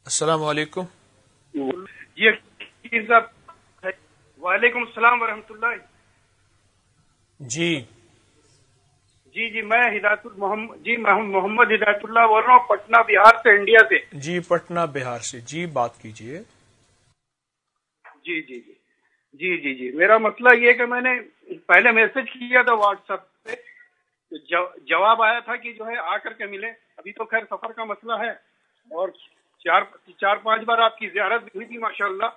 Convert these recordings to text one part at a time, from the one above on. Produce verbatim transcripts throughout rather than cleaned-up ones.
السلام علیکم. جی صاحب وعلیکم السلام ورحمۃ اللہ. جی جی جی میں ہدایت محمد جی محمد ہدایت اللہ بول رہا ہوں پٹنہ بہار سے، انڈیا سے. جی پٹنہ بہار سے. جی بات کیجئے. جی جی جی جی جی جی میرا مسئلہ یہ کہ میں نے پہلے میسج کیا تھا واٹس ایپ پہ، جواب آیا تھا کہ جو ہے آ کر کے ملے. ابھی تو خیر سفر کا مسئلہ ہے، اور چار چار پانچ بار آپ کی زیارت بھی ہوئی تھی ماشاءاللہ.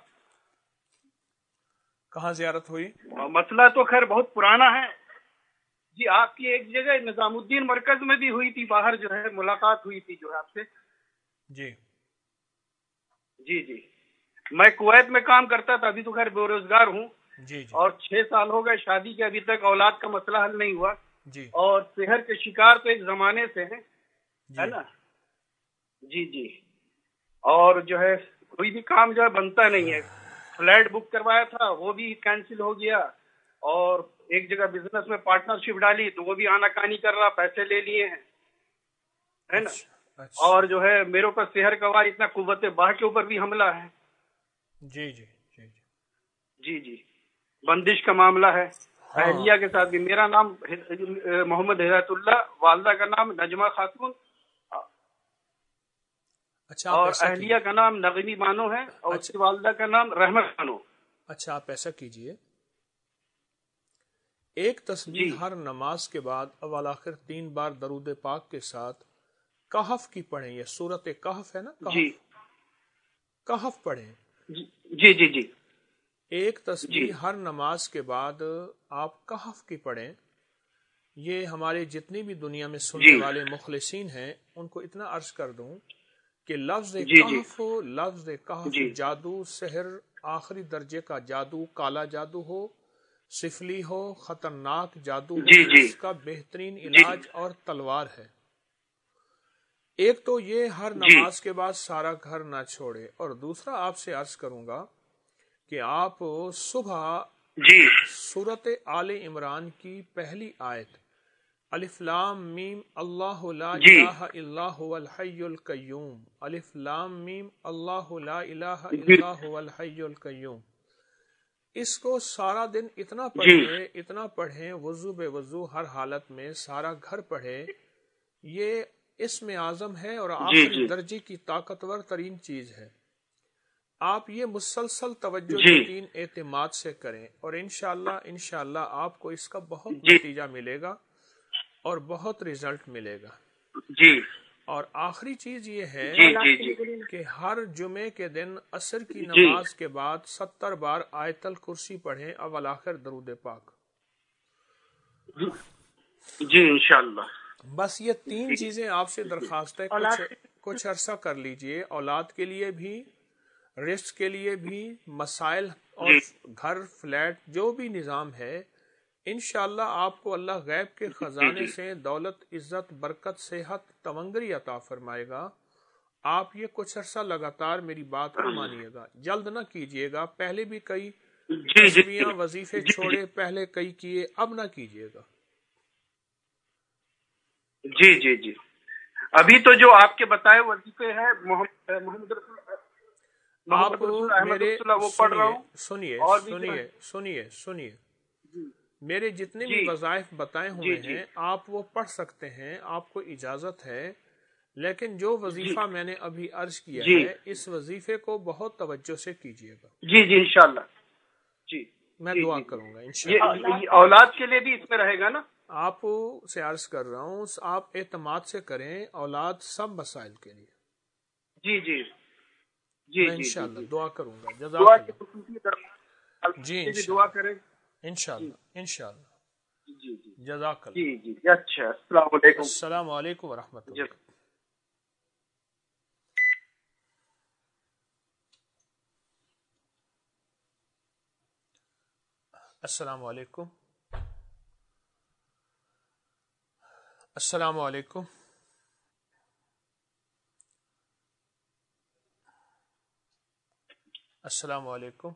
کہاں زیارت ہوئی؟ مسئلہ تو خیر بہت پرانا ہے. جی آپ کی ایک جگہ نظام الدین مرکز میں بھی ہوئی تھی، باہر جو ہے ملاقات ہوئی تھی جو ہے آپ سے. جی جی جی میں کویت میں کام کرتا تھا، ابھی تو خیر بے روزگار ہوں. جی جی اور چھ سال ہو گئے شادی کے، ابھی تک اولاد کا مسئلہ حل نہیں ہوا. جی اور شہر کے شکار تو ایک زمانے سے ہیں، ہے جی نا. جی جی اور جو ہے کوئی بھی کام جو ہے بنتا نہیں ہے. فلیٹ بک کروایا تھا وہ بھی کینسل ہو گیا، اور ایک جگہ بزنس میں پارٹنرشپ ڈالی تو وہ بھی آناکانی کر رہا، پیسے لے لیے ہیں، ہے نا. اچھا اچھا. اور جو ہے میرے اوپر شہر کا وار اتنا قوت باہ کے اوپر بھی حملہ ہے. جی جی جی جی جی جی بندش کا معاملہ ہے. ہاں. اہلیہ کے ساتھ بھی. میرا نام محمد ہدایت اللہ، والدہ کا نام نجمہ خاتون، اچھا آپ اور ایسا اہلیہ کا نام نغمی بانو ہے، اور اس کی والدہ کا نام رحمت بانو. اچھا آپ ایسا کیجئے، ایک تسبیح جی ہر نماز کے بعد اول آخر تین بار درود پاک کے ساتھ کہف کی پڑھیں. یہ سورت کہف ہے نا، جی کہف کہف پڑھیں. جی جی جی ایک جی تسبیح ہر نماز کے بعد آپ کہف کی پڑھیں. یہ ہمارے جتنی بھی دنیا میں سننے جی والے مخلصین ہیں ان کو اتنا عرض کر دوں کہ لفظ جی جی کہف لفظ کہف جی جادو، سحر، آخری درجے کا جادو، کالا جادو ہو، سفلی ہو، خطرناک جادو ہو، جی جی اس کا بہترین جی علاج اور تلوار ہے. ایک تو یہ ہر جی نماز کے بعد سارا گھر نہ چھوڑے، اور دوسرا آپ سے عرض کروں گا کہ آپ صبح جی سورت آل عمران کی پہلی آیت الف لام میم اللہ لا جی الہ الا هو الحی القیوم، الف لام میم اللہ لا الہ جی الا هو الحی القیوم، اس کو سارا دن اتنا جی پڑھیں اتنا پڑھیں، وضو بے وضو ہر حالت میں سارا گھر پڑھے. یہ اسم اعظم ہے اور جی آخری جی درجے کی طاقتور ترین چیز ہے. آپ یہ مسلسل توجہ جی یقین اعتماد سے کریں، اور انشاءاللہ انشاءاللہ آپ کو اس کا بہت جی نتیجہ ملے گا اور بہت رزلٹ ملے گا. جی اور آخری چیز یہ ہے جی جی کہ ہر جمعے کے دن عصر کی جی نماز کے بعد ستر بار آیت الکرسی پڑھیں اول آخر درود پاک. جی انشاءاللہ. بس یہ تین چیزیں آپ سے درخواست ہے، کچھ کچھ عرصہ کر لیجئے. اولاد کے لیے بھی، رزق کے لیے بھی، مسائل اور جی گھر فلیٹ جو بھی نظام ہے، انشاءاللہ آپ کو اللہ غیب کے جی خزانے جی سے دولت، عزت، برکت، صحت، تونگری عطا فرمائے گا. آپ یہ کچھ عرصہ لگاتار میری بات کو مانیے گا، جلد نہ کیجیے گا. پہلے بھی کئی جی جی تسبیحاں وظیفے جی چھوڑے، پہلے کئی کیے، اب نہ کیجیے گا. جی جی جی ابھی تو جو آپ کے بتائے وظیفے ہیں محمد محمد رسول آپ محمد رسول احمد میرے رسول وہ پڑھ رہا سنیے ہوں. سنیے اور بھی جو ہے سنیے سنیے سنیے جی میرے جتنے بھی جی وظائف بتائے جی ہوئے جی ہیں آپ وہ پڑھ سکتے ہیں، آپ کو اجازت ہے. لیکن جو جی وظیفہ میں نے ابھی عرض کیا جی ہے اس وظیفے کو بہت توجہ سے کیجیے گا. جی جی انشاءاللہ. جی میں جی دعا جی جی کروں گا یہ انشاءاللہ. یہ اولاد کے لیے بھی اس میں رہے گا نا. آپ سے عرض کر رہا ہوں، آپ اعتماد سے کریں، اولاد سب مسائل کے لیے. جی جی جی میں جی جی انشاءاللہ جی دعا کروں گا. دعا جزاک کی اللہ. خصوصی درخواست جی بھی دعا انشاءاللہ کریں. جی انشاءاللہ انشاءاللہ جی جی جزاک اللہ. جی جی اچھا السلام علیکم. السلام علیکم ورحمۃ جی اللہ. السلام علیکم. السلام علیکم. السلام علیکم.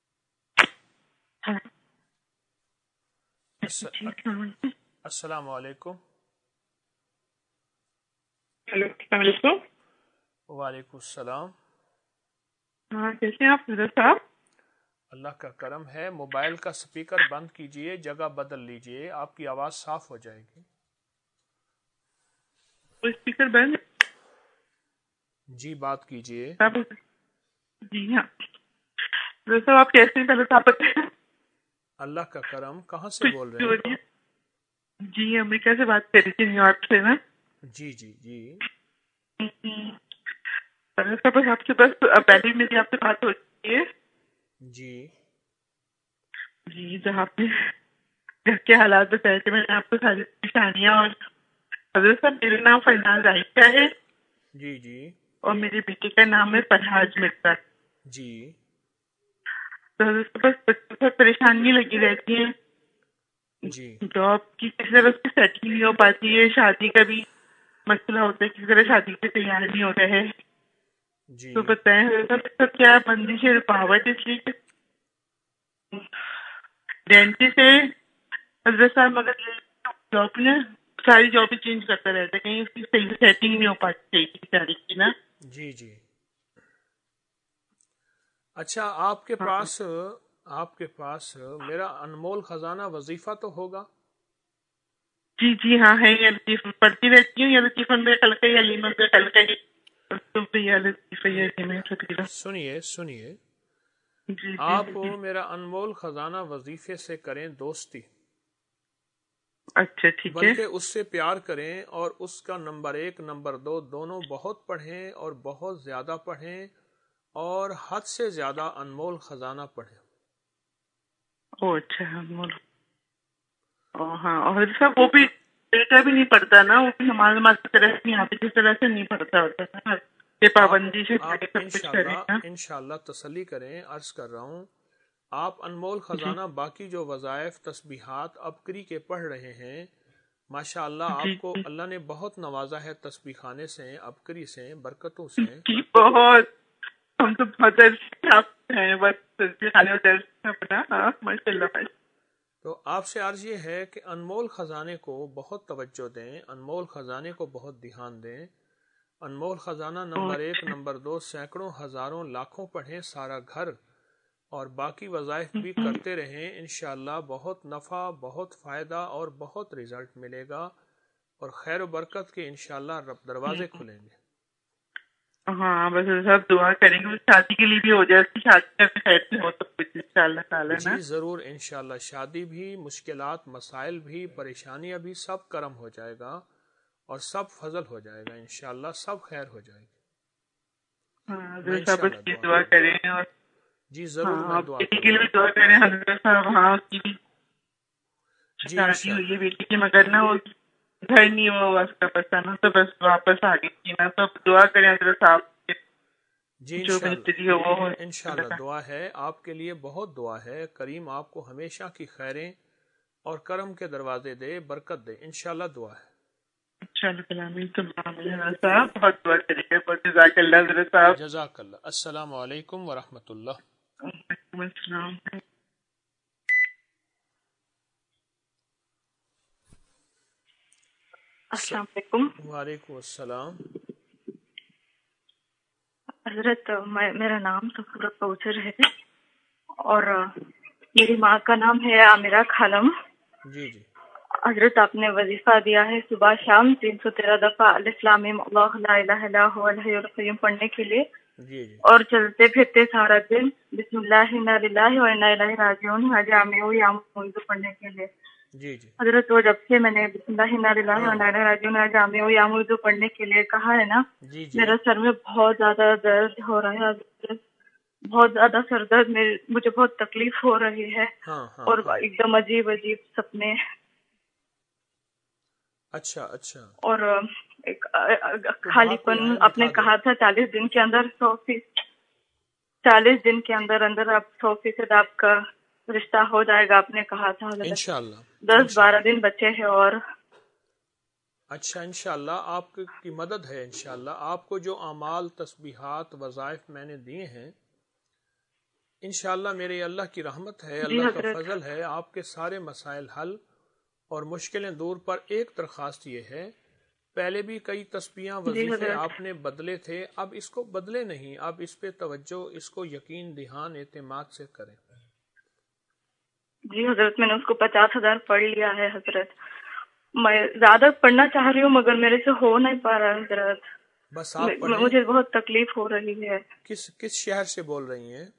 السلام علیکم. ہیلو السلام علیکم. وعلیکم السلام. ہاں کیسے ہیں آپ حضرت صاحب؟ اللہ کا کرم ہے. موبائل کا سپیکر بند کیجئے, جگہ بدل لیجئے, آپ کی آواز صاف ہو جائے گی. اسپیکر بند. جی بات کیجئے. جی ہاں حضرت صاحب آپ کیسے ہیں؟ پہلے تو آپ بتائیں. اللہ کا کرم. کہاں سے بول رہے ہیں؟ جی امریکہ سے بات کر رہی تھی, نیو یارک سے نا. جی جی جی حضرت صاحب بس آپ سے بس پہلے میری آپ سے بات ہو چکی ہے. جی جی جو آپ نے گھر کے حالات بتائے تھے, میں نے آپ کو ساری پریشانیاں. اور حضرت صاحب میرا نام فرناز عائشہ ہے. جی جی اور میری بیٹی کا نام ہے فرحاز مرزا. جی تو حضرت صاحب بس بچوں سے پریشانی لگی رہتی ہے. جی جاب کی کسی طرح سے سیٹل نہیں ہو پاتی ہے, شادی کا بھی مسئلہ ہوتا ہے, کسی طرح شادی کے تیار نہیں ہو رہے ہیں. جی تو بتائیں حضرت صاحب اس کا کیا بندش ہے, رکاوٹ اس لیے رینٹی سے حضرت صاحب مگر جاب نے ساری جاب ہی چینج کرتا رہتا ہے, کہیں اس کی صحیح سیٹنگ نہیں ہو پاتی بیچاری کی نا. جی جی اچھا, آپ کے پاس آپ کے پاس میرا انمول خزانہ وظیفہ تو ہوگا؟ جی جی ہاں ہے, یا لطیف پڑھتی رہتی ہوں, یا لطیف میں خلق ہے, یا لیمن سے خلق ہے, یا لطیف ہے. سنیے سنیے جی آپ جی میرا انمول خزانہ وظیفے سے کریں دوستی, اچھا ٹھیک ہے. بلکہ اس سے پیار کریں, اور اس کا نمبر ایک نمبر دو دونوں بہت پڑھیں, اور بہت زیادہ پڑھیں, اور حد سے زیادہ انمول خزانہ پڑھیں. او اچھا انمول. ہاں اور سب وہ بھی بیٹا بھی نہیں پڑھتا نا, وہ بھی نماز نماز کی طرح سے نہیں آتی, کس طرح سے نہیں پڑھتا ہوتا ہے, یہ پابندی سے آپ سب کچھ کریں. انشاءاللہ انشاءاللہ تسلی کریں. عرض کر رہا ہوں, آپ انمول خزانہ باقی جو وظائف تسبیحات ابکری کے پڑھ رہے ہیں, ماشاء اللہ جی آپ کو جی اللہ نے بہت نوازا ہے تسبیح خانے سے, ابکری سے, برکتوں سے. جی بہت, ہم تو بہت ہیں بس خالی اپنا. ہاں ماشاء اللہ. تو آپ سے عرض یہ ہے کہ انمول خزانے کو بہت توجہ دیں, انمول خزانے کو بہت دھیان دیں. انمول خزانہ نمبر ایک نمبر دو سینکڑوں ہزاروں لاکھوں پڑھیں سارا گھر, اور باقی وظائف بھی کرتے رہیں. انشاءاللہ بہت نفع, بہت فائدہ, اور بہت رزلٹ ملے گا, اور خیر و برکت کے انشاءاللہ رب دروازے کھلیں گے. ہاں بس سب دعا کریں گے, شادی کے لیے بھی ہو جائے, اس کی شادی کا بھی خیر سے ہو تو کچھ انشاءاللہ تعالی نا. جی ضرور انشاءاللہ, شادی بھی, مشکلات مسائل بھی, پریشانیاں بھی, سب کرم ہو جائے گا, اور سب فضل ہو جائے گا انشاءاللہ, سب خیر ہو جائے گی. ہاں میں سب انشاءاللہ اس کی دعا دعا کروں. کریں. اور جی ضرور میں ہاں دعا بیٹی کے کروں لیے گا. بھی دعا کریں حضرت صاحب. ہاں اس کی بھی جی شادی ہوئی ہے انشاءاللہ. بیٹی کی, مگر نا وہ گھر نہیں ہوا اس کا پتا نا, تو بس واپس آ گئی تھی نا. تو دعا کریں حضرت صاحب, جی جو انشاءاللہ بہتری ہو وہ ہو. انشاءاللہ دعا ہے آپ کے لیے, بہت دعا ہے. کریم آپ کو ہمیشہ کی خیریں اور کرم کے دروازے دے, برکت دے, انشاءاللہ دعا ہے. چلو کلامی تو صاحب بہت دعا کریں گے. بہت جزاک اللہ حضرت صاحب. جزاک اللہ. السلام علیکم ورحمۃ اللہ. وعلیکم السلام. السلام علیکم. وعلیکم السلام. حضرت میرا نام سفورہ کوثر ہے, اور میری ماں کا نام ہے عامرہ خانم. جی جی حضرت آپ نے وظیفہ دیا ہے صبح شام تین سو تیرہ دفعہ الف لام میم اللہ لا الہ الا هو الحی القیوم پڑھنے کے لیے, جی جی اور چلتے پھرتے سارا دن بسم اللہ انا للہ و انا الیہ راجعون جامع یا موضوع پڑھنے کے لیے. جی جی حضرت وہ جب سے میں نے بسم اللہ انا للہ و ہاں انا الیہ راجعون جامع یا موضوع پڑھنے کے لیے کہا ہے نا, جی جی میرا سر میں بہت زیادہ درد ہو رہا ہے حضرت, بہت زیادہ سر درد, مجھے بہت تکلیف ہو رہی ہے, ہاں ہاں اور ہاں ایک دم عجیب عجیب سپنے. اچھا اچھا اور ایک تو خالی وہاں کوئی پن, آئیں آپ نے دکھا دیں. کہا تھا چالیس دن کے اندر سو فیصد چالیس دن کے اندر اندر آپ سو فیصد آپ کا رشتہ ہو جائے گا, آپ نے کہا تھا. انشاءاللہ دس بارہ انشاءاللہ دن بچے ہیں. اور اچھا انشاءاللہ آپ کی مدد ہے. انشاءاللہ آپ کو جو اعمال, تسبیحات, وظائف میں نے دیے ہیں, انشاءاللہ میرے اللہ کی رحمت ہے, جی اللہ کا حضرت, فضل ہے, آپ کے سارے مسائل حل اور مشکلیں دور. پر ایک درخواست یہ ہے, پہلے بھی کئی تسبیحاں وظیفے آپ نے بدلے تھے، اب اس کو بدلے نہیں، اب اس پہ توجہ، اس کو یقین دھیان اعتماد سے کریں۔ جی حضرت، میں نے اس کو پچاس ہزار پڑھ لیا ہے حضرت، میں زیادہ پڑھنا چاہ رہی ہوں مگر میرے سے ہو نہیں پا رہا حضرت، بس آپ پڑھیں۔ مجھے بہت تکلیف ہو رہی ہے۔ کس کس شہر سے بول رہی ہیں؟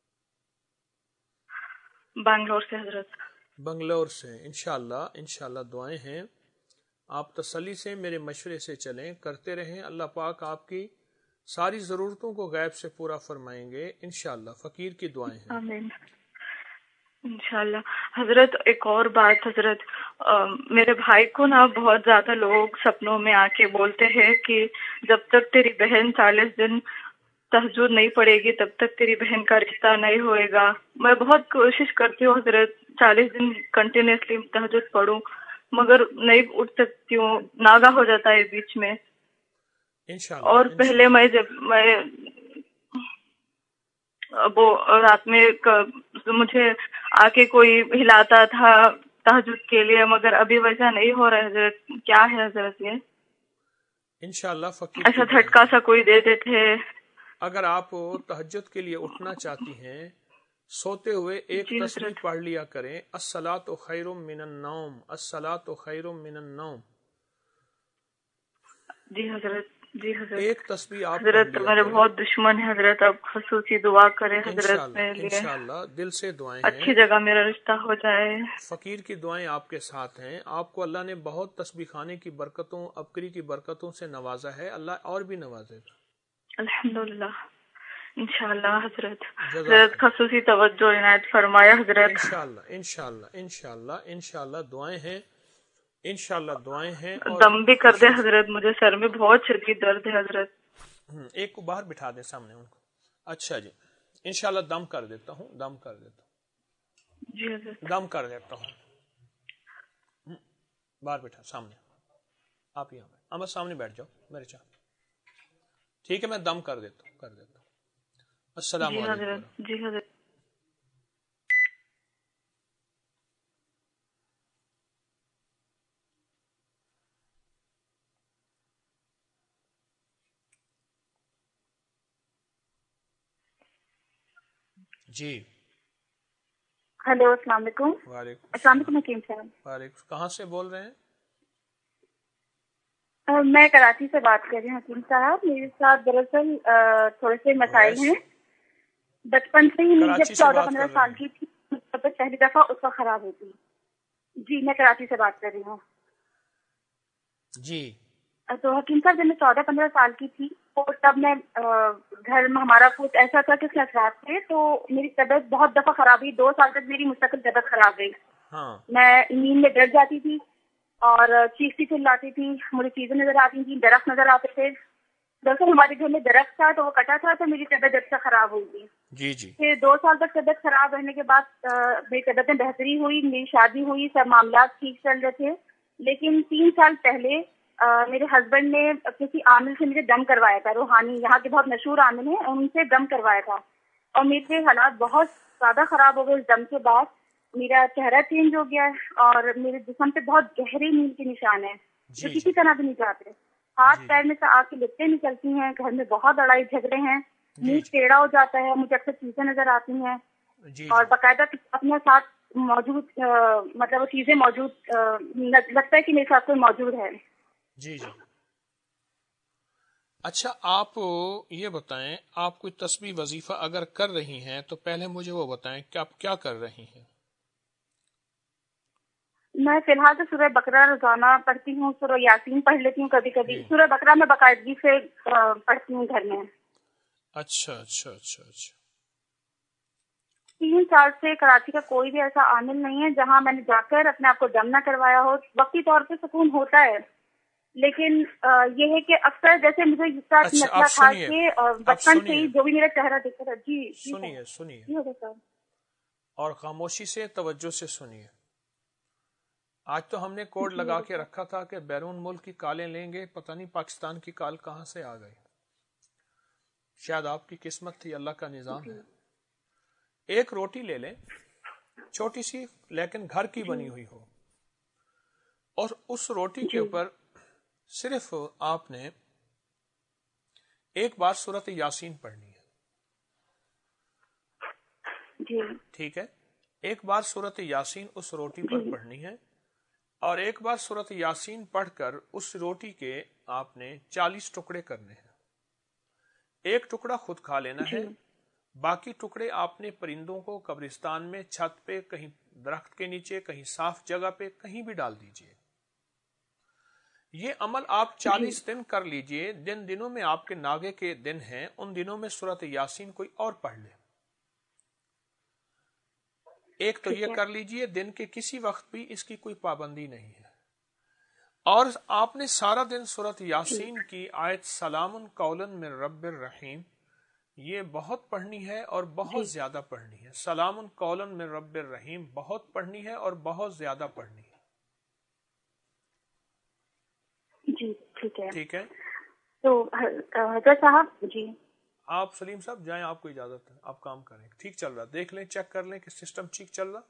بنگلور سے حضرت۔ بنگلور سے، انشاءاللہ انشاءاللہ دعائیں ہیں، آپ تسلی سے میرے مشورے سے چلیں، کرتے رہیں، اللہ پاک آپ کی ساری ضرورتوں کو غیب سے پورا فرمائیں گے انشاءاللہ۔ فقیر کی دعائیں ہیں۔ آمین انشاءاللہ۔ حضرت ایک اور بات حضرت، میرے بھائی کو نا بہت زیادہ لوگ سپنوں میں آ کے بولتے ہیں کہ جب تک تیری بہن چالیس دن تہجد نہیں پڑے گی تب تک تیری بہن کا رشتہ نہیں ہوئے گا۔ میں بہت کوشش کرتی ہوں حضرت، چالیس دن کنٹینیوسلی تہجد پڑھوں مگر نہیں اٹھ سکتی ہوں، ناگا ہو جاتا ہے بیچ میں۔ انشاءاللہ اور پہلے میں جب میں وہ رات میں مجھے آ کے کوئی ہلاتا تھا تہجد کے لیے مگر ابھی ویسا نہیں ہو رہا ہے حضرت، کیا ہے حضرت یہ؟ انشاءاللہ فقیر ایسا جھٹکا سا کوئی دیتے تھے۔ اگر آپ تہجد کے لیے اٹھنا چاہتی ہیں، سوتے ہوئے ایک جی تسبیح حضرت۔ پڑھ لیا کریں، الصلاۃ خیر من النوم، الصلاۃ خیر من النوم۔ جی حضرت، جی حضرت۔ ایک تسبیح آپ حضرت پڑھ لیا میرے کریں۔ بہت دشمن ہے حضرت، اب خصوصی دعا کرے حضرت انشاءاللہ میرے لیے، انشاءاللہ دل سے دعائیں اچھی ہیں، جگہ میرا رشتہ ہو جائے۔ فقیر کی دعائیں آپ کے ساتھ ہیں، آپ کو اللہ نے بہت تسبیح خانے کی برکتوں، ابکری کی برکتوں سے نوازا ہے، اللہ اور بھی نوازے گا الحمدللہ انشاءاللہ حضرت۔ جزاک حضرت خصوصی توجہ عنایت فرمایا حضرت۔ انشاءاللہ انشاءاللہ انشاءاللہ انشاءاللہ دعائیں ہیں، انشاءاللہ دعائیں ہیں۔ اور دم بھی کر دے حضرت، مجھے سر میں بہت شدید درد ہے حضرت۔ ایک کو باہر بٹھا دیں سامنے ان کو۔ اچھا جی، انشاءاللہ دم کر دیتا ہوں، دم کر دیتا ہوں، جی حضرت۔ دم کر دیتا ہوں۔ باہر بٹھا سامنے، آپ یہاں پہ بس سامنے بیٹھ جاؤ میرے چاہ، ٹھیک ہے میں دم کر دیتا ہوں، کر دیتا ہوں۔ السلام جی علیکم۔ حضرت، جی حضرت۔ جی ہیلو السلام علیکم۔ وعلیکم السلام علیکم حکیم صاحب۔ وعلیکم، کہاں سے بول رہے ہیں؟ میں کراچی سے بات کر رہی ہوں حکیم صاحب، میرے ساتھ دراصل تھوڑے سے مسائل ہیں۔ بچپن سے ہی میری جب چودہ پندرہ سال کی تھی طبیعت پہلی دفعہ اس وقت خراب ہوتی۔ جی میں کراچی سے بات کر رہی ہوں۔ جی تو حکیم صاحب جب میں چودہ پندرہ سال کی تھی تو تب میں گھر میں ہمارا کچھ ایسا تھا کہ اس کے اثرات تھے، تو میری طبیعت بہت دفعہ خراب ہوئی، دو سال تک میری مستقل طبیعت خراب رہی۔ میں نیند میں ڈر جاتی تھی اور چیختی چلاتی تھی، مجھے چیزیں نظر آتی تھیں، درخت نظر آتے تھے۔ دراصل ہمارے گھر میں درخت تھا تو وہ کٹا تھا تو میری طبیعت جب سے خراب ہوئی تھی۔ جی جی پھر دو سال تک طبیعت خراب رہنے کے بعد میری طبیعت میں بہتری ہوئی، میری شادی ہوئی، سب معاملات ٹھیک چل رہے تھے۔ لیکن تین سال پہلے میرے ہسبینڈ نے کسی عامل سے مجھے دم کروایا تھا، روحانی یہاں کے بہت مشہور عامل ہیں، ان سے دم کروایا تھا اور میرے حالات بہت زیادہ خراب ہو گئے۔ اس دم کے بعد میرا چہرہ چینج ہو گیا ہے اور میرے جسم پہ بہت گہرے نیل کے نشان ہیں جو کسی طرح بھی نہیں جاتے۔ ہاتھ پیر میں سے آگ کی لپٹیں نکلتی ہیں، گھر میں بہت لڑائی جھگڑے ہیں، منہ ٹیڑھا ہو جاتا ہے، مجھے اکثر چیزیں نظر آتی ہیں اور باقاعدہ اپنے ساتھ موجود مطلب وہ چیزیں موجود لگتا ہے کہ میرے ساتھ کوئی موجود ہے۔ جی جی اچھا، آپ یہ بتائیں، آپ کوئی تسبیح وظیفہ اگر کر رہی ہیں تو پہلے مجھے وہ بتائیں کہ آپ کیا کر رہی ہیں؟ میں فی الحال تو سورہ بقرہ روزانہ پڑھتی ہوں، سورہ یاسین پڑھ لیتی ہوں کبھی کبھی۔ سورہ بقرہ میں باقاعدگی سے پڑھتی ہوں گھر میں۔ اچھا اچھا اچھا اچھا تین سال سے کراچی کا کوئی بھی ایسا عامل نہیں ہے جہاں میں نے جا کر اپنے آپ کو دم نہ کروایا ہو۔ وقتی طور پہ سکون ہوتا ہے لیکن یہ ہے کہ اکثر جیسے مجھے اس کا مسئلہ تھا کہ بچپن سے ہی جو بھی میرا چہرہ دیکھتا تھا۔ جی سنیے سنیے اور خاموشی سے توجہ سے سنیے۔ آج تو ہم نے کوڈ لگا کے رکھا تھا کہ بیرون ملک کی کالیں لیں گے، پتہ نہیں پاکستان کی کال کہاں سے آ گئی۔ شاید آپ کی قسمت تھی، اللہ کا نظام ہے۔ ایک روٹی لے لیں چھوٹی سی لیکن گھر کی بنی ہوئی ہو، اور اس روٹی کے اوپر صرف آپ نے ایک بار سورت یاسین پڑھنی ہے. جی ٹھیک ہے, ایک بار سورت یاسین اس روٹی پر پڑھنی ہے, اور ایک بار سورت یاسین پڑھ کر اس روٹی کے آپ نے چالیس ٹکڑے کرنے ہیں. ایک ٹکڑا خود کھا لینا ہے, باقی ٹکڑے آپ نے پرندوں کو قبرستان میں, چھت پہ, کہیں درخت کے نیچے, کہیں صاف جگہ پہ, کہیں بھی ڈال دیجئے. یہ عمل آپ چالیس دن کر لیجئے. جن دنوں میں آپ کے ناگے کے دن ہیں ان دنوں میں سورت یاسین کوئی اور پڑھ لے. ایک تو یہ کر لیجئے, دن کے کسی وقت بھی اس کی کوئی پابندی نہیں ہے. اور آپ نے سارا دن سورت یاسین کی آیت سلام قولا من رب الرحیم یہ بہت پڑھنی ہے اور بہت زیادہ پڑھنی ہے. سلام قولا من رب الرحیم بہت پڑھنی ہے اور بہت زیادہ پڑھنی ہے. جی ٹھیک ہے. ٹھیک ہے, تو حضرت صاحب جی آپ سلیم صاحب جائیں, آپ کو اجازت ہے, آپ کام کریں. ٹھیک چل رہا, دیکھ لیں, چیک کر لیں کہ سسٹم ٹھیک چل رہا.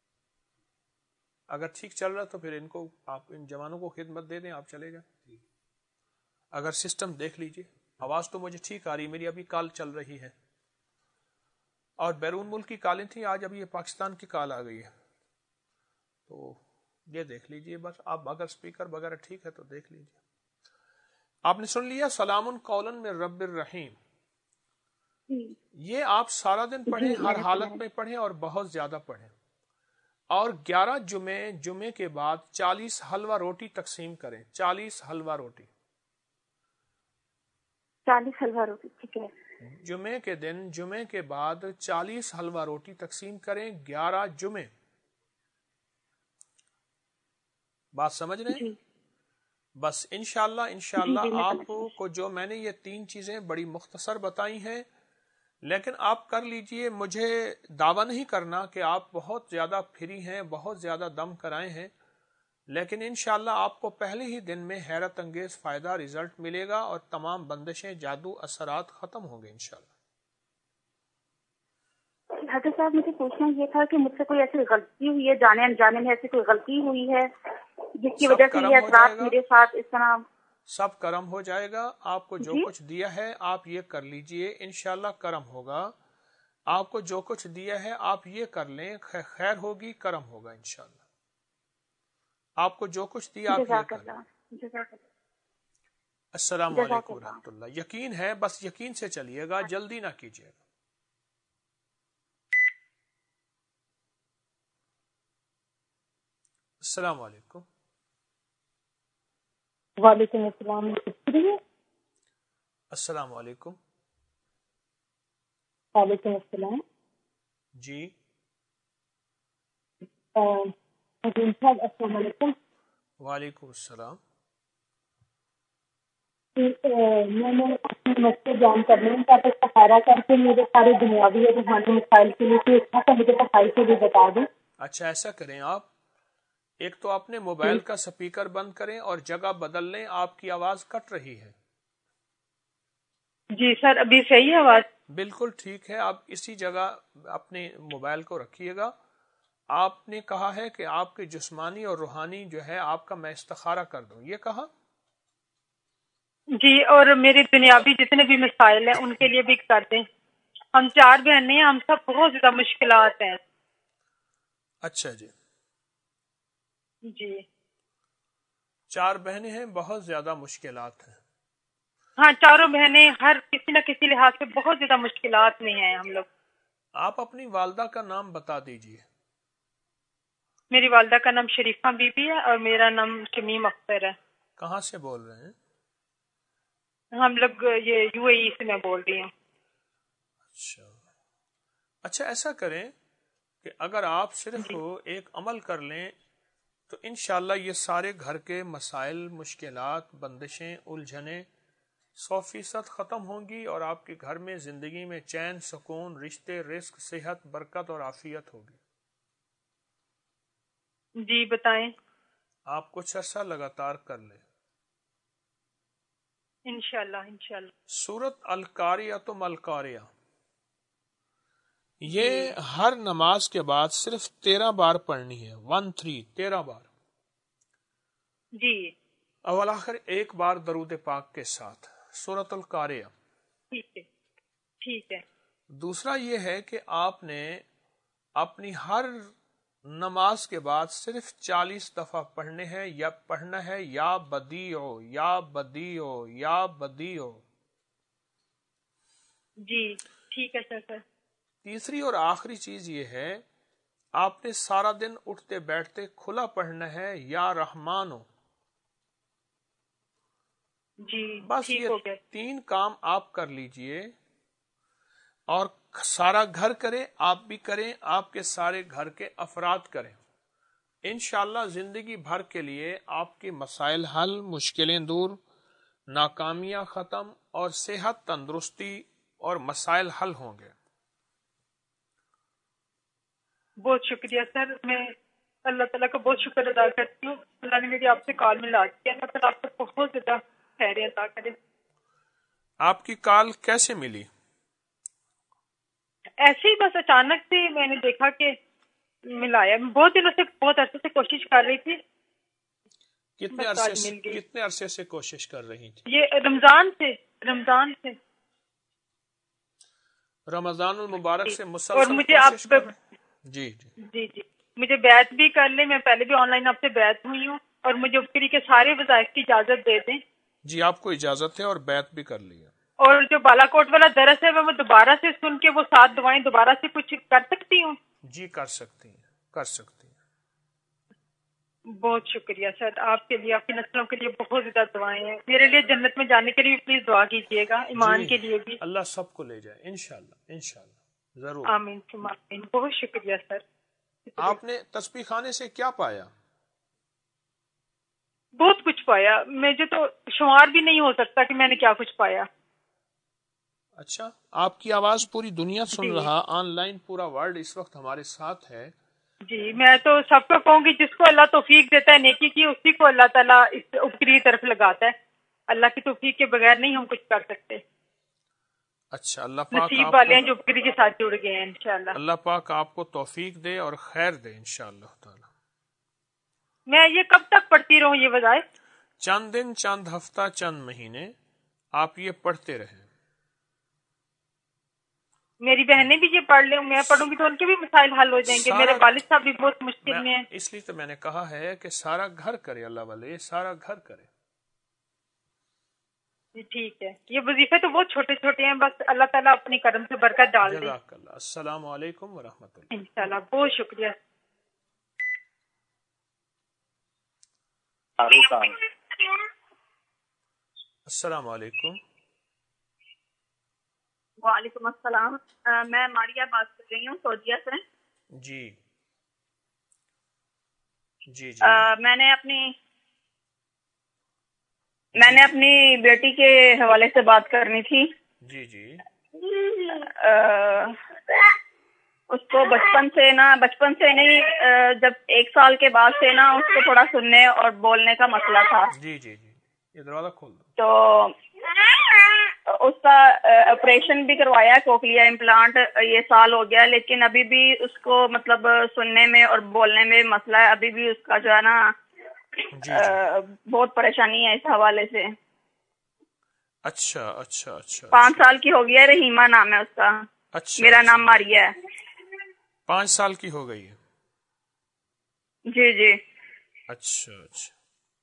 اگر ٹھیک چل رہا تو پھر ان کو آپ ان جوانوں کو خدمت دے دیں, آپ چلے جائیں. اگر سسٹم دیکھ لیجئے, آواز تو مجھے ٹھیک آ رہی, میری ابھی کال چل رہی ہے, اور بیرون ملک کی کالیں تھیں, آج ابھی یہ پاکستان کی کال آ گئی ہے, تو یہ دیکھ لیجئے بس. آپ اگر سپیکر وغیرہ ٹھیک ہے تو دیکھ لیجئے. آپ نے سن لیا سلام قولا من رب الرحیم, یہ آپ سارا دن پڑھیں, ہر حالت میں پڑھیں اور بہت زیادہ پڑھیں. اور گیارہ جمعے جمعے کے بعد چالیس حلوہ روٹی تقسیم کریں. چالیس حلوہ روٹی چالیس حلوہ روٹی ٹھیک ہے. جمعے کے دن جمعے کے بعد چالیس حلوہ روٹی تقسیم کریں. گیارہ جمعے, بات سمجھ رہے ہیں؟ بس انشاءاللہ انشاءاللہ آپ کو جو میں نے یہ تین چیزیں بڑی مختصر بتائی ہیں, لیکن آپ کر لیجئے. مجھے دعویٰ نہیں کرنا کہ آپ بہت زیادہ فری ہیں, بہت زیادہ دم کرائے ہیں, لیکن انشاءاللہ آپ کو پہلے ہی دن میں حیرت انگیز فائدہ رزلٹ ملے گا اور تمام بندشیں, جادو, اثرات ختم ہوں گے انشاءاللہ. حضرت صاحب مجھے پوچھنا یہ تھا کہ مجھ سے کوئی ایسی غلطی ہوئی ہے, جانے انجانے میں ایسی کوئی غلطی ہوئی ہے جس کی وجہ سے یہ اثرات میرے ساتھ اس طرح؟ سب کرم ہو جائے گا. آپ کو جو کچھ دیا ہے آپ یہ کر لیجئے, انشاءاللہ کرم ہوگا. آپ کو جو کچھ دیا ہے آپ یہ کر لیں, خیر ہوگی, کرم ہوگا انشاءاللہ. آپ کو جو کچھ دیا آپ یہ کر لیں. السلام علیکم ورحمۃ اللہ. یقین ہے, بس یقین سے چلیے گا, جلدی نہ کیجیے گا. السلام علیکم. وعلیکم السلام. السلام علیکم. وعلیکم السلام. جی السلام علیکم. وعلیکم السلام. میں نے اپنے مسئلے جان کرنے میں تاکہ سہارا کر کے میرے سارے دنیاوی اور روحانی مسائل کے لیے تو مجھے صفائی سے بھی بتا دیں. اچھا ایسا کریں, آپ ایک تو اپنے موبائل کا سپیکر بند کریں اور جگہ بدل لیں, آپ کی آواز کٹ رہی ہے. جی سر ابھی صحیح ہے آواز؟ بالکل ٹھیک ہے. آپ اسی جگہ اپنے موبائل کو رکھیے گا. آپ نے کہا ہے کہ آپ کے جسمانی اور روحانی جو ہے آپ کا میں استخارہ کر دوں, یہ کہا؟ جی, اور میرے دنیاوی جتنے بھی مسائل ہیں ان کے لیے بھی کر دیں. ہم چار بہنیں ہیں, ہم سب بہت زیادہ مشکلات ہیں. اچھا جی. جی چار بہنیں ہیں, بہت زیادہ مشکلات ہیں. ہاں چاروں بہنیں ہر کسی نہ کسی لحاظ سے بہت زیادہ مشکلات میں ہیں ہم لوگ. آپ اپنی والدہ کا نام بتا دیجئے. میری والدہ کا نام شریفہ بی بی ہے اور میرا نام شمیم اختر ہے. کہاں سے بول رہے ہیں؟ ہم لوگ یہ یو اے ای سے میں بول رہی ہوں. اچھا اچھا ایسا کریں کہ اگر آپ صرف ایک عمل کر لیں تو انشاءاللہ یہ سارے گھر کے مسائل, مشکلات, بندشیں, الجھنیں سو فیصد ختم ہوں گی, اور آپ کے گھر میں زندگی میں چین, سکون, رشتے, رزق, صحت, برکت اور عافیت ہوگی. جی بتائیں. آپ کچھ عرصہ لگاتار کر لیں انشاءاللہ انشاءاللہ. سورت القاریہ القاریہ یہ ہر نماز کے بعد صرف تیرہ بار پڑھنی ہے. ون تھری تیرہ بار. جی اول آخر ایک بار درود پاک کے ساتھ سورۃ القاریہ. ٹھیک ہے ٹھیک ہے. دوسرا یہ ہے کہ آپ نے اپنی ہر نماز کے بعد صرف چالیس دفعہ پڑھنے ہیں یا پڑھنا ہے یا بدیع یا بدیع یا بدیع. جی ٹھیک ہے سر. سر تیسری اور آخری چیز یہ ہے آپ نے سارا دن اٹھتے بیٹھتے کھلا پڑھنا ہے یا رحمانو. جی بس ٹھیک یہ ہو گیا. تین کام آپ کر لیجئے اور سارا گھر کرے، آپ بھی کریں، آپ کے سارے گھر کے افراد کریں. انشاءاللہ زندگی بھر کے لیے آپ کے مسائل حل، مشکلیں دور، ناکامیاں ختم اور صحت تندرستی اور مسائل حل ہوں گے. بہت شکریہ سر. میں اللہ تعالیٰ کا بہت شکر ادا کرتی ہوں. اللہ نے میری آپ سے کال ملا دی. اللہ تعالیٰ آپ کو بہت زیادہ خیر عطا کرے. آپ کی کال کیسے ملی؟ ایسے ہی بس اچانک سے میں نے دیکھا کہ ملایا. بہت دنوں سے بہت عرصے سے کوشش کر رہی تھی. کتنے عرصے سے کتنے عرصے سے کوشش کر رہی تھی؟ یہ رمضان سے رمضان سے رمضان المبارک سے اور مسلسل مجھے آپ کوشش کر رہے؟ جی جی جی جی مجھے بیعت بھی کر لیں. میں پہلے بھی آن لائن آپ سے بیعت ہوئی ہوں اور مجھے افتری کے سارے وظائف کی اجازت دے دیں. جی آپ کو اجازت ہے اور بیعت بھی کر لی ہے. اور جو بالا کوٹ والا درس ہے میں دوبارہ سے سن کے وہ سات دعائیں دوبارہ سے کچھ کر سکتی ہوں؟ جی کر سکتی ہیں کر سکتی ہیں. بہت شکریہ سر. آپ کے لیے، آپ کی نسلوں کے لیے بہت زیادہ دعائیں ہیں. میرے لیے جنت میں جانے کے لیے پلیز دعا کیجیے گا. ایمان جی کے لیے بھی. اللہ سب کو لے جائے انشاءاللہ انشاءاللہ ضرور. آمین ثم آمین. بہت شکریہ سر. آپ نے تسبیح خانے سے کیا پایا؟ بہت کچھ پایا. مجھے تو شمار بھی نہیں ہو سکتا کہ میں نے کیا کچھ پایا. اچھا، آپ کی آواز پوری دنیا سن جی. رہا، آن لائن پورا ورلڈ اس وقت ہمارے ساتھ ہے. جی میں تو سب کو کہوں گی جس کو اللہ توفیق دیتا ہے نیکی کی اسی کو اللہ تعالیٰ اس اوپری طرف لگاتا ہے. اللہ کی توفیق کے بغیر نہیں ہم کچھ کر سکتے. اچھا، اللہ پاک نصیب آپ والے ہیں کو جو اوپری کے ساتھ جڑ گئے ہیں انشاءاللہ. اللہ پاک آپ کو توفیق دے اور خیر دے انشاءاللہ تعالی. میں یہ کب تک پڑھتی رہوں یہ وظائف؟ چند دن، چند ہفتہ، چند مہینے آپ یہ پڑھتے رہیں. میری بہنیں بھی یہ پڑھ لیں، میں پڑھوں گی تو ان کے بھی مسائل حل ہو جائیں گے. میرے والد صاحب بھی بہت مشکل میں ہیں. اس لیے تو میں نے کہا ہے کہ سارا گھر کرے، اللہ والے سارا گھر کرے. جی ٹھیک ہے. یہ وظیفے تو بہت چھوٹے چھوٹے ہیں، بس اللہ تعالیٰ اپنی کرم سے برکت ڈال دے. جزاک اللہ. السلام علیکم ورحمۃ اللہ. انشاءاللہ. بہت شکریہ. السلام علیکم. وعلیکم السلام. میں ماریہ بات کر رہی ہوں سعودیہ سے. جی جی جی میں نے اپنی میں نے اپنی بیٹی کے حوالے سے بات کرنی تھی. جی جی اس کو بچپن سے نا بچپن سے نہیں جب ایک سال کے بعد سے نا اس کو تھوڑا سننے اور بولنے کا مسئلہ تھا. جی جی جی یہ دروازہ کھول دو. تو اس کا آپریشن بھی کروایا کوکلیا امپلانٹ. یہ سال ہو گیا لیکن ابھی بھی اس کو مطلب سننے میں اور بولنے میں مسئلہ ہے. ابھی بھی اس کا جو ہے نا جی بہت پریشانی ہے اس حوالے سے. اچھا اچھا اچھا. پانچ سال کی ہو گیا. رحیمہ نام ہے اس کا. اچھا. میرا نام ماریہ ہے. پانچ سال کی ہو گئی ہے. جی جی. اچھا اچھا.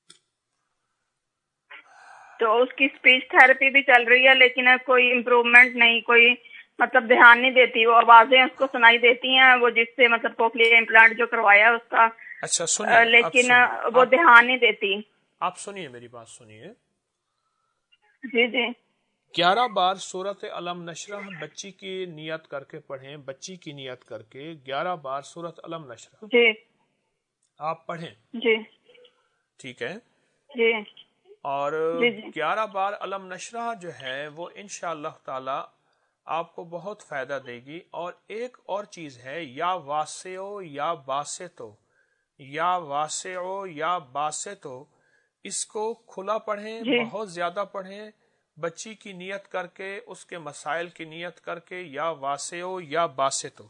تو اس کی اسپیچ تھراپی بھی چل رہی ہے لیکن کوئی امپروومنٹ نہیں، کوئی مطلب دھیان نہیں دیتی. وہ آوازیں اس کو سنائی دیتی ہیں وہ جس سے مطلب کوکلیا امپلانٹ جو کروایا اس کا. اچھا سنیے. لیکن وہ دھیان نہیں دیتی. آپ سنیے میری بات سنیے. جی جی. گیارہ بار سورۃ علم نشرح بچی کی نیت کر کے پڑھیں. بچی کی نیت کر کے گیارہ بار سورۃ علم نشرح جی آپ پڑھیں. جی ٹھیک ہے. جی. اور جی جی. گیارہ بار علم نشرح جو ہے وہ انشاءاللہ تعالی آپ کو بہت فائدہ دے گی. اور ایک اور چیز ہے، یا واسعو یا باسطو، یا واسعو یا باسطو، اس کو کھلا پڑھیں. جی. بہت زیادہ پڑھیں. بچی کی نیت کر کے، اس کے مسائل کی نیت کر کے، یا واسعو یا باسطو.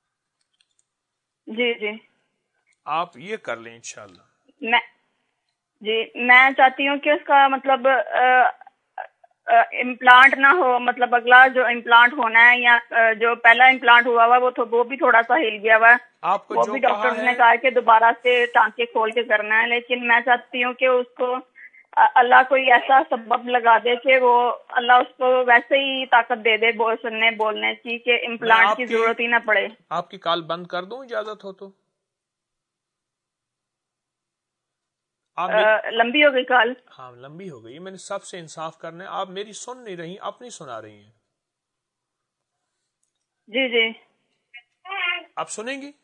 جی جی. آپ یہ کر لیں انشاءاللہ. میں جی میں چاہتی ہوں کہ اس کا مطلب امپلانٹ نہ ہو، مطلب اگلا جو امپلانٹ ہونا ہے یا جو پہلا امپلانٹ ہوا ہوا وہ وہ بھی تھوڑا سا ہل گیا ہوا ہے، آپ کو وہ جو بھی کہا ڈاکٹر ہے نے کہا کہ دوبارہ سے ٹانکے کھول کے کرنا ہے، لیکن میں چاہتی ہوں کہ اس کو اللہ کوئی ایسا سبب لگا دے کہ وہ اللہ اس کو ویسے ہی طاقت دے دے بول سننے بولنے کی کہ میں امپلانٹ آپ کی کی ضرورت ہی نہ پڑے. آپ کی کال بند کر دوں اجازت ہو تو؟ آپ میری لمبی ہو گئی کال؟ ہاں لمبی ہو گئی، میں نے سب سے انصاف کرنا ہے، آپ میری سن نہیں رہی، اپنی سنا رہی ہیں. جی جی آپ سنیں گی؟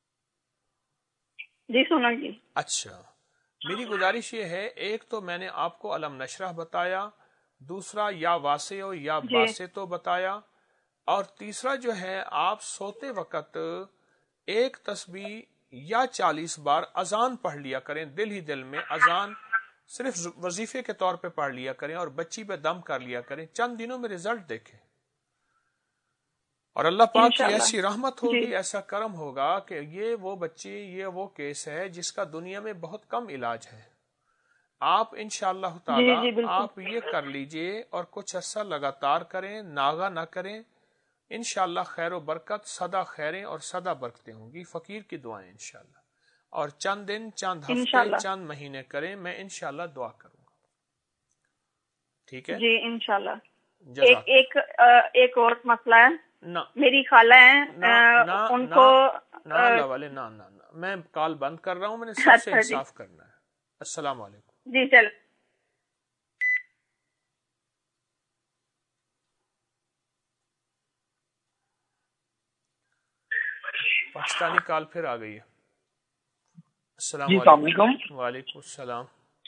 جی سنوں گی. اچھا، میری گزارش یہ ہے، ایک تو میں نے آپ کو علم نشرح بتایا، دوسرا یا واسع یا جی باسطو بتایا، اور تیسرا جو ہے آپ سوتے وقت ایک تسبیح یا چالیس بار اذان پڑھ لیا کریں، دل ہی دل میں اذان صرف وظیفے کے طور پہ پڑھ لیا کریں اور بچی پہ دم کر لیا کریں، چند دنوں میں رزلٹ دیکھیں، اور اللہ پاک کی انشاءاللہ. ایسی رحمت جی ہوگی، ایسا کرم ہوگا کہ یہ وہ بچی، یہ وہ کیس ہے جس کا دنیا میں بہت کم علاج ہے. آپ انشاءاللہ تعالی جی جی بالکل. آپ یہ کر لیجئے اور کچھ عرصہ لگاتار کریں، ناغا نہ کریں، انشاءاللہ خیر و برکت، صدا خیریں اور صدا برکتیں ہوں گی، فقیر کی دعائیں انشاءاللہ. اور چند دن، چند ہفتے، انشاءاللہ. چند مہینے کریں، میں انشاءاللہ دعا کروں گا. ٹھیک ہے؟ جی انشاءاللہ. ایک جزاک ایک ایک اور مسئلہ ہے، نہ میری خالہ ہیں نہ ان نہ کو نہ اللہ والے نہ نہ نہ میں کال بند کر رہا ہوں، میں نے سب سے اچھا جی انصاف کرنا ہے. السلام علیکم. جی چل پاکستانی کال پھر آ گئی ہے. السلام جی السلام علیکم. علیکم. وعلیکم السلام.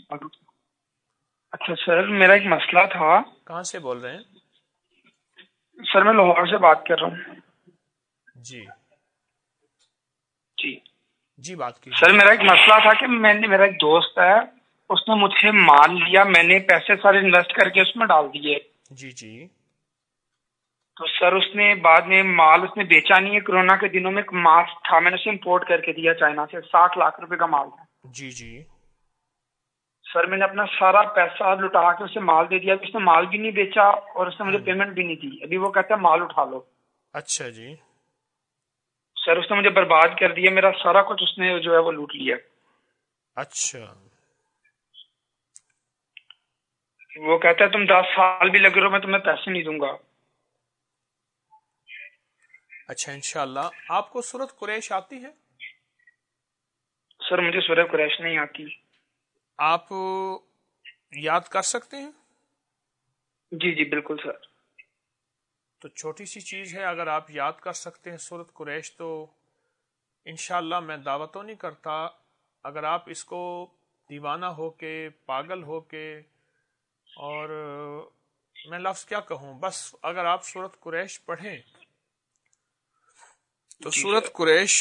اچھا سر، میرا ایک مسئلہ تھا. کہاں سے بول رہے ہیں؟ سر میں لاہور سے بات کر رہا ہوں. جی جی جی بات کیجیے. سر میرا ایک مسئلہ تھا کہ میں نے، میرا ایک دوست ہے، اس نے مجھ سے مال لیا، میں نے پیسے سارے انویسٹ کر کے اس میں ڈال دیے. جی جی تو سر اس نے بعد میں مال اس نے بیچا نہیں ہے. کرونا کے دنوں میں ایک ماسک تھا، میں نے اسے امپورٹ کر کے دیا چائنا سے، ساٹھ لاکھ روپے کا مال تھا. جی جی سر میں نے اپنا سارا پیسہ لٹا کے اسے مال دے دیا. اس نے مال بھی نہیں بیچا اور اس نے مجھے پیمنٹ بھی نہیں دی. ابھی وہ کہتا ہے مال اٹھا لو. اچھا جی. سر اس نے مجھے برباد کر دیا، میرا سارا کچھ اس نے جو ہے وہ لوٹ لیا. اچھا وہ کہتا ہے تم دس سال بھی لگے رہو میں تمہیں پیسے نہیں دوں گا. اچھا انشاءاللہ. آپ کو سورۃ قریش آتی ہے؟ سر مجھے سورہ قریش نہیں آتی. آپ یاد کر سکتے ہیں؟ جی جی بالکل سر. تو چھوٹی سی چیز ہے، اگر آپ یاد کر سکتے ہیں سورۃ قریش تو انشاءاللہ میں دعوت تو نہیں کرتا، اگر آپ اس کو دیوانہ ہو کے، پاگل ہو کے، اور میں لفظ کیا کہوں، بس اگر آپ سورۃ قریش پڑھیں تو جی سورۃ سر. قریش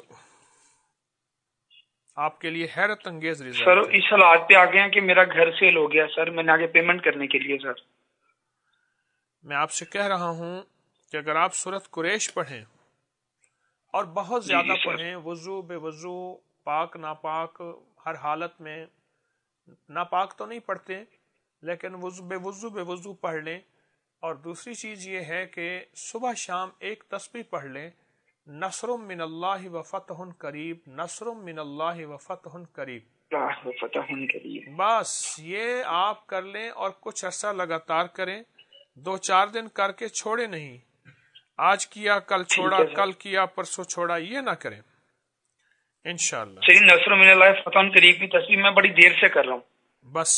آپ کے لیے حیرت انگیز سر رزلٹ ہے. اس حالات پہ آ گئے ہیں کہ میرا گھر سیل ہو گیا سر، میں نے آگے پیمنٹ کرنے کے لیے. سر میں آپ سے کہہ رہا ہوں کہ اگر آپ سورۃ قریش پڑھیں اور بہت جی زیادہ جی سر. پڑھیں، وضو بے وضو، پاک ناپاک، ہر حالت میں، ناپاک تو نہیں پڑھتے لیکن وضو بے وضو بے وضو پڑھ لیں. اور دوسری چیز یہ ہے کہ صبح شام ایک تسبیح پڑھ لیں، نصر من اللہ و فتح قریب، نصر من اللہ و فتح قریب. فتح قریب. بس یہ آپ کر لیں اور کچھ عرصہ لگاتار کریں، دو چار دن کر کے چھوڑے نہیں، آج کیا کل چھوڑا، ٹھیک ہے کل سر. کیا پرسوں چھوڑا، یہ نہ کریں انشاءاللہ. چلیے نصر من اللہ فتح قریب کی تصویر میں بڑی دیر سے کر رہا ہوں. بس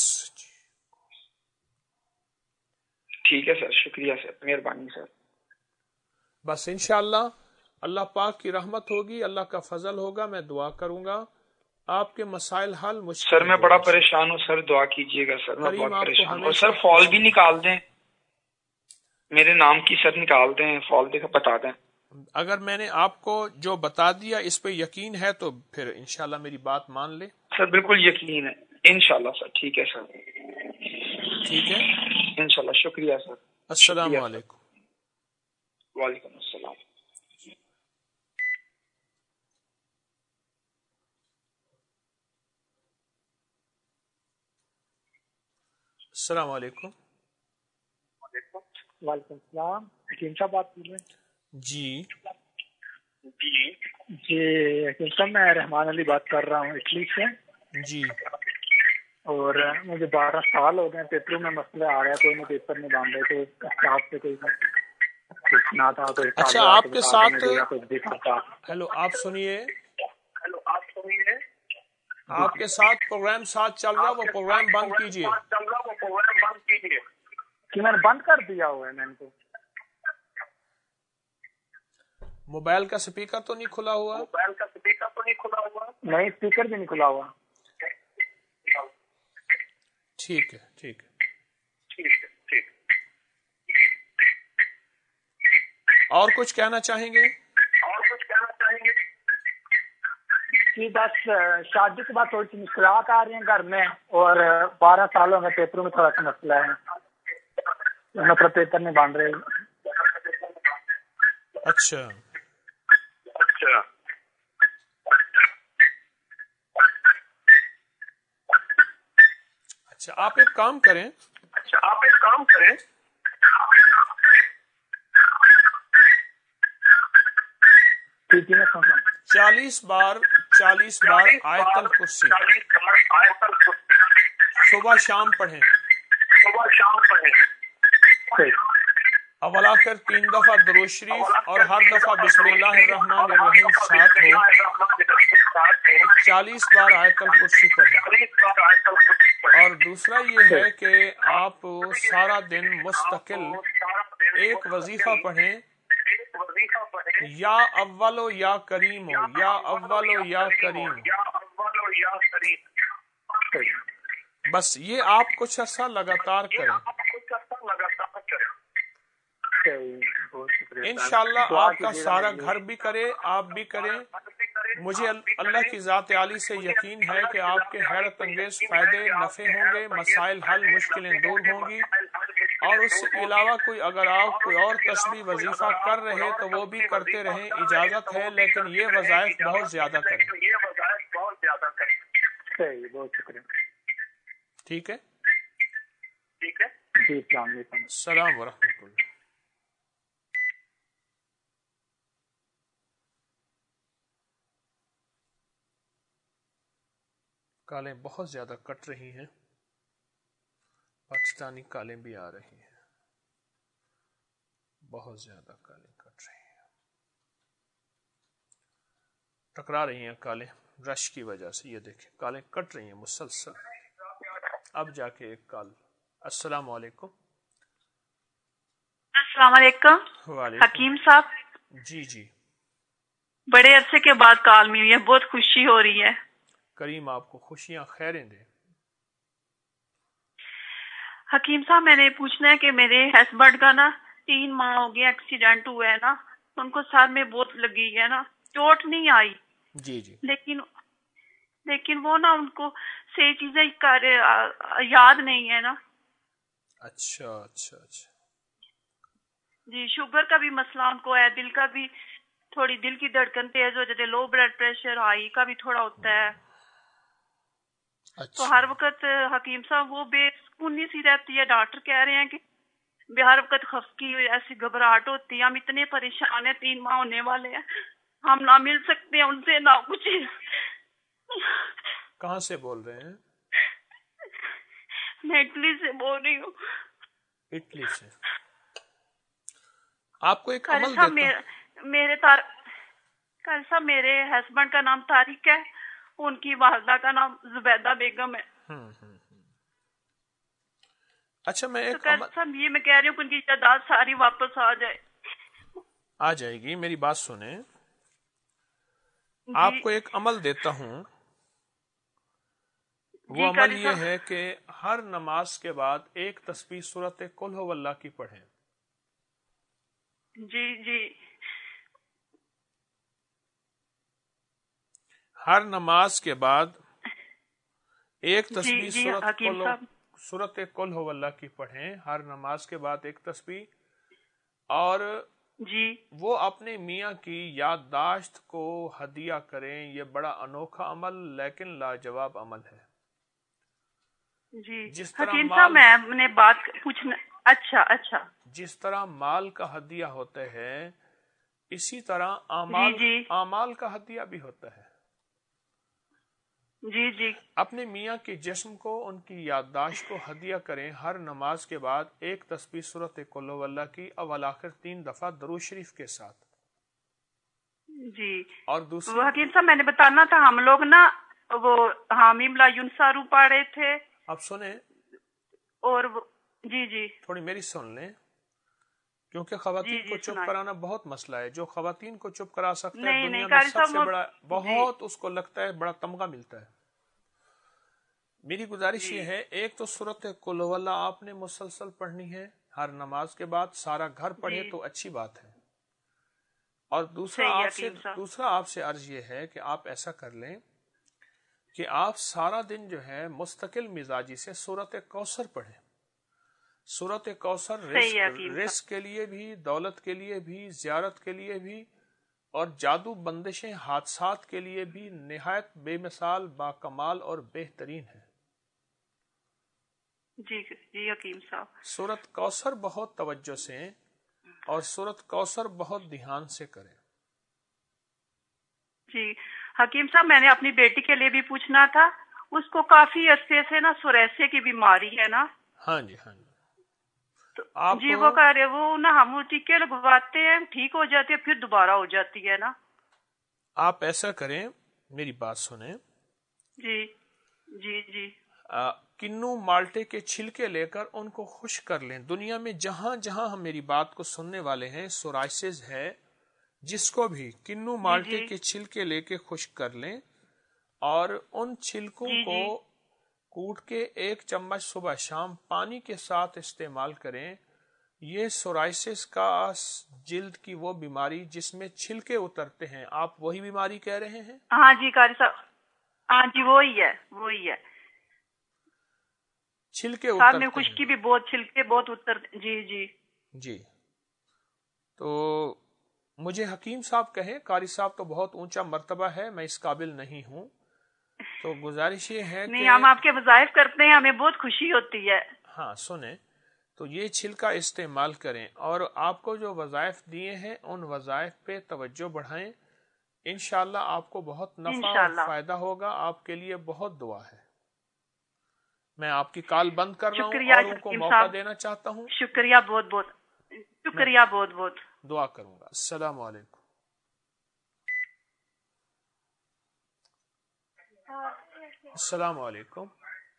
ٹھیک ہے سر، شکریہ سر، مہربانی سر. بس انشاءاللہ اللہ پاک کی رحمت ہوگی، اللہ کا فضل ہوگا، میں دعا کروں گا آپ کے مسائل حل مجھ سر میں بڑا پریشان ہوں سر، دعا کیجیے گا سر، میں کریم بہت آپ کو پریشان ہوں. اور ہمیشہ سر فال بھی نکال دیں، میرے نام کی سر نکال دیں، فال دے بتا دیں. اگر میں نے آپ کو جو بتا دیا اس پہ یقین ہے تو پھر انشاءاللہ میری بات مان لے. سر بالکل یقین ہے انشاءاللہ سر. ٹھیک ہے سر. ٹھیک ہے، انشاءاللہ. شکریہ سر. السلام شکریہ سر. علیکم. وعلیکم السلام. السلام علیکم. وعلیکم السلام. حکیم صاحب بات کر رہے ہیں؟ جی جی جی حکیم صاحب میں رحمان علی بات کر رہا ہوں اٹلی سے. جی اور مجھے بارہ سال ہو گئے پیپروں میں مسئلہ آ رہا ہے, کوئی میں پیپر نہیں باندھ رہے, تو اسٹاف سے کوئی پوچھنا تھا. کوئی اچھا آپ کے ساتھ ہیلو آپ سنیے ہیلو آپ سنیے آپ کے ساتھ پروگرام ساتھ چل رہا وہ پروگرام بند کیجیے. کہ میں نے بند کر دیا ہوا ہے میں نے تو. موبائل کا سپیکر تو نہیں کھلا ہوا؟ موبائل کا سپیکر تو نہیں کھلا ہوا نہیں, اسپیکر بھی نہیں کھلا ہوا. ٹھیک ہے ٹھیک ہے ٹھیک ہے ٹھیک. اور کچھ کہنا چاہیں گے؟ اور کچھ کہنا چاہیں گے کہ بس شادی کے بعد تھوڑی سی مشکلات آ رہی ہیں گھر میں, اور بارہ سالوں میں پیپروں میں تھوڑا سا مسئلہ ہے, مطلب پیپر نہیں باندھ رہے. اچھا اچھا اچھا آپ ایک کام کریں اچھا آپ ایک کام کریں چالیس بار چالیس بار آیت الکرسی صبح شام پڑھیں. صبح شام پڑھیں. اول آخر تین دفعہ درود شریف اور ہر دفعہ بسم اللہ الرحمن الرحیم ساتھ ہو. چالیس بار آیت الکرسی پڑھیں. اور دوسرا یہ ہے کہ آپ سارا دن مستقل ایک وظیفہ پڑھیں, یا اولو یا کریم ہو یا اولو یا کریم. بس یہ آپ کچھ عرصہ لگاتار کریں. انشاءاللہ آپ کا سارا گھر بھی کرے, آپ بھی کریں. مجھے اللہ کی ذات عالی سے یقین ہے کہ آپ کے حیرت انگیز فائدے نفع ہوں گے, مسائل حل, مشکلیں دور ہوں گی. اور اس کے علاوہ کوئی اگر آپ کوئی اور تسبیح وظیفہ کر رہے تو وہ بھی کرتے رہیں, اجازت ہے, لیکن یہ وظائف بہت زیادہ کریں. بہت شکریہ. ٹھیک ہے ٹھیک ہے جی السلام علیکم. السلام ورحمۃ اللہ. کالیں بہت زیادہ کٹ رہی ہیں, پاکستانی کالیں بھی آ رہی ہیں, بہت زیادہ کالیں کٹ رہی ہیں, ٹکرا رہی ہیں کالیں رش کی وجہ سے. یہ دیکھیں کالیں کٹ رہی ہیں مسلسل. اب جا کے ایک کال. السلام علیکم. السلام علیکم. وعلیکم. حکیم صاحب جی جی بڑے عرصے کے بعد کال ملی ہے, بہت خوشی ہو رہی ہے. کریم آپ کو خوشیاں خیریں دے. حکیم صاحب میں نے پوچھنا ہے کہ میرے ہسبینڈ کا نا تین ماہ ہو گیا ایکسیڈنٹ ہوا ہے نا, ان کو سر میں بہت لگی ہے نا, چوٹ نہیں آئی جی جی لیکن لیکن وہ نا ان کو صحیح چیزیں یاد نہیں ہے نا. اچھا اچھا اچھا جی شوگر کا بھی مسئلہ ان کو ہے, دل کا بھی تھوڑی دل کی دھڑکن تیز ہو جاتی ہے, لو بلڈ پریشر ہائی کا بھی تھوڑا ہوتا ہے. تو ہر وقت حکیم صاحب وہ بے سکونی سی رہتی ہے. ڈاکٹر کہہ رہے ہیں کہ ہر وقت خفکی ایسی گھبراہٹ ہوتی ہے. ہم اتنے پریشان ہیں, تین ماہ ہونے والے ہیں, ہم نہ مل سکتے ہیں ان سے نہ کچھ. کہاں سے بول رہے ہیں؟ میں اٹلی سے بول رہی ہوں. اٹلی سے. آپ کو ایک عمل دیتا ہوں. میرے تار کل صاحب میرے ہسبینڈ کا نام طارق ہے, ان کی والدہ کا نام زبیدہ بیگم ہے. اچھا میں ایک عمل... صاحب یہ میں کہہ رہی ہوں کہ ان کی جائیداد ساری واپس آ جائے. آ جائے گی, میری بات سنیں. آپ کو ایک عمل دیتا ہوں. وہ عمل یہ ہے کہ ہر نماز کے بعد ایک تسبیح سورۃ قل ھو اللہ کی پڑھیں. جی جی ہر نماز کے بعد ایک تسبیح جی جی سورۃ قل ھو اللہ کی پڑھیں. ہر نماز کے بعد ایک تسبیح, اور جی وہ اپنے میاں کی یادداشت کو ہدیہ کریں. یہ بڑا انوکھا عمل لیکن لاجواب عمل ہے. جی جس طرح حکیم صاحب مال میں نے بات پوچھنا. اچھا اچھا جس طرح مال کا ہدیہ ہوتا ہے اسی طرح اعمال جی جی اعمال کا ہدیہ بھی ہوتا ہے. جی جی اپنے میاں کے جسم کو ان کی یادداشت کو ہدیہ کریں. ہر نماز کے بعد ایک تسبیح سورۃ قل هو اللہ کی اول آخر تین دفعہ درود شریف کے ساتھ. جی اور دوسری وہ حکیم صاحب میں نے بتانا تھا ہم لوگ نا وہ حامیم لا ینصارو پڑھ رہے تھے. اب سنیں اور وہ جی جی تھوڑی میری سن لیں کیونکہ خواتین جی جی کو چپ سنائیں. کرانا بہت مسئلہ ہے. جو خواتین کو چپ کرا سکتا ہے نہیں دنیا نہیں میں قاری سب صاحب سے وہ- بڑا جی بہت اس کو لگتا ہے بڑا تمغہ ملتا ہے. میری گزارش جی یہ ہے ایک تو سورۃ قل هو اللہ آپ نے مسلسل پڑھنی ہے ہر نماز کے بعد. سارا گھر پڑھے جی تو اچھی بات ہے. اور دوسرا صحیح ہے آپ سے حکیم صاحب. دوسرا آپ سے عرض یہ ہے کہ آپ ایسا کر لیں کہ آپ سارا دن جو ہے مستقل مزاجی سے سورۃ کوثر پڑھیں. سورۃ کوثر صحیح ہے رزق حکیم صاحب. رزق کے لیے بھی، دولت کے لیے بھی، زیارت کے لیے بھی اور جادو بندشیں حادثات کے لیے بھی نہایت بے مثال، با کمال اور بہترین ہے. جی جی حکیم صاحب. سورۃ کوثر بہت توجہ سے اور سورۃ کوثر بہت دھیان سے کریں. جی حکیم صاحب میں نے اپنی بیٹی کے لیے بھی پوچھنا تھا. اس کو کافی عرصے سے نا سوریسے کی بیماری ہے نا. ہاں جی ہاں جی تو آپ جی وہ کہہ رہے وہ نا ہم ٹیکے لگواتے ہیں ٹھیک ہو جاتی ہے پھر دوبارہ ہو جاتی ہے نا. آپ ایسا کریں میری بات سنیں. جی جی جی آ, کنو مالٹے کے چھلکے لے کر ان کو خشک کر لیں. دنیا میں جہاں جہاں ہم میری بات کو سننے والے ہیں سورائسز ہے جس کو بھی کنو مالٹے جی کے چھلکے لے کے خشک کر لیں اور ان چھلکوں جی کو جی کوٹ کے ایک چمچ صبح شام پانی کے ساتھ استعمال کریں. یہ سورائسس کا جلد کی وہ بیماری جس میں چھلکے اترتے ہیں، آپ وہی بیماری کہہ رہے ہیں؟ ہاں جی قاری صاحب ہاں جی وہی ہے وہی ہے چھلکے صاحب اترتے میں ہیں. خشکی بھی بہت چھلکے بہت اتر جی جی جی تو مجھے حکیم صاحب کہیں، قاری صاحب تو بہت اونچا مرتبہ ہے، میں اس قابل نہیں ہوں. تو گزارش یہ ہے نہیں کہ ہم آپ کے وظائف کرتے ہیں ہمیں بہت خوشی ہوتی ہے. ہاں سنیں تو یہ چھلکا استعمال کریں اور آپ کو جو وظائف دیے ہیں ان وظائف پہ توجہ بڑھائیں. انشاءاللہ آپ کو بہت نفع اور انشاءاللہ. فائدہ ہوگا. آپ کے لیے بہت دعا ہے. میں آپ کی کال بند کر رہا ہوں شکریہ اور ان کو حکیم موقع صاحب. دینا چاہتا ہوں. شکریہ بہت بہت شکریہ بہت بہت دعا کروں گا. السلام علیکم. السلام علیکم.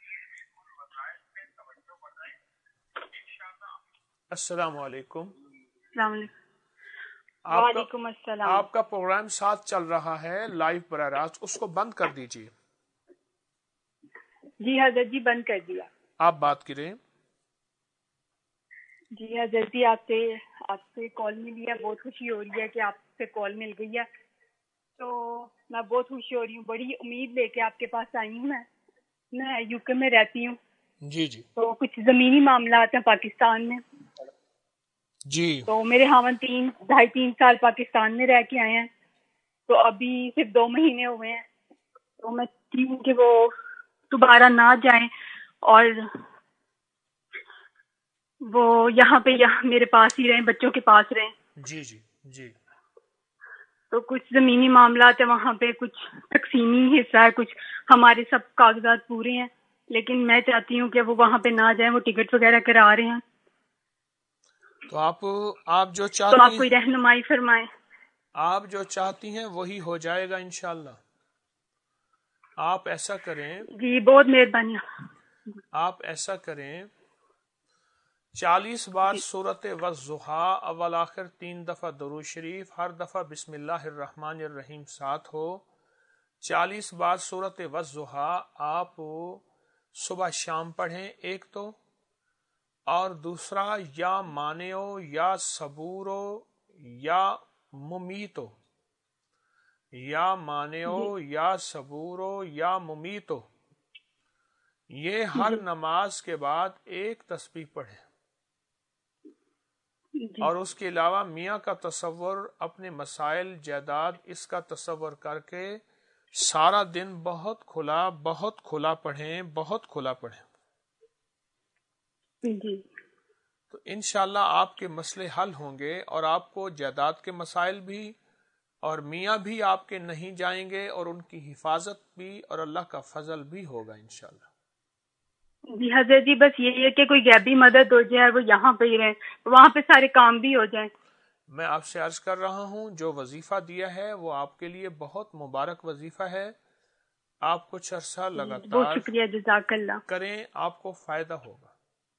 السلام علیکم. السلام علیکم. آپ وعلیکم کا السلام. آپ کا پروگرام ساتھ چل رہا ہے لائیو براہ راست، اس کو بند کر دیجیے. جی حضرت جی بند کر دیا. آپ بات کریں. جی حضرت جی آپ سے آپ سے کال ملی ہے، بہت خوشی ہو رہی ہے کہ آپ سے کال مل گئی ہے. تو میں بہت خوشی ہو رہی ہوں، بڑی امید لے کے آپ کے پاس آئی ہوں. میں میں یو کے میں رہتی ہوں. جی جی تو کچھ زمینی معاملات ہیں پاکستان میں. جی تو میرے ہاون تین ڈھائی تین سال پاکستان میں رہ کے آئے ہیں. تو ابھی صرف دو مہینے ہوئے ہیں. تو میں چاہتی ہوں کہ وہ دوبارہ نہ جائیں اور وہ یہاں پہ یہاں میرے پاس ہی رہیں، بچوں کے پاس رہیں. جی جی جی تو کچھ زمینی معاملات ہیں وہاں پہ، کچھ تقسیمی حصہ ہے، کچھ ہمارے سب کاغذات پورے ہیں. لیکن میں چاہتی ہوں کہ وہ وہاں پہ نہ جائیں. وہ ٹکٹ وغیرہ کرا رہے ہیں. تو آپ آپ جو تو چاہتی آپ کوئی رہنمائی فرمائیں. آپ جو چاہتی ہیں وہی ہو جائے گا انشاءاللہ. آپ ایسا کریں جی بہت مہربانی. آپ ایسا کریں چالیس بار جی سورت والضحیٰ اول آخر تین دفعہ درود شریف، ہر دفعہ بسم اللہ الرحمن الرحیم ساتھ ہو. چالیس بار سورت والضحیٰ آپ صبح شام پڑھیں ایک تو، اور دوسرا یا مانعو یا صبورو یا ممیتو، یا مانعو یا صبورو یا ممیتو. یہ ہر جی نماز کے بعد ایک تسبیح پڑھیں. جی اور اس کے علاوہ میاں کا تصور، اپنے مسائل جائیداد اس کا تصور کر کے سارا دن بہت کھلا بہت کھلا پڑھیں بہت کھلا پڑھیں. جی تو انشاءاللہ آپ کے مسئلے حل ہوں گے، اور آپ کو جائیداد کے مسائل بھی اور میاں بھی آپ کے نہیں جائیں گے، اور ان کی حفاظت بھی اور اللہ کا فضل بھی ہوگا انشاءاللہ۔ جی حضرت جی، بس یہی ہے کہ کوئی غیبی مدد ہو جائے، وہ یہاں پہ ہی رہیں، وہاں پہ سارے کام بھی ہو جائیں۔ میں آپ سے عرض کر رہا ہوں جو وظیفہ دیا ہے وہ آپ کے لیے بہت مبارک وظیفہ ہے، آپ کچھ عرصہ بہت لگاتار شکریہ، جزاک اللہ۔ کریں، آپ کو فائدہ ہوگا۔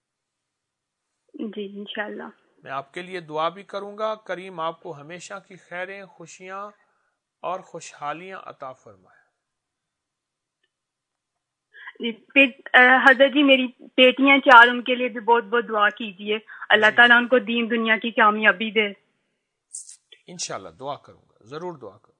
جی انشاءاللہ۔ میں آپ کے لیے دعا بھی کروں گا، کریم آپ کو ہمیشہ کی خیریں، خوشیاں اور خوشحالیاں عطا فرمائے۔ جی پھر حضرت جی میری بیٹیاں چار، ان کے لیے بھی بہت بہت دعا کیجیے، اللہ تعالیٰ ان کو دین دنیا کی کامیابی دے۔ انشاءاللہ دعا کروں گا، ضرور دعا کروں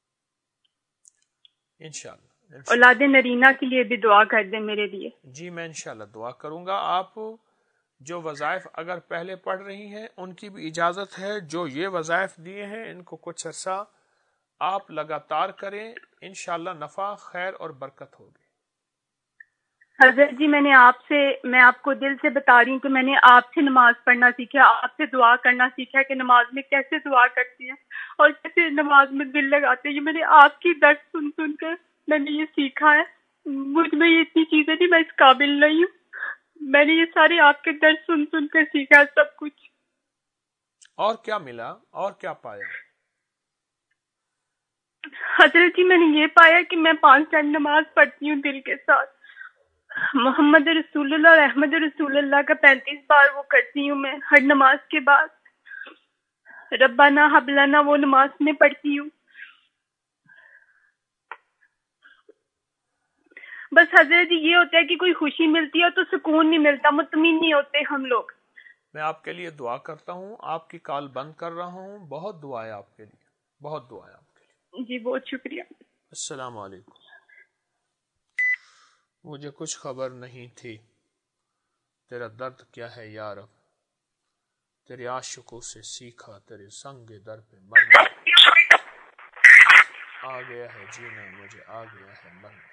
گا انشاءاللہ۔ اولاد نرینہ کے لیے بھی دعا کر دیں میرے لیے۔ جی میں انشاءاللہ دعا کروں گا۔ آپ جو وظائف اگر پہلے پڑھ رہی ہیں ان کی بھی اجازت ہے، جو یہ وظائف دیے ہیں ان کو کچھ عرصہ آپ لگاتار کریں، انشاءاللہ نفع، خیر اور برکت ہوگی۔ حضرت جی میں نے آپ سے، میں آپ کو دل سے بتا رہی ہوں کہ میں نے آپ سے نماز پڑھنا سیکھا، آپ سے دعا کرنا سیکھا کہ نماز میں کیسے دعا کرتی ہیں اور کیسے نماز میں دل لگاتے ہیں۔ یہ میں نے آپ کی درس سن سن کر میں نے یہ سیکھا ہے۔ مجھ میں یہ اتنی چیزیں تھی، میں اس قابل نہیں ہوں، میں نے یہ سارے آپ کے درس سن سن کر سیکھا سب کچھ۔ اور کیا ملا اور کیا پایا؟ حضرت جی میں نے یہ پایا کہ میں پانچ ٹائم نماز پڑھتی ہوں دل کے ساتھ، محمد رسول اللہ اور احمد رسول اللہ کا پینتیس بار وہ کرتی ہوں میں ہر نماز کے بعد، ربنا حب لنا وہ نماز میں پڑھتی ہوں۔ بس حضرت جی یہ ہوتا ہے کہ کوئی خوشی ملتی ہے تو سکون نہیں ملتا، مطمئن نہیں ہوتے ہم لوگ۔ میں آپ کے لیے دعا کرتا ہوں، آپ کی کال بند کر رہا ہوں، بہت دعا ہے آپ کے لیے، بہت دعا ہے آپ کے لیے۔ جی بہت شکریہ۔ السلام علیکم۔ مجھے کچھ خبر نہیں تھی، تیرا درد کیا ہے یا رب، تیرے عاشقوں سے سیکھا، تیرے سنگ در پہ مرنا، آ گیا ہے جینا مجھے، آ گیا ہے مرنا۔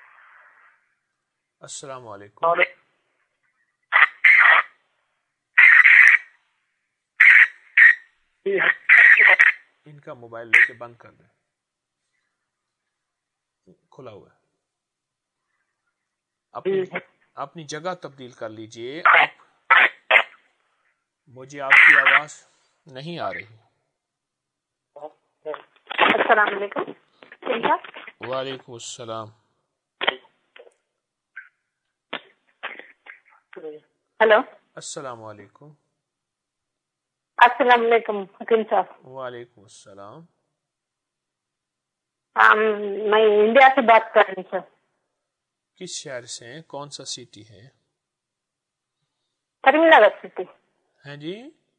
السلام علیکم۔ ان کا موبائل لے کے بند کر دیں، کھلا ہوا ہے۔ اپنی اپنی جگہ تبدیل کر لیجئے، آپ مجھے آپ کی آواز نہیں آ رہی۔ السلام علیکم۔ وعلیکم السلام۔ ہلو السلام علیکم۔ السلام علیکم حکیم صاحب۔ وعلیکم السلام۔ ہاں میں انڈیا سے بات کر رہی ہوں سر۔ کس شہر سے ہیں؟ کون سا سٹی ہے؟ Karimnagar city. ہیں جی؟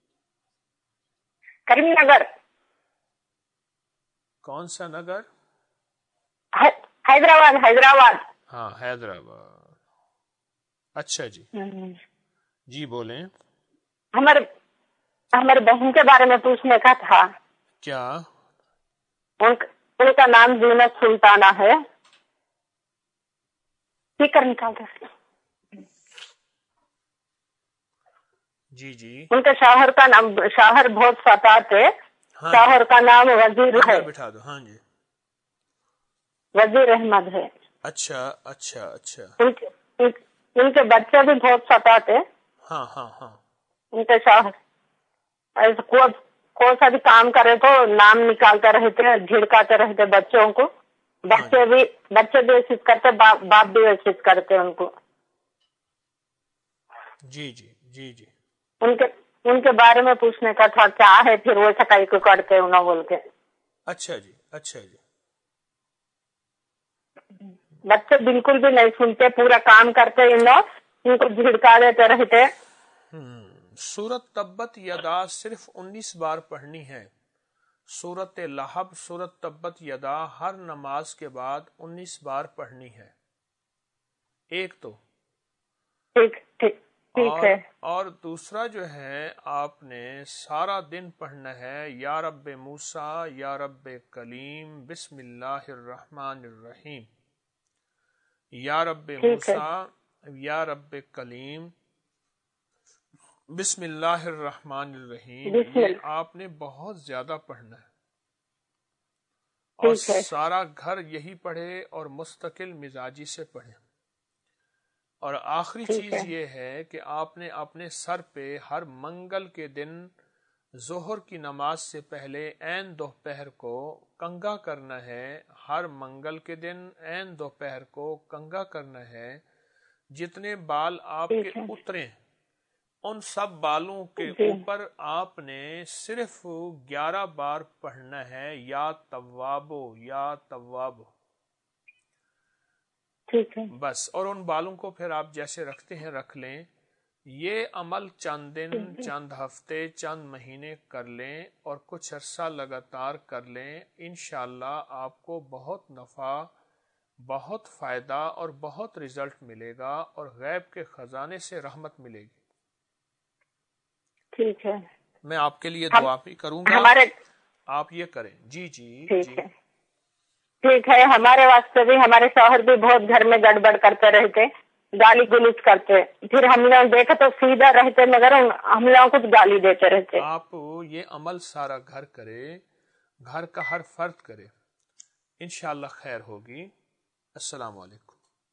کریم نگر۔ کون سا نگر؟ حیدرآباد۔ حیدرآباد۔ ہاں حیدرآباد۔ اچھا جی جی بولیں۔ ہمارے ہمارے بہن کے بارے میں پوچھنے کا تھا۔ کیا؟ ان ان کا نام زینت سلطانہ ہے۔ اسپیکر نکال کر۔ جی جی۔ ان کے شوہر کا نام، شوہر بہت ستاتے، شوہر کا نام وزیر ہے۔ بٹھا دو۔ ہاں جی۔ وزیر احمد ہے۔ اچھا اچھا اچھا۔ ان کے ان کے بچے بھی بہت ستاتے۔ ہاں ہاں ہاں۔ ان کے شوہر ایسے کوئی سا بھی کام کرے تو نام نکالتے رہتے، جھڑکاتے رہتے بچوں کو، بچے بھی بچے بھی عزت کرتے، باپ بھی عزت کرتے ان کو۔ جی جی جی جی۔ ان کے ان کے بارے میں پوچھنے کا تھا، کیا ہے پھر وہ سکائی کو کرتے انہوں بول کے۔ اچھا جی اچھا جی۔ بچے بالکل بھی نہیں سنتے، پورا کام کرتے انہوں، ان کو جھڑکا دیتے رہتے۔ سورت تبت یدا صرف انیس بار پڑھنی ہے۔ سورت لہب، سورت تبت یدا ہر نماز کے بعد انیس بار پڑھنی ہے، ایک تو ٹھیک ٹھیک ٹھیک ہے۔ اور دوسرا جو ہے آپ نے سارا دن پڑھنا ہے یا رب موسیٰ یا رب کلیم بسم اللہ الرحمن الرحیم، یا رب موسیٰ یا رب کلیم بسم اللہ الرحمن الرحیم. یہ آپ نے بہت زیادہ پڑھنا ہے اور سارا گھر یہی پڑھے اور مستقل مزاجی سے پڑھے. اور آخری چیز یہ ہے کہ آپ نے اپنے سر پہ ہر منگل کے دن ظہر کی نماز سے پہلے عین دوپہر کو کنگھا کرنا ہے. ہر منگل کے دن عین دوپہر کو کنگھا کرنا ہے. جتنے بال آپ کے اترے ان سب بالوں کے اوپر آپ نے صرف گیارہ بار پڑھنا ہے یا توابو یا توابو. ٹھیک ہے بس. اور ان بالوں کو پھر آپ جیسے رکھتے ہیں رکھ لیں. یہ عمل چند دن چند ہفتے چند مہینے کر لیں اور کچھ عرصہ لگاتار کر لیں. انشاءاللہ آپ کو بہت نفع بہت فائدہ اور بہت رزلٹ ملے گا اور غیب کے خزانے سے رحمت ملے گی. ٹھیک ہے. میں آپ کے لیے دعا بھی کروں گا, آپ یہ کریں. جی جی ٹھیک ہے ٹھیک ہے. ہمارے واسطے بھی ہمارے شوہر بھی بہت گھر میں گڑبڑ کرتے رہتے, گالی گلوچ کرتے, پھر ہم لوگ دیکھے تو سیدھا رہتے مگر ہم لوگوں کو گالی دیتے رہتے. آپ یہ عمل سارا گھر کرے, گھر کا ہر فرد کرے, انشاءاللہ خیر ہوگی. السلام علیکم.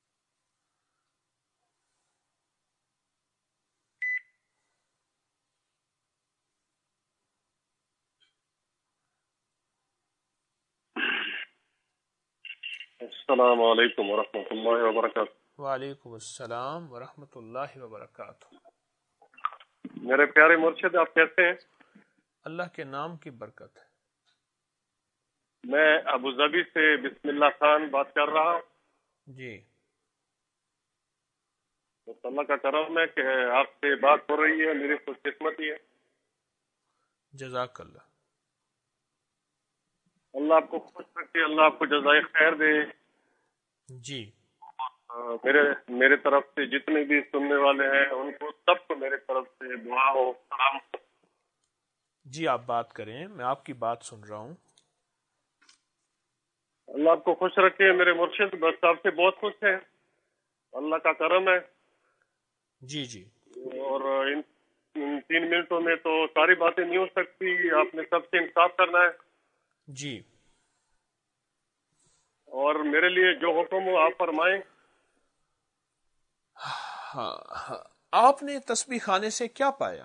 السلام علیکم ورحمۃ اللہ وبرکاتہ. وعلیکم السلام ورحمۃ اللہ وبرکاتہ. میرے پیارے مرشد, آپ کیسے ہیں؟ اللہ کے نام کی برکت ہے. میں ابو ظبی سے بسم اللہ خان بات کر رہا ہوں. جی. اللہ کا کرم ہے کہ آپ سے بات ہو رہی ہے, میری خوش قسمتی ہے. جزاک اللہ. اللہ آپ کو خوش رکھے, اللہ آپ کو جزائے خیر دے. جی. میرے میرے طرف سے جتنے بھی سننے والے ہیں ان کو سب کو میرے طرف سے دعا ہو, سلام. جی آپ بات کریں, میں آپ کی بات سن رہا ہوں. اللہ آپ کو خوش رکھے میرے مرشد, بس آپ سے بہت خوش ہیں, اللہ کا کرم ہے. جی جی. اور ان تین منٹوں میں تو ساری باتیں نہیں ہو سکتی, آپ نے سب سے انصاف کرنا ہے. جی. اور میرے لیے جو حکم ہو آپ فرمائیں. ہاں, آپ نے تسبیح خانے سے کیا پایا؟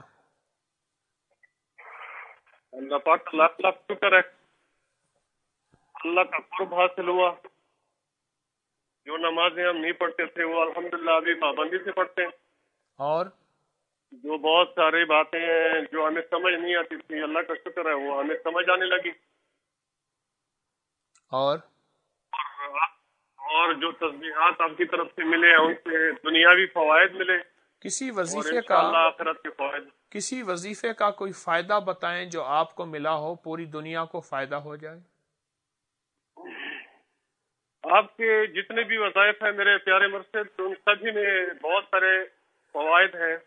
اللہ پاک لاکھ لاکھ شکر ہے, اللہ کا قرب حاصل ہوا. جو نمازیں ہم نہیں پڑھتے تھے وہ الحمدللہ ابھی پابندی سے پڑھتے ہیں. اور جو بہت ساری باتیں ہیں جو ہمیں سمجھ نہیں آتی تھی, اللہ کا شکر ہے وہ ہمیں سمجھ آنے لگی. اور اور جو تسبیحات آپ کی طرف سے ملے ہیں ان سے دنیاوی فوائد ملے, کسی وظیفے کا آخرت کے فوائد. کسی وظیفے کا کوئی فائدہ بتائیں جو آپ کو ملا ہو, پوری دنیا کو فائدہ ہو جائے. آپ کے جتنے بھی وظائف ہیں میرے پیارے مرشد, ان سبھی میں بہت سارے فوائد ہیں.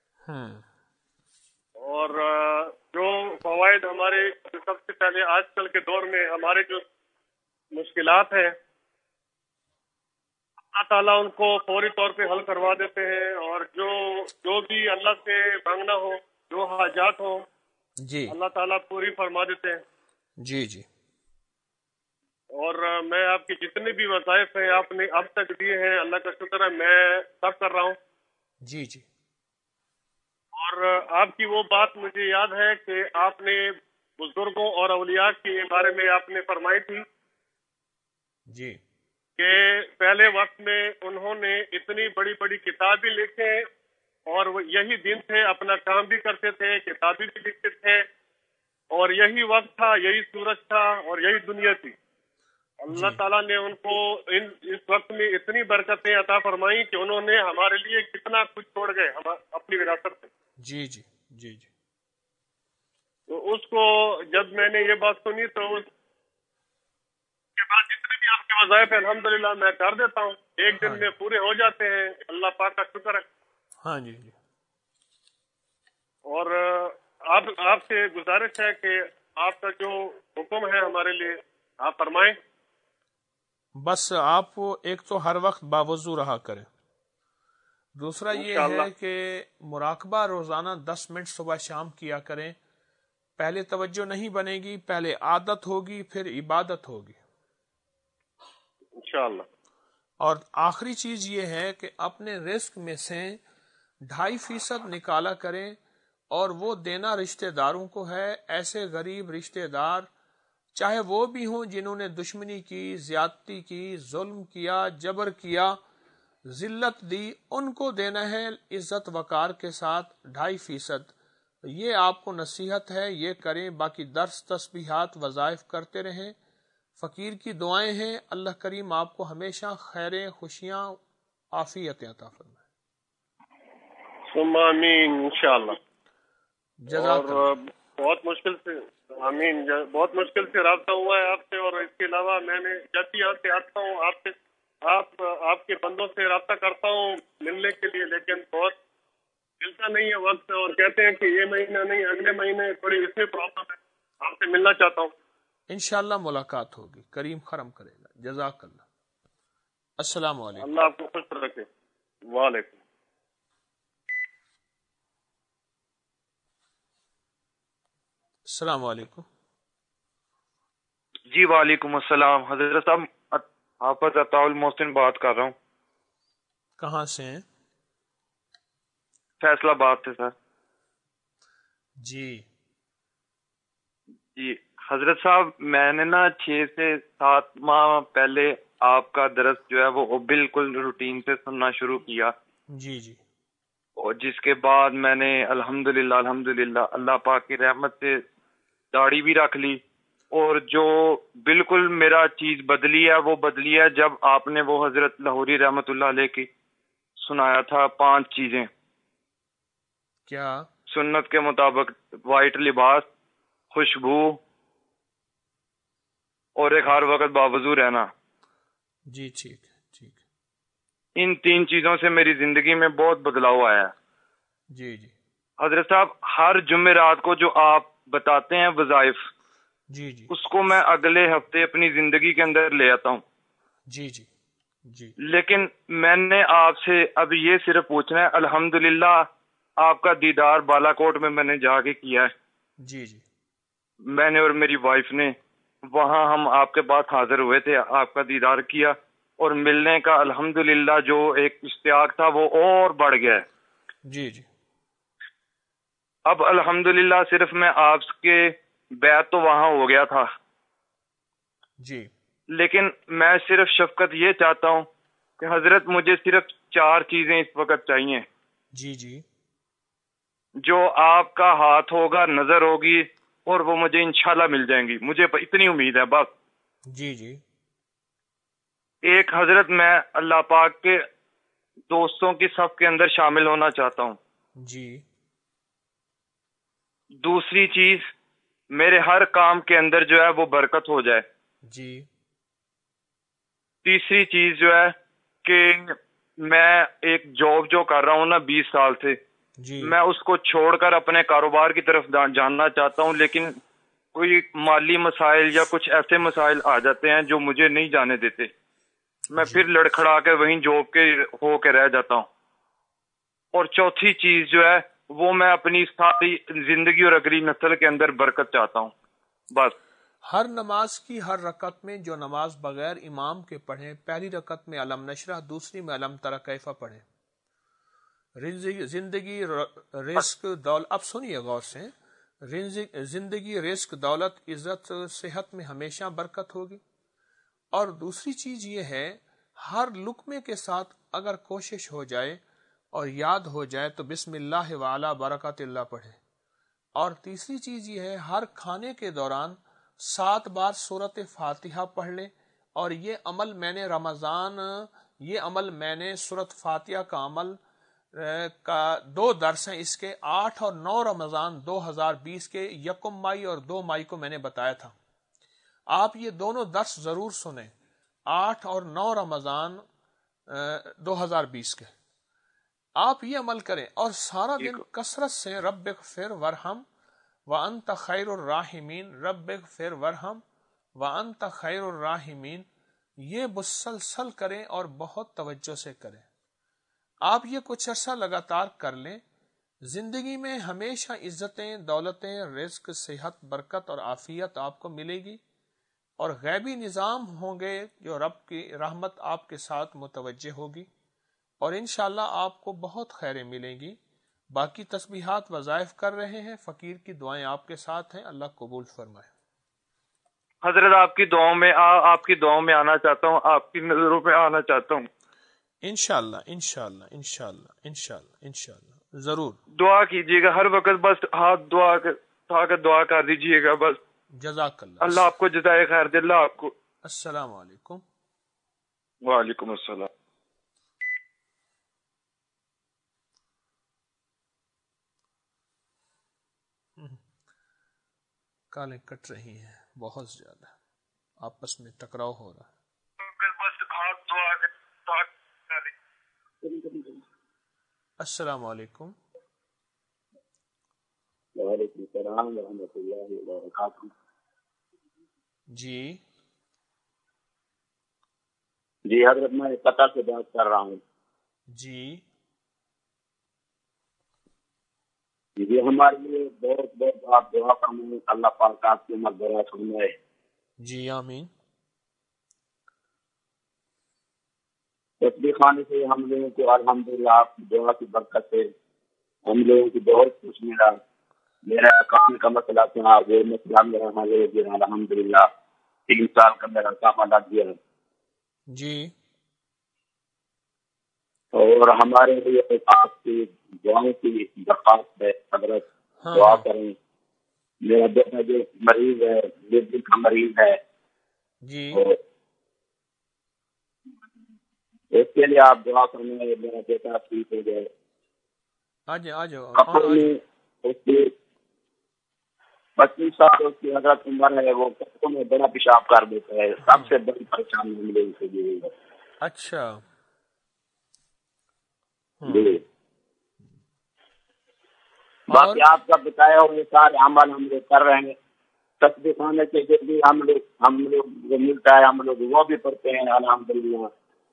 اور جو فوائد ہمارے سب سے پہلے آج کل کے دور میں ہمارے جو مشکلات ہیں اللہ تعالیٰ ان کو فوری طور پہ حل کروا دیتے ہیں, اور جو جو بھی اللہ سے مانگنا ہو, جو حاجات ہو, جی اللہ تعالیٰ پوری فرما دیتے ہیں. جی جی. اور میں آپ کے جتنے بھی وظائف ہیں آپ نے اب تک دیے ہیں, اللہ کا شکر ہے میں سب کر رہا ہوں. جی جی. اور آپ کی وہ بات مجھے یاد ہے کہ آپ نے بزرگوں اور اولیاء کے بارے میں آپ نے فرمائی تھی جی کہ پہلے وقت میں انہوں نے اتنی بڑی بڑی کتابیں لکھے اور وہ یہی دن تھے, اپنا کام بھی کرتے تھے, کتابیں بھی لکھتے تھے, اور یہی وقت تھا, یہی سورج تھا اور یہی دنیا تھی. اللہ جی. تعالیٰ نے ان کو ان اس وقت میں اتنی برکتیں عطا فرمائی کہ انہوں نے ہمارے لیے کتنا کچھ چھوڑ گئے اپنی وراثت سے. جی جی جی جی. تو اس کو جب میں نے یہ بات سنی تو اس کے بعد جتنے بھی آپ کے وظائف ہیں الحمدللہ میں کر دیتا ہوں, ایک دن میں پورے ہو جاتے ہیں. اللہ پاک کا شکر ہے. ہاں جی جی. اور آپ آپ سے گزارش ہے کہ آپ کا جو حکم ہے ہمارے لیے آپ فرمائیں. بس آپ ایک تو ہر وقت باوضو رہا کریں, دوسرا یہ ہے کہ مراقبہ روزانہ دس منٹ صبح شام کیا کریں. پہلے توجہ نہیں بنے گی، پہلے عادت ہوگی، پھر عبادت ہوگی انشاءاللہ. اور آخری چیز یہ ہے کہ اپنے رزق میں سے ڈھائی فیصد نکالا کریں، اور وہ دینا رشتہ داروں کو ہے. ایسے غریب رشتہ دار چاہے وہ بھی ہوں جنہوں نے دشمنی کی، زیادتی کی، ظلم کیا، جبر کیا، ذلت دی، ان کو دینا ہے عزت وقار کے ساتھ ڈھائی فیصد. یہ آپ کو نصیحت ہے، یہ کریں. باقی درس، تسبیحات، وظائف کرتے رہیں. فقیر کی دعائیں ہیں، اللہ کریم آپ کو ہمیشہ خیریں، خوشیاں، عافیت عطا فرمائے. ثم آمین انشاءاللہ. جزاک اور اللہ. بہت مشکل سے آمین بہت مشکل سے رابطہ ہوا ہے آپ سے، اور اس کے علاوہ میں نے جب بھی یہاں سے آتا ہوں آپ سے آپ آپ کے بندوں سے رابطہ کرتا ہوں ملنے کے لیے، لیکن بہت ملتا نہیں ہے وقت، اور کہتے ہیں کہ یہ مہینہ نہیں اگلے مہینے تھوڑی اس میں پرابلم ہے. آپ سے ملنا چاہتا ہوں. انشاءاللہ ملاقات ہوگی، کریم کرم کرے گا. جزاک اللہ. السلام علیکم. اللہ آپ کو خوش رکھے. وعلیکم. السلام علیکم. جی وعلیکم السلام. حضرت صاحب حافظ عطاء المحسن بات کر رہا ہوں. کہاں سے ہیں؟ فیصل آباد سے سر. جی جی حضرت صاحب میں نے نا چھ سے سات ماہ پہلے آپ کا درس جو ہے وہ بالکل روٹین سے سننا شروع کیا. جی جی. اور جس کے بعد میں نے الحمدللہ الحمدللہ اللہ پاک کی رحمت سے داڑھی بھی رکھ لی، اور جو بالکل میرا چیز بدلی ہے وہ بدلی ہے جب آپ نے وہ حضرت لاہوری رحمت اللہ علیہ کی سنایا تھا پانچ چیزیں. کیا؟ سنت کے مطابق وائٹ لباس، خوشبو، اور ایک ہر وقت باوضو رہنا. جی ٹھیک ٹھیک. ان تین چیزوں سے میری زندگی میں بہت بدلاؤ آیا. جی جی. حضرت صاحب ہر جمعرات کو جو آپ بتاتے ہیں وظائف، جی جی، اس کو میں اگلے ہفتے اپنی زندگی کے اندر لے آتا ہوں. جی جی جی. لیکن میں نے آپ سے اب یہ صرف پوچھنا ہے، الحمدللہ آپ کا دیدار بالا کوٹ میں میں نے جا کے کیا ہے. جی جی. میں نے اور میری وائف نے وہاں ہم آپ کے پاس حاضر ہوئے تھے، آپ کا دیدار کیا، اور ملنے کا الحمدللہ جو ایک اشتیاق تھا وہ اور بڑھ گیا ہے. جی جی. اب الحمدللہ صرف میں آپ کے بیعت تو وہاں ہو گیا تھا، جی، لیکن میں صرف شفقت یہ چاہتا ہوں کہ حضرت مجھے صرف چار چیزیں اس وقت چاہیے. جی جی. جو آپ کا ہاتھ ہوگا، نظر ہوگی، اور وہ مجھے انشاءاللہ مل جائیں گی. مجھے اتنی امید ہے بس. جی جی. ایک حضرت میں اللہ پاک کے دوستوں کی صف کے اندر شامل ہونا چاہتا ہوں. جی. دوسری چیز میرے ہر کام کے اندر جو ہے وہ برکت ہو جائے. جی. تیسری چیز جو ہے کہ میں ایک جاب جو کر رہا ہوں نا بیس سال سے، جی، میں اس کو چھوڑ کر اپنے کاروبار کی طرف جاننا چاہتا ہوں، لیکن کوئی مالی مسائل یا کچھ ایسے مسائل آ جاتے ہیں جو مجھے نہیں جانے دیتے. میں پھر لڑکھڑا کے وہیں جاب کے ہو کے رہ جاتا ہوں. اور چوتھی چیز جو ہے وہ میں اپنی ساری زندگی اور اگلی نسل کے اندر برکت چاہتا ہوں. بس ہر نماز کی ہر رکعت میں جو نماز بغیر امام کے پڑھیں، پہلی رکعت میں علم نشرح، دوسری میں علم تری کیف پڑھیں. زندگی رزق دولت، اب سنیے غور سے، زندگی رزق دولت عزت صحت میں ہمیشہ برکت ہوگی. اور دوسری چیز یہ ہے ہر لقمے کے ساتھ اگر کوشش ہو جائے اور یاد ہو جائے تو بسم اللہ وعلی برکات اللہ پڑھے. اور تیسری چیز یہ ہے ہر کھانے کے دوران سات بار سورت فاتحہ پڑھ لیں. اور یہ عمل میں نے رمضان یہ عمل میں نے سورت فاتحہ کا عمل کا دو درس ہیں اس کے، آٹھ اور نو رمضان دو ہزار بیس کے، یکم مئی اور دو مئی کو میں نے بتایا تھا. آپ یہ دونوں درس ضرور سنیں، آٹھ اور نو رمضان دو ہزار بیس کے. آپ یہ عمل کریں اور سارا دن کثرت سے رب اغفر ورحم وانت خیر الراحمین، رب اغفر ورحم وانت خیر الراحمین، یہ مسلسل کریں اور بہت توجہ سے کریں. آپ یہ کچھ عرصہ لگاتار کر لیں، زندگی میں ہمیشہ عزتیں، دولتیں، رزق، صحت، برکت اور عافیت آپ کو ملے گی، اور غیبی نظام ہوں گے جو رب کی رحمت آپ کے ساتھ متوجہ ہوگی، اور انشاءاللہ آپ کو بہت خیریں ملیں گی۔ باقی تسبیحات وظائف کر رہے ہیں، فقیر کی دعائیں آپ کے ساتھ ہیں، اللہ قبول فرمائے۔ حضرت آپ کی دعاؤں میں آ, آپ کی دعاؤں میں آنا چاہتا ہوں، آپ کی نظروں میں آنا چاہتا ہوں انشاءاللہ انشاءاللہ انشاءاللہ انشاءاللہ انشاءاللہ ضرور دعا کیجیے گا ہر وقت، بس ہاتھ دعا اٹھا کر دعا کر دیجیے گا بس۔ جزاک اللہ، اللہ آپ کو جزائے خیر دے، اللہ آپ کو۔ السلام علیکم۔ وعلیکم السلام۔ کالیں کٹ رہی ہیں بہت زیادہ، آپس میں ٹکراؤ ہو رہا ہے۔ السلام علیکم۔ وعلیکم السلام ورحمۃ اللہ وبرکاتہ۔ جی جی حضرت میں قطر سے بات کر رہا ہوں۔ جی جی ہمارے لیے بہت بہت آپ دعا فرمائیں، اللہ پاک آپ کی مغفرت فرمائے۔ جی آمین۔ تسبیح خانے سے ہم لوگوں کو الحمدللہ آپ کی دعا کی برکت سے ہم لوگوں کو بہت کچھ ملا۔ میرا کام کا مسئلہ تھا، وہ مسئلہ میرا حل ہو گیا الحمدللہ، تین سال کا میرا کام لگ گیا۔ جی اور ہمارے لیے آپ کی دعاؤں کی درخواست ہے حضرت، دعا کریں۔ میرا بیٹا جو مریض ہے، دل کا مریض ہے، جی اس کے لیے آپ دعا کریں، میرا بیٹا ٹھیک ہو جائے۔ آ جاؤ آ جاؤ۔ کپڑ میں اس کی پچیس سال اس کی حضرت عمر ہے، وہ کپڑوں میں بڑا پیشاب کر دیتا ہے، سب سے بڑی پریشانی ملے اسے دی ہے۔ اچھا جی باقی آپ کا بتایا ہوئے سارے عمل ہم لوگ کر رہے ہیں۔ تسبیح خانے کے جو بھی ہم لوگ ہم لوگ جو ملتا ہے ہم لوگ وہ بھی پڑھتے ہیں الحمدللہ۔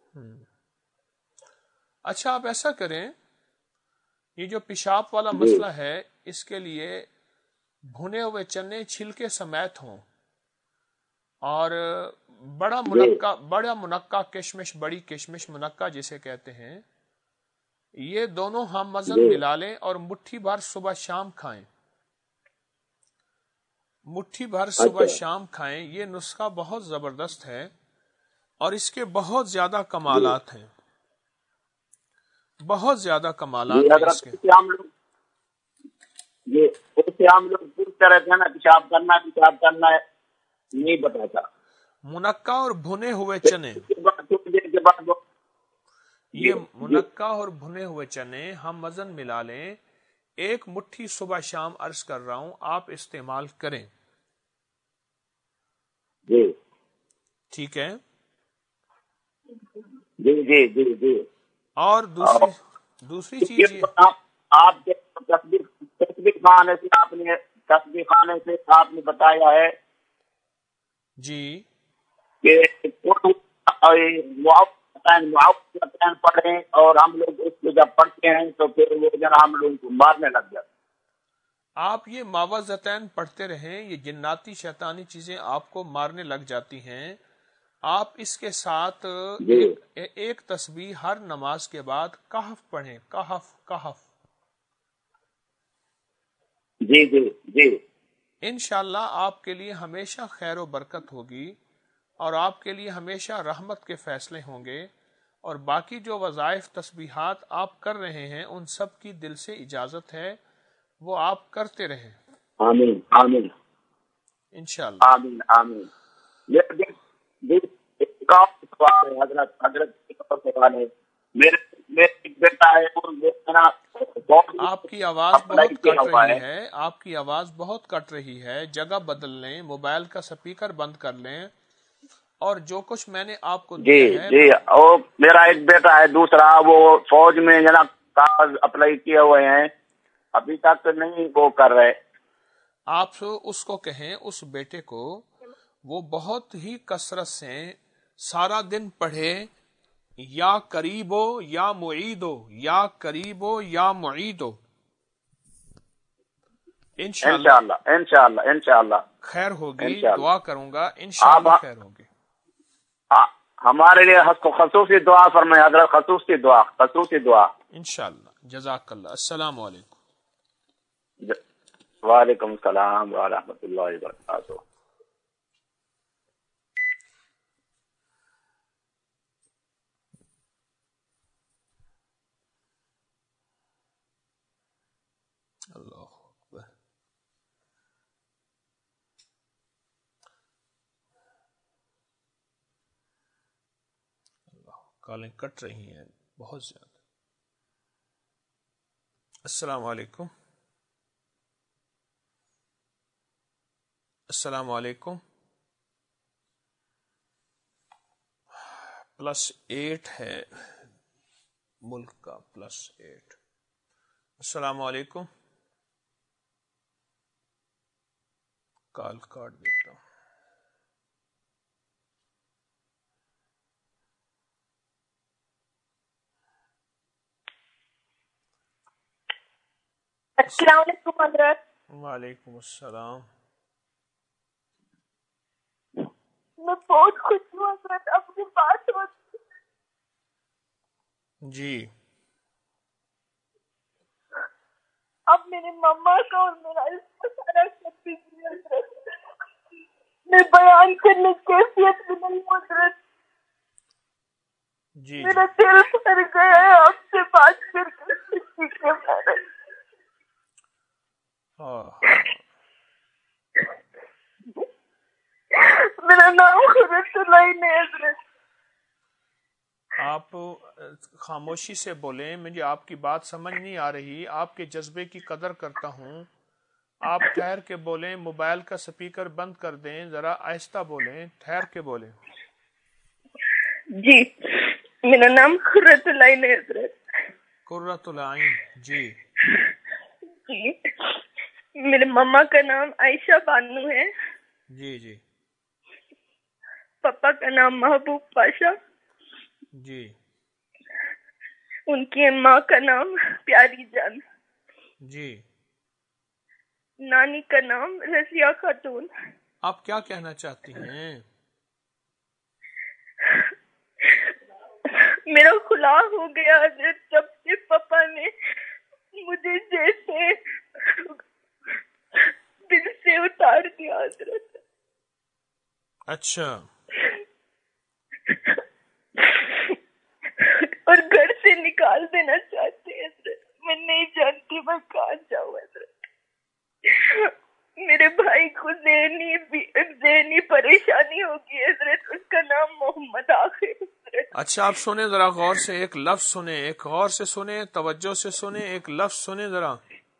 اچھا آپ ایسا کریں، یہ جو پیشاب والا مسئلہ ہے اس کے لیے بھنے ہوئے چنے چھلکے سمیت ہوں، اور بڑا منقع بڑا منقع کشمش، بڑی کشمش منقع جسے کہتے ہیں، یہ دونوں ہم مزن ملا لیں اور مٹھی بھر صبح شام کھائیں، مٹھی بھر صبح شام کھائیں۔ یہ نسخہ بہت زبردست ہے اور اس کے بہت زیادہ کمالات ہیں، بہت زیادہ کمالات ہیں اس کے۔ یہ اس سے ہم لوگ پوچھتے رہتے ہیں نا پیشاب کرنا پیشاب کرنا ہے، نہیں بتاتا۔ منقع اور بھنے ہوئے چنے، یہ منقع اور بھنے ہوئے چنے ہم مزن ملا لیں، ایک مٹھی صبح شام عرض کر رہا ہوں آپ استعمال کریں، جی ٹھیک ہے؟ جی جی جی جی اور دوسری دوسری چیز یہ آپ کے تسبیح خانے سے آپ نے تسبیح خانے سے آپ نے بتایا ہے جی کہ پڑھیں، اور ہم لوگ اس کو جب پڑھتے ہیں تو پھر وہ جنا ہم لوگوں کو مارنے لگ جاتے۔ آپ یہ معوذتین پڑھتے رہیں، یہ جناتی شیطانی چیزیں آپ کو مارنے لگ جاتی ہیں۔ آپ اس کے ساتھ ایک, ایک تسبیح ہر نماز کے بعد کہف پڑھیں، کہف کہف جی جی جی انشاءاللہ آپ کے لیے ہمیشہ خیر و برکت ہوگی، اور آپ کے لیے ہمیشہ رحمت کے فیصلے ہوں گے، اور باقی جو وظائف تسبیحات آپ کر رہے ہیں ان سب کی دل سے اجازت ہے، وہ آپ کرتے رہیں۔ آمین آمین انشاءاللہ آمین آمین۔ حضرت حضرت میرے ایک بیٹا ہے، آپ کی آواز بہت کٹ رہی ہے، آپ کی آواز بہت کٹ رہی ہے، جگہ بدل لیں، موبائل کا سپیکر بند کر لیں، اور جو کچھ میں نے آپ کو جی دیا ہے جی اور میرا ایک بیٹا ہے دوسرا، وہ فوج میں جناب کاغذ اپلائی کیے ہوئے ہیں، ابھی تک نہیں وہ کر رہے۔ آپ اس کو کہیں، اس بیٹے کو، وہ بہت ہی کثرت سے سارا دن پڑھے، یا قریبو یا معیدو، یا قریبو یا معیدو. انشاءاللہ انشاءاللہ انشاءاللہ خیر ہوگی، انشاءاللہ. دعا کروں گا انشاءاللہ خیر ہوگی. ہمارے لیے خصوصی دعا فرمائے حضرت، خصوصی دعا خصوصی دعا انشاءاللہ. جزاک اللہ. السلام علیکم. وعلیکم السلام ورحمۃ اللہ وبرکاتہ. اللہ اکبر. اللہ، کالیں کٹ رہی ہیں بہت زیادہ. السلام علیکم. السلام علیکم. پلس ایٹ ہے ملک کا، پلس ایٹ. السلام علیکم. کال کاٹ دیتا ہوں. السلام علیکم حضرت. وعلیکم السلام. میں بہت خوش ہوں حضرت اپنی بات ہوتی. جی. اب میرے مما کا اور میرا اس کا سارا سب حضرت میں بیان کرنے کی حیثیت بھی نہیں ہوں حضرت. جی میرا دل بھر گیا ہے آپ سے بات کر کے. میرا نام قرۃ العین ہے حضرت. آپ خاموشی سے بولیں، مجھے آپ کی بات سمجھ نہیں آ رہی. آپ کے جذبے کی قدر کرتا ہوں. آپ ٹھہر کے بولیں، موبائل کا سپیکر بند کر دیں، ذرا آہستہ بولیں، ٹھہر کے بولیں. جی میرا نام قرۃ العین ہے حضرت. قرۃ العین. جی جی. میرے مما کا نام عائشہ بانو ہے. جی جی. پاپا کا نام محبوب پاشا. جی. ان کی ماں کا نام پیاری جان. جی. نانی کا نام رضیہ خاتون. آپ کیا کہنا چاہتی ہیں؟ میرا خلا ہو گیا حضرت جب سے پاپا نے مجھے جیسے دل سے اتار دیا حضرت. اچھا. اور گھر سے نکال دینا چاہتے ہیں حضرت. میں نہیں جانتی میں کہاں جاؤں حضرت. میرے بھائی کو ذہنی ذہنی پریشانی ہوگی حضرت. اس کا نام محمد آخر حضرت. اچھا آپ سنیں ذرا غور سے، ایک لفظ سنیں، ایک غور سے سنیں، توجہ سے سنیں، ایک لفظ سنیں ذرا.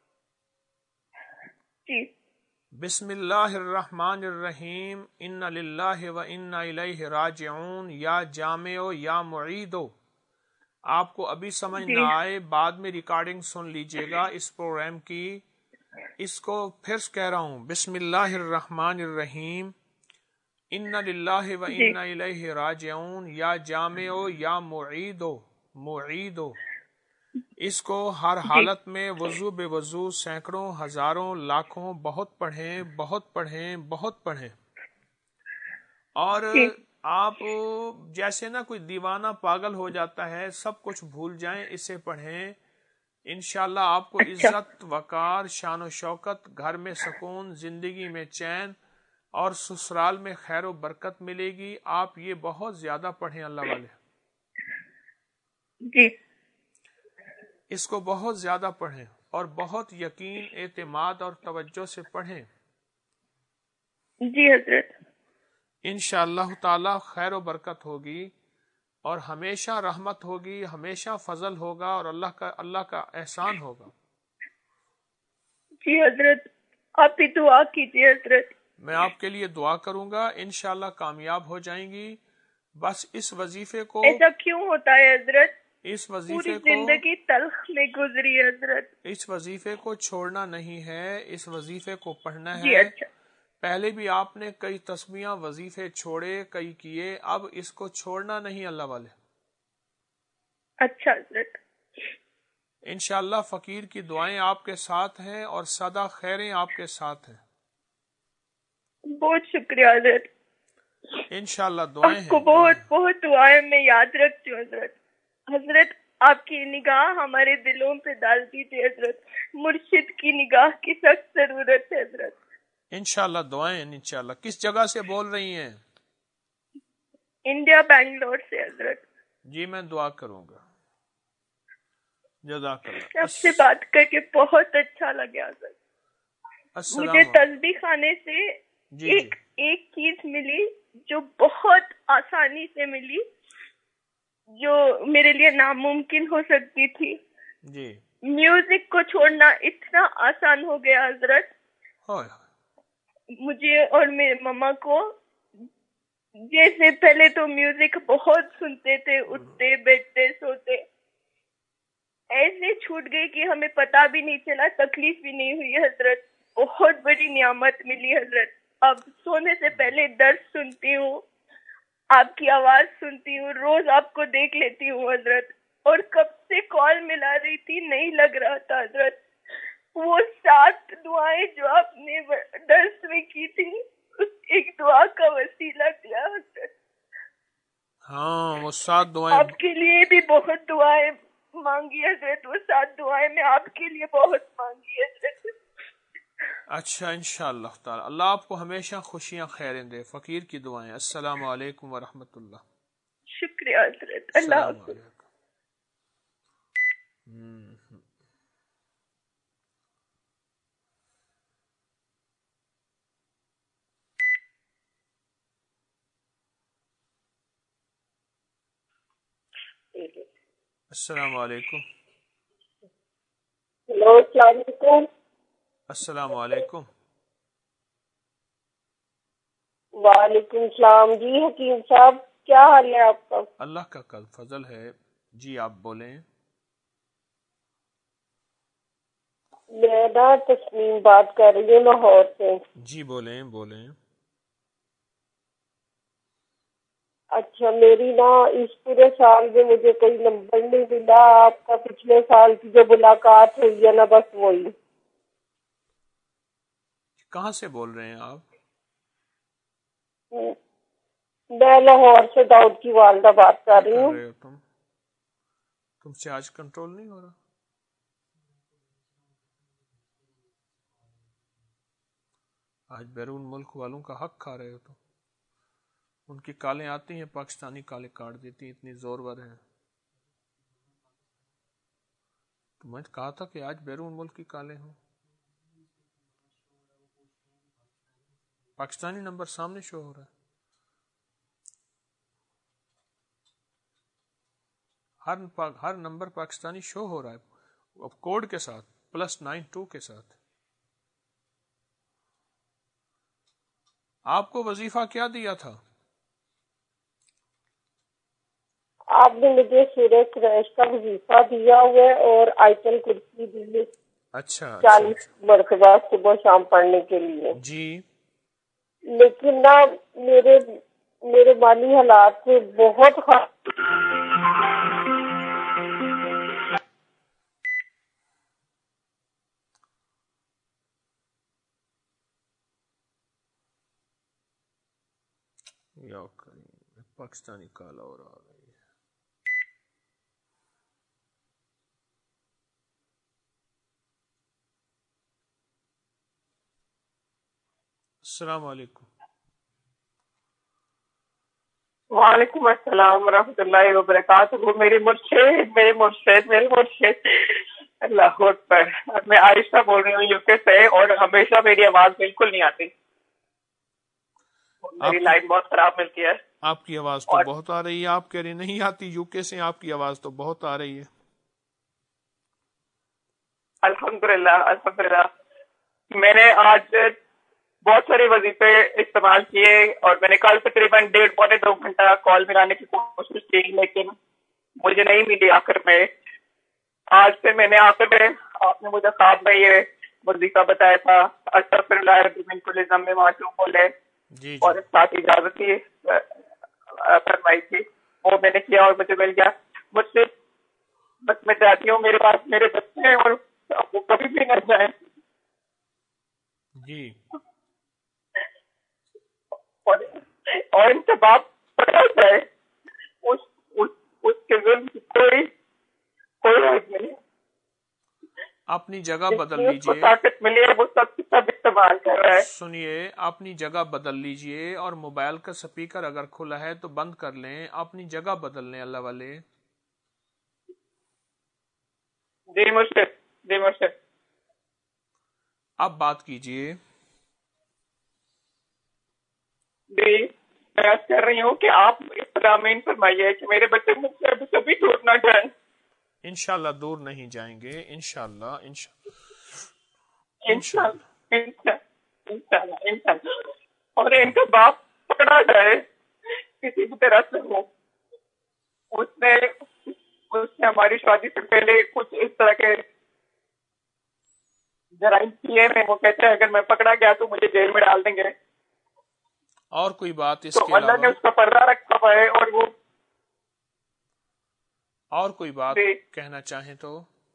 جی. بسم اللہ الرحمن الرحیم. ان للہ و انا الیہ راجعون. یا جامع یا معیدو. آپ کو ابھی سمجھ نہ آئے، بعد میں ریکارڈنگ سن لیجئے گا اس پروگرام کی. اس کو پھر کہہ رہا ہوں، بسم اللہ الرحمن الرحیم. ان للہ و انا الیہ راجعون. یا جامع یا معیدو. معیدو. اس کو ہر حالت میں وضو بے وضو سینکڑوں ہزاروں لاکھوں بہت پڑھیں، بہت پڑھیں، بہت پڑھیں. اور آپ جیسے نا کوئی دیوانہ پاگل ہو جاتا ہے، سب کچھ بھول جائیں، اسے پڑھیں. انشاءاللہ آپ کو عزت، وقار، شان و شوکت، گھر میں سکون، زندگی میں چین اور سسرال میں خیر و برکت ملے گی. آپ یہ بہت زیادہ پڑھیں اللہ والے. جی. اس کو بہت زیادہ پڑھیں اور بہت یقین، اعتماد اور توجہ سے پڑھیں. جی حضرت. انشاءاللہ تعالی خیر و برکت ہوگی اور ہمیشہ رحمت ہوگی، ہمیشہ فضل ہوگا اور اللہ کا اللہ کا احسان ہوگا. جی حضرت آپ ہی دعا کیجیے حضرت. میں آپ کے لیے دعا کروں گا، انشاءاللہ کامیاب ہو جائیں گی. بس اس وظیفے کو، ایسا کیوں ہوتا ہے حضرت؟ اس وظیفے پوری کو زندگی تلخ میں گزری حضرت. اس وظیفے کو چھوڑنا نہیں ہے، اس وظیفے کو پڑھنا جی ہے. اچھا. پہلے بھی آپ نے کئی تسمیہ وظیفے چھوڑے، کئی کیے، اب اس کو چھوڑنا نہیں اللہ والے. اچھا حضرت. انشاءاللہ فقیر کی دعائیں آپ کے ساتھ ہیں اور سادہ خیریں آپ کے ساتھ ہیں. بہت شکریہ حضرت. انشاءاللہ دعائیں ہیں. آپ کو بہت بہت دعائیں میں یاد رکھتی ہوں حضرت. حضرت آپ کی نگاہ ہمارے دلوں پہ ڈال دیجیے حضرت. مرشد کی نگاہ کی سخت ضرورت ہے حضرت. انشاءاللہ دعائیں انشاءاللہ. کس جگہ سے بول رہی ہیں؟ انڈیا بنگلور سے حضرت. جی میں دعا کروں گا. جزاک اللہ. آپ سے بات کر کے بہت اچھا لگا حضرت. مجھے تسبیح خانے سے ایک ایک چیز ملی جو بہت آسانی سے ملی، جو میرے لیے ناممکن ہو سکتی تھی. جی میوزک کو چھوڑنا اتنا آسان ہو گیا حضرت. مجھے اور میرے مما کو، جیسے پہلے تو میوزک بہت سنتے تھے، اٹھتے بیٹھتے سوتے، ایسے چھوٹ گئی کہ ہمیں پتہ بھی نہیں چلا، تکلیف بھی نہیں ہوئی حضرت. بہت بڑی نعمت ملی حضرت. اب سونے سے پہلے درس سنتی ہوں، آپ کی آواز سنتی ہوں، روز آپ کو دیکھ لیتی ہوں حضرت. اور کب سے کال ملا رہی تھی نہیں لگ رہا تھا حضرت. وہ سات دعائیں جو آپ نے درس میں کی تھی، اس ایک دعا کا وسیلہ دیا حضرت. ہاں وہ سات دعائیں آپ کے لیے بھی بہت دعائیں مانگی حضرت. وہ سات دعائیں میں آپ کے لیے بہت مانگی حضرت. اچھا انشاءاللہ تعالی. اللہ آپ کو ہمیشہ خوشیاں خیریں دے. فقیر کی دعائیں. السلام علیکم ورحمۃ اللہ. شکریہ حضرت. اللہ حافظ. السلام علیکم. ہیلو السلام علیکم. السلام علیکم. وعلیکم السلام. جی حکیم صاحب کیا حال ہے آپ کا؟ اللہ کا کل فضل ہے. جی آپ بولیں. میں نا تسلیم بات کر رہی ہوں لاہور سے. جی بولیں بولیں. اچھا میری نا اس پورے سال میں مجھے کوئی نمبر نہیں ملا. آپ کا پچھلے سال کی جو ملاقات ہوئی ہے نا بس وہی. کہاں سے بول رہے ہیں آپ؟ میں لاہور سے داؤد کی والدہ بات کر رہی ہوں. تم تم سے آج کنٹرول نہیں ہو رہا؟ آج بیرون ملک والوں کا حق کھا رہے ہو تو. ان کی کالیں آتی ہیں، پاکستانی کالیں کاٹ دیتی ہیں، اتنی زور ور ہیں. تو میں نے کہا تھا کہ آج بیرون ملک کی کالیں ہوں. پاکستانی نمبر سامنے شو ہو رہا ہے. ہر ہر نمبر پاکستانی شو ہو رہا ہے اب کوڈ کے ساتھ، پلس نائن ٹو کے ساتھ. آپ کو وظیفہ کیا دیا تھا؟ آپ نے مجھے سورہ قریش کا وظیفہ دیا ہوا ہے اور آیتل کرسی دی. اچھا چالیس مرتبہ صبح شام پڑھنے کے لیے. جی لیکن نا میرے میرے مالی حالات سے بہت خراب. یا کریم پاکستانی کالا اور آ گئی ہے. السلام علیکم. وعلیکم السلام ورحمۃ اللہ وبرکاتہ. میری مرشد میرے مرشد میرے مرشد اللہ اکبر. میں عائشہ بول رہی ہوں یو کے سے، اور ہمیشہ میری آواز بالکل نہیں آتی. میری لائن بہت خراب ملتی ہے. آپ کی آواز تو بہت آ رہی ہے. آپ کہہ رہے نہیں آتی یو کے سے، آپ کی آواز تو بہت آ رہی ہے. الحمدللہ الحمدللہ. میں نے آج بہت سارے وظیفے استعمال کیے اور میں نے کل تقریباً ڈیڑھ پونے دو گھنٹہ کال ملانے کی کوشش کی، لیکن مجھے نہیں ملی. آخر میں آج سے میں نے آخر میں آپ نے مجھے خواب میں یہ وظیفہ بتایا تھا، استغفر اللہ ربی من کل ذنب معصوم بولے، اور ساتھ اجازت کی فرمائی تھی، وہ میں نے کیا اور مجھے مل گیا. مجھ سے بس میں چاہتی ہوں میرے پاس میرے بچے ہیں اور وہ کبھی بھی نہ جائیں. جی. اور اور ان کا باپ پکڑا جائے, اس اس اس کے ظلم کی کوئی کوئی حد نہیں. اپنی جگہ بدل لیجئے, طاقت ملی ہے وہ سب کی سب استعمال کر رہا ہے. سنیے, اپنی جگہ بدل لیجئے اور موبائل کا سپیکر اگر کھلا ہے تو بند کر لیں, اپنی جگہ بدل لیں اللہ والے. جی مرشد, جی مرشد. اب بات کیجئے. جی میں عرض کر رہی ہوں کہ آپ اس پر آمین فرمائیے کہ میرے بچے مجھ سے ابھی کبھی دور نہ جائیں. انشاءاللہ دور نہیں جائیں گے, انشاءاللہ انشاءاللہ انشاءاللہ انشاءاللہ انشاءاللہ. اور ان کا باپ پکڑا جائے کسی بھی طرح سے ہو. اس نے اس نے ہماری شادی سے پہلے کچھ اس طرح کے جرائم کیے ہیں. وہ کہتے ہیں اگر میں پکڑا گیا تو مجھے جیل میں ڈال دیں گے. اور کوئی بات اس تو کے اللہ نے علاوہ اس کا پردہ رکھا ہوا ہے. اور وہ اور کوئی بات کہنا چاہیں تو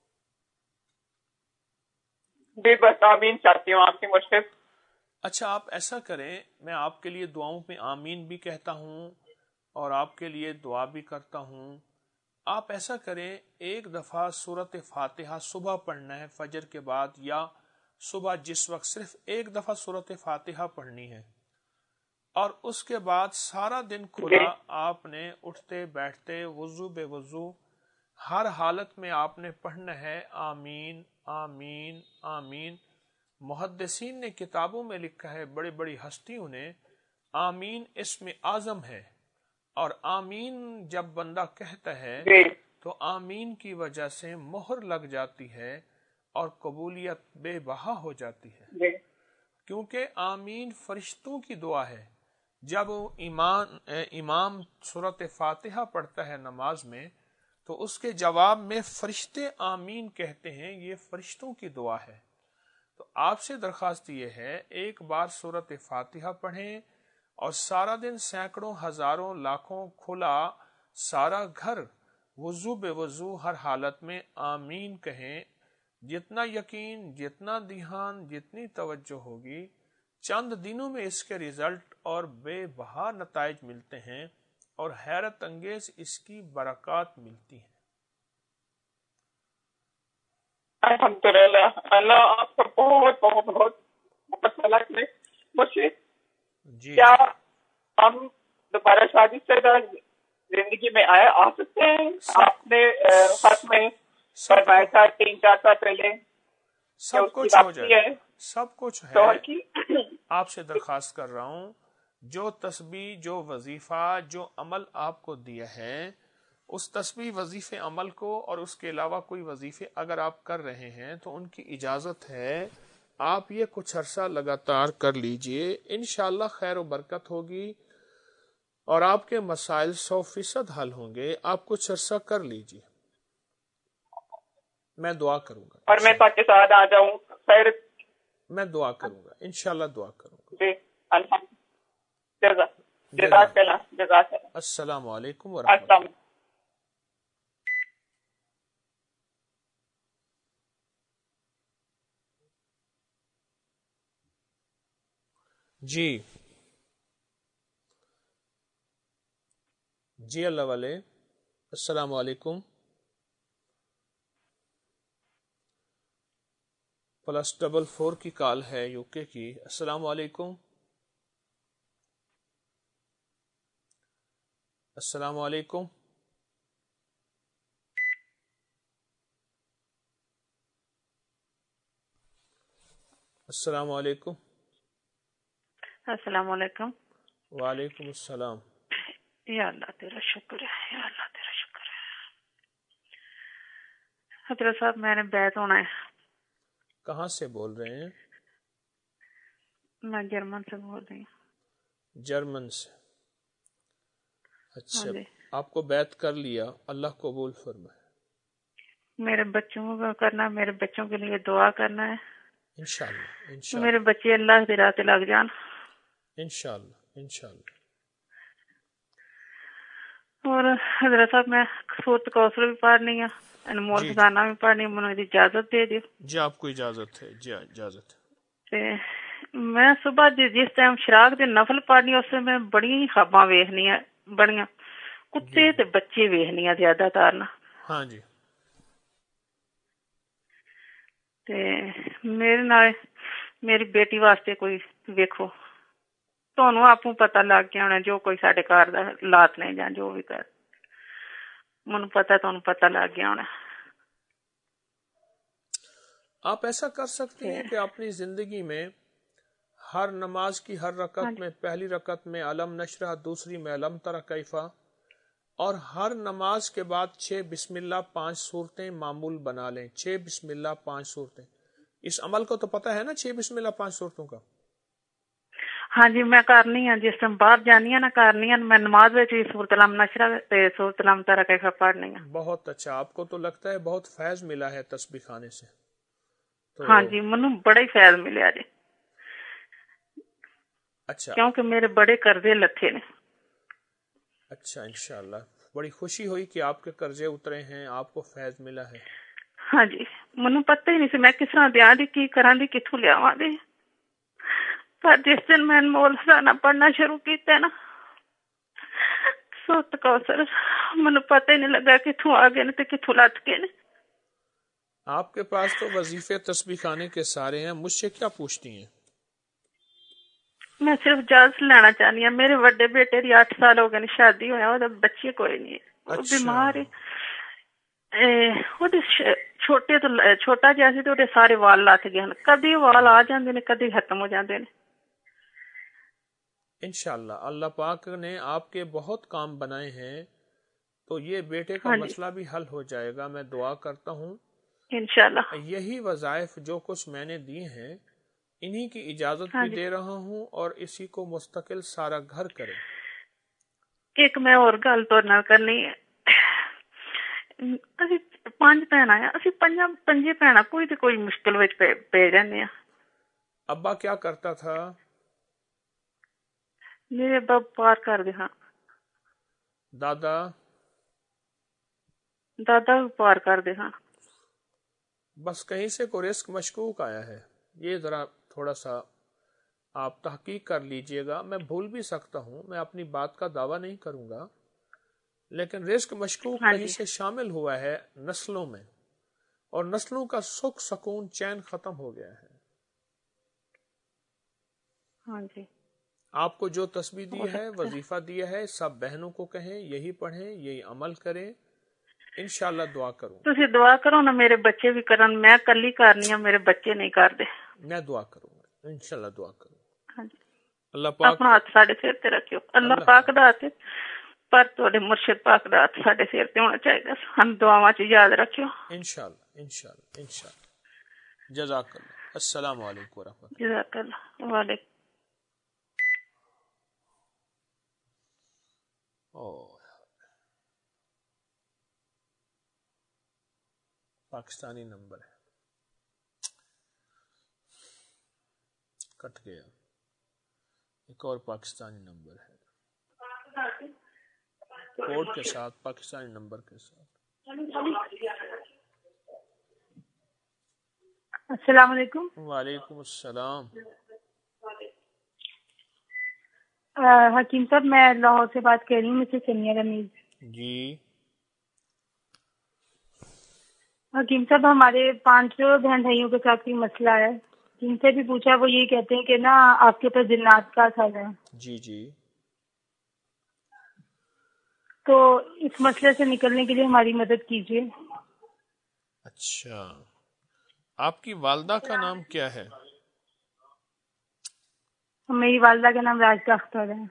بھی بس آمین چاہتی ہوں آپ کی مرشد. اچھا آپ ایسا کریں, میں آپ کے لیے دعاؤں میں آمین بھی کہتا ہوں اور آپ کے لیے دعا بھی کرتا ہوں. آپ ایسا کریں, ایک دفعہ سورۃ فاتحہ صبح پڑھنا ہے فجر کے بعد, یا صبح جس وقت صرف ایک دفعہ سورۃ فاتحہ پڑھنی ہے, اور اس کے بعد سارا دن کھلا آپ نے اٹھتے بیٹھتے وضو بے وضو ہر حالت میں آپ نے پڑھنا ہے آمین آمین آمین. محدثین نے کتابوں میں لکھا ہے, بڑی بڑی ہستیوں نے, آمین اسم اعظم ہے, اور آمین جب بندہ کہتا ہے تو آمین کی وجہ سے مہر لگ جاتی ہے اور قبولیت بے بہا ہو جاتی ہے, کیونکہ آمین فرشتوں کی دعا ہے. جب ایمان امام سورۃ فاتحہ پڑھتا ہے نماز میں تو اس کے جواب میں فرشتے آمین کہتے ہیں, یہ فرشتوں کی دعا ہے. تو آپ سے درخواست یہ ہے, ایک بار سورۃ فاتحہ پڑھیں اور سارا دن سینکڑوں ہزاروں لاکھوں کھلا سارا گھر وضو بے وضو ہر حالت میں آمین کہیں. جتنا یقین, جتنا دھیان, جتنی توجہ ہوگی, چند دنوں میں اس کے رزلٹ اور بے بہا نتائج ملتے ہیں اور حیرت انگیز اس کی برکات ملتی ہیں. الحمدللہ, اللہ آپ کا بہت بہت بہت بہت بھلا کرے. مجھے کیا ہم دوبارہ شادی سے زندگی میں آیا آ سکتے ہیں؟ آپ نے خط میں فرمایا تھا تین چار سال پہلے سب کچھ ہو جائے, سب کچھ ہے. آپ سے درخواست کر رہا ہوں, جو تسبیح, جو وظیفہ, جو عمل آپ کو دیا ہے, اس تسبیح وظیفے عمل کو اور اس کے علاوہ کوئی وظیفے اگر آپ کر رہے ہیں تو ان کی اجازت ہے, آپ یہ کچھ عرصہ لگاتار کر لیجئے, انشاءاللہ خیر و برکت ہوگی اور آپ کے مسائل سو فیصد حل ہوں گے. آپ کچھ عرصہ کر لیجئے, میں دعا کروں گا. اور میں پاکستان آ جاؤں خیر, میں دعا کروں گا, انشاءاللہ دعا کروں گا. جی الحمدللہ, جزاک اللہ, جزاک اللہ. السلام علیکم ورحمۃ اللہ. جی جی اللہ والے, السلام علیکم. پلس ڈبل فور کی کال ہے یو کے کی. السلام علیکم. السلام علیکم. السلام علیکم. السلام علیکم. وعلیکم السلام. یا اللہ تیرا شکر ہے, یا اللہ تیرا شکر ہے. حضرت صاحب میں نے بیعت ہونا ہے. کہاں سے بول رہے ہیں؟ میں جرمن سے بول رہی ہوں. جرمن سے, اچھا. آپ کو بیعت کر لیا, اللہ قبول فرمائے. میرے بچوں کو کرنا ہے, میرے بچوں کے لیے دعا کرنا ہے. انشاءاللہ انشاءاللہ میرے بچے اللہ کی راہ لگ جان. انشاءاللہ انشاءاللہ. اور حضرت صاحب میں سورت کوثر بھی پڑھنی ہے، انمول خزانہ بھی پڑھنی، مجھے اجازت دے دیو جی۔ آپ کو اجازت ہے جی، اجازت ہے۔ میں صبح جس ٹائم شراق دے نفل پڑھنی اس میں بڑی خواباں ویکھنی ہے، بڑیاں کتے تے بچے ویکھنی ہے زیادہ تر نا۔ ہاں جی۔ تے میرے نال میری بیٹی واسطے کوئی ویکھو، تانوں آپوں پتہ لگ گیا ہونا جو کوئی ساڈے گھر دا حالات نے جاں جو بھی کر منوں پتہ، تانوں پتہ لگ گیا ہونا۔ آپ ایسا کر سکتی ہیں کہ اپنی زندگی میں ہر نماز کی ہر رکعت میں پہلی رکعت میں علم نشرح، دوسری میں علم تر کیفا، اور ہر نماز کے بعد چھ بسم اللہ پانچ صورتیں معمول بنا لیں۔ چھ بسم اللہ پانچ صورتیں، اس عمل کو تو پتہ ہے نا، چھ بسم اللہ پانچ صورتوں کا؟ ہاں جی میں کرنی ہوں، جس ٹائم باہر جانی ہوں نا کرنی ہوں، میں نماز وچ بھی سورۃ علم نشرح تے سورۃ علم تر کیفا پڑھنی ہے۔ بہت اچھا، آپ کو تو لگتا ہے بہت فیض ملا ہے تسبیح خانے سے؟ ہاں جی منوں بڑا ہی فیض ملیا جی۔ اچھا، کیونکہ میرے بڑے قرضے لتھے نے۔ اچھا، انشاءاللہ بڑی خوشی ہوئی کہ آپ کے قرضے اترے ہیں، آپ کو فیض ملا ہے۔ ہاں جی منوں پتہ ہی نہیں سی میں کس طرح دیاں دی، کی کراں دی، کتھوں لیاواں دی، پر جس دن میں انمول خزانہ پڑھنا شروع کیتا نا سورۃ کوثر، منوں پتہ ہی نہیں لگا کتھوں آ گئے نے تے کتھوں لت گئے نے۔ آپ کے پاس تو وظیفے تسبیح خانے کے سارے ہیں، مجھ سے کیا پوچھتی ہیں؟ میں صرف اجازت لینا چاہنی ہوں، میرے بڑے بیٹے دی آٹھ سال ہو گئے نے شادی ہویا، وہ بچے کوئی نہیں، وہ بیمار ہے، وہ چھوٹے تو چھوٹا جہا سی تو وہ سارے وال لت گئے، کدی وال آ جاندے نے کدی ختم ہو جاندے نے۔ انشاءاللہ اللہ پاک نے آپ کے بہت کام بنائے ہیں، تو یہ بیٹے کا مسئلہ بھی حل ہو جائے گا، میں دعا کرتا ہوں انشاءاللہ۔ یہی وظائف جو کچھ میں نے دیے ہیں انہی کی اجازت بھی دے رہا ہوں، اور اسی کو مستقل سارا گھر کرے۔ ایک میں اور گل تو نہ کرنی ہے، اسی پانچ بہن آیا، اسی پنجا پنجے بہن کوئی تو کوئی مشکل وچ پے جانے ہیں۔ ابا کیا کرتا تھا؟ میرے ابا پار کر دے ہاں۔ دادا؟ دادا بھی پار کر دے ہاں۔ بس کہیں سے کوئی رزق مشکوک آیا ہے، یہ ذرا تھوڑا سا آپ تحقیق کر لیجئے گا۔ میں بھول بھی سکتا ہوں، میں اپنی بات کا دعویٰ نہیں کروں گا، لیکن رزق مشکوک کہیں سے شامل ہوا ہے نسلوں میں، اور نسلوں کا سکھ سکون چین ختم ہو گیا ہے۔ ہاں جی آپ کو جو تسبیح دی ہے، وظیفہ دیا ہے، سب بہنوں کو کہیں یہی پڑھیں، یہی عمل کریں، انشاءاللہ دعا کروں۔ تسی دعا کرو نا میرے بچے بھی کرن، میں کلی کرنی ہوں، میرے بچے نہیں کردے۔ میں دعا کروں گا، انشاءاللہ دعا کروں گا۔ ہاں جی اللہ پاک اپنا ہاتھ ساڈے سر تے رکھیو، اللہ پاک دا ہاتھ پر تواڈے مرشد پاک دا ہاتھ ساڈے سر تے ہونا چاہیے، ہم دعاواں چ یاد رکھیو۔ انشاءاللہ انشاءاللہ انشاءاللہ۔ جزاک اللہ۔ السلام علیکم ورحمۃ اللہ۔ جزاک اللہ۔ وعلیکم۔ پاکستانی نمبر ہے، کٹ گیا۔ ایک اور پاکستانی نمبر ہے، کوڈ کے ساتھ، پاکستانی نمبر کے ساتھ۔ السلام علیکم۔ وعلیکم السلام۔ حکیم صاحب میں لاہور سے بات کر رہی ہوں، مسز سمیہ رمیز۔ جی حکیم صاحب ہمارے پانچ بہن بھائیوں کے ساتھ کوئی مسئلہ ہے، جن سے بھی پوچھا وہ یہی کہتے ہیں کہ نا آپ کے پاس جنات کا اثر ہے۔ جی جی تو اس مسئلے سے نکلنے کے لیے ہماری مدد کیجیے۔ اچھا، آپ کی والدہ کا نام کیا ہے؟ میری والدہ کا نام راجدہ اختر ہے۔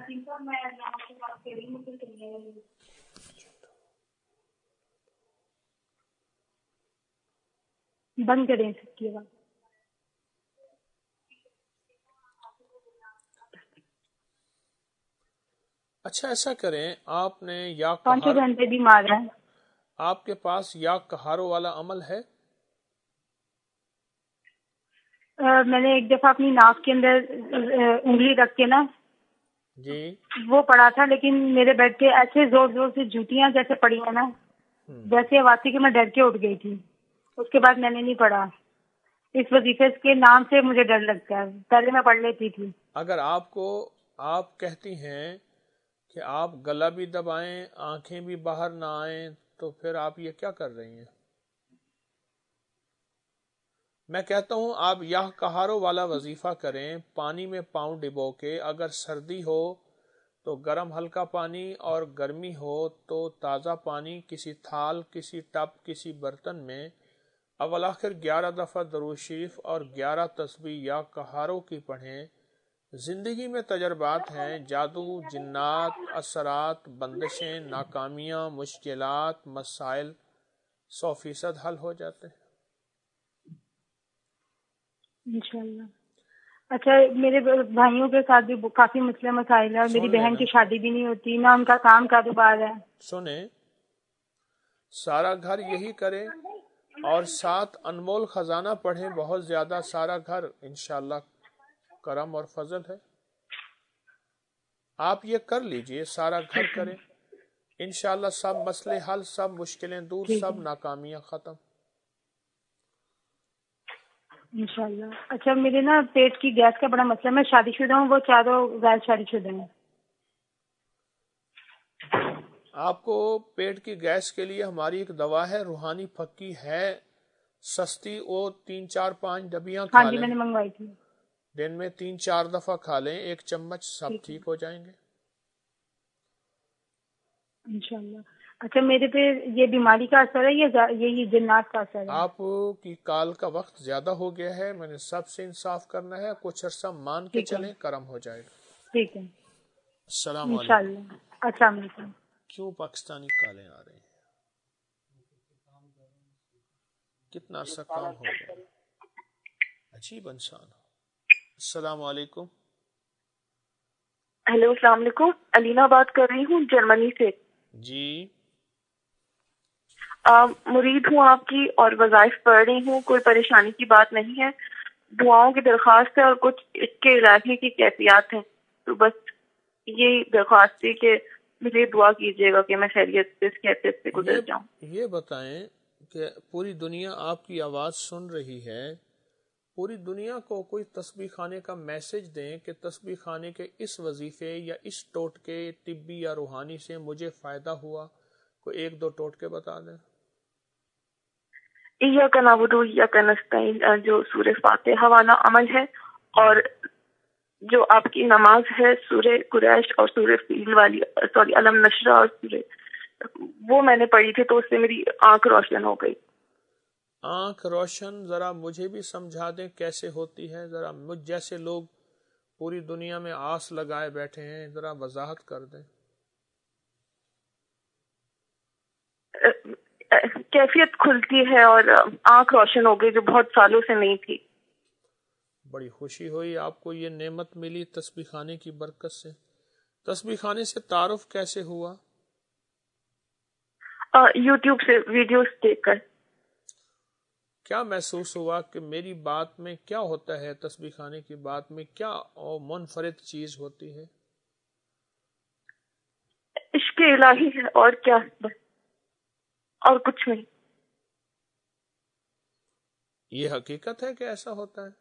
بند کریں سب کی بات۔ اچھا ایسا کریں، آپ نے یا پانچوں گھنٹے بھی مار رہا ہے۔ آپ کے پاس یا کہاروں والا عمل ہے؟ میں نے ایک دفعہ اپنی ناک کے اندر انگلی رکھ کے نا جی وہ پڑھا تھا، لیکن میرے بیڈ کے ایسے زور زور سے جوتیاں جیسے پڑی ہیں نا، جیسے آواز تھی کہ میں ڈر کے اٹھ گئی تھی. اس کے بعد میں نے نہیں پڑھا. اس وظیفے کے نام سے مجھے ڈر لگتا ہے. پہلے میں پڑھ لیتی تھی. اگر آپ کو آپ کہتی ہیں کہ آپ گلا بھی دبائیں، آنکھیں بھی باہر نہ آئیں، تو پھر آپ یہ کیا کر رہی ہیں؟ میں کہتا ہوں آپ یہ کہاروں والا وظیفہ کریں، پانی میں پاؤں ڈبو کے. اگر سردی ہو تو گرم ہلکا پانی، اور گرمی ہو تو تازہ پانی کسی تھال، کسی ٹب، کسی برتن میں اول آخر گیارہ دفعہ درود شریف اور گیارہ تسبیح یا کہاروں کی پڑھیں. زندگی میں تجربات ہیں، جادو، جنات، اثرات، بندشیں، ناکامیاں، مشکلات، مسائل سو فیصد حل ہو جاتے ہیں انشاءاللہ. اچھا، میرے بھائیوں کے ساتھ بھی کافی مسئلے مسائل ہیں، اور میری بہن کی شادی بھی نہیں ہوتی، نہ ان کا کام کاروبار ہے. سنیں، سارا گھر یہی کرے اور ساتھ انمول خزانہ پڑھیں بہت زیادہ. سارا گھر انشاءاللہ کرم اور فضل ہے. آپ یہ کر لیجئے، سارا گھر کریں انشاءاللہ، سب مسئلے حل، سب مشکلیں دور، سب ناکامیاں ختم انشاءاللہ. اچھا، میرے نا پیٹ کی گیس کا بڑا مسئلہ. میں شادی شدہ ہوں، وہ چاروں غیر شادی شدہ ہیں. آپ کو پیٹ کی گیس کے لیے ہماری ایک دوا ہے، روحانی پھکی ہے، سستی. وہ تین چار پانچ ڈبیاں کھا لیں. ہاں جی، میں نے منگوائی تھی. دن میں تین چار دفعہ کھا لیں ایک چمچ، سب ٹھیک ہو جائیں گے انشاءاللہ. اچھا، میرے پہ یہ بیماری کا اثر ہے یا یہی جنات کا اثر ہے؟ آپ کی کال کا وقت زیادہ ہو گیا ہے، میں نے سب سے انصاف کرنا ہے. کچھ عرصہ مان کے چلیں، کرم ہو جائے گا. ٹھیک ہے، السلام علیکم. انشاءاللہ. السلام علیکم. کیوں پاکستانی کالیں آ رہی ہیں؟ کتنا عرصہ کام ہو گیا، عجیب انسان. السلام علیکم. ہیلو، السلام علیکم. علینا بات کر رہی ہوں جرمنی سے. جی. آ, مرید ہوں آپ کی اور وظائف پڑھ رہی ہوں. کوئی پریشانی کی بات نہیں ہے، دعاؤں کی درخواست ہے اور کچھ اس کے علاج کی کیفیات ہیں. تو بس یہی درخواست تھی کہ مجھے دعا کیجیے گا کہ میں خیریت سے اس کیفیت سے گزر جاؤں. یہ بتائیں کہ پوری دنیا آپ کی آواز سن رہی ہے، پوری دنیا کو کوئی تسبیح خانے کا میسج دیں کہ تسبیح خانے کے اس وظیفے یا اس ٹوٹکے طبی یا روحانی سے مجھے فائدہ ہوا. کوئی ایک دو ٹوٹکے بتا دیں. ایاک نعبد و ایاک نستعین جو سورہ فاتحہ والا عمل ہے، اور جو آپ کی نماز ہے سورہ قریش اور سورہ فیل والی، سوری علم نشرہ اور سورہ، وہ میں نے پڑھی تھی تو اس سے میری آنکھ روشن ہو گئی. آنکھ روشن ذرا مجھے بھی سمجھا دیں کیسے ہوتی ہے. ذرا مجھ جیسے لوگ پوری دنیا میں آس لگائے بیٹھے ہیں، ذرا وضاحت کر دیں. کیفیت کھلتی ہے اور آنکھ روشن ہو گئی جو بہت سالوں سے نہیں تھی. بڑی خوشی ہوئی آپ کو یہ نعمت ملی تسبیح خانے کی برکت سے. تسبیح خانے سے تعارف کیسے ہوا؟ یوٹیوب سے ویڈیوز دیکھ کر. کیا محسوس ہوا کہ میری بات میں کیا ہوتا ہے، تسبیح خانے کی بات میں کیا منفرد چیز ہوتی ہے؟ عشق الہی ہے اور کیا، بس اور کچھ نہیں. یہ حقیقت ہے کہ ایسا ہوتا ہے؟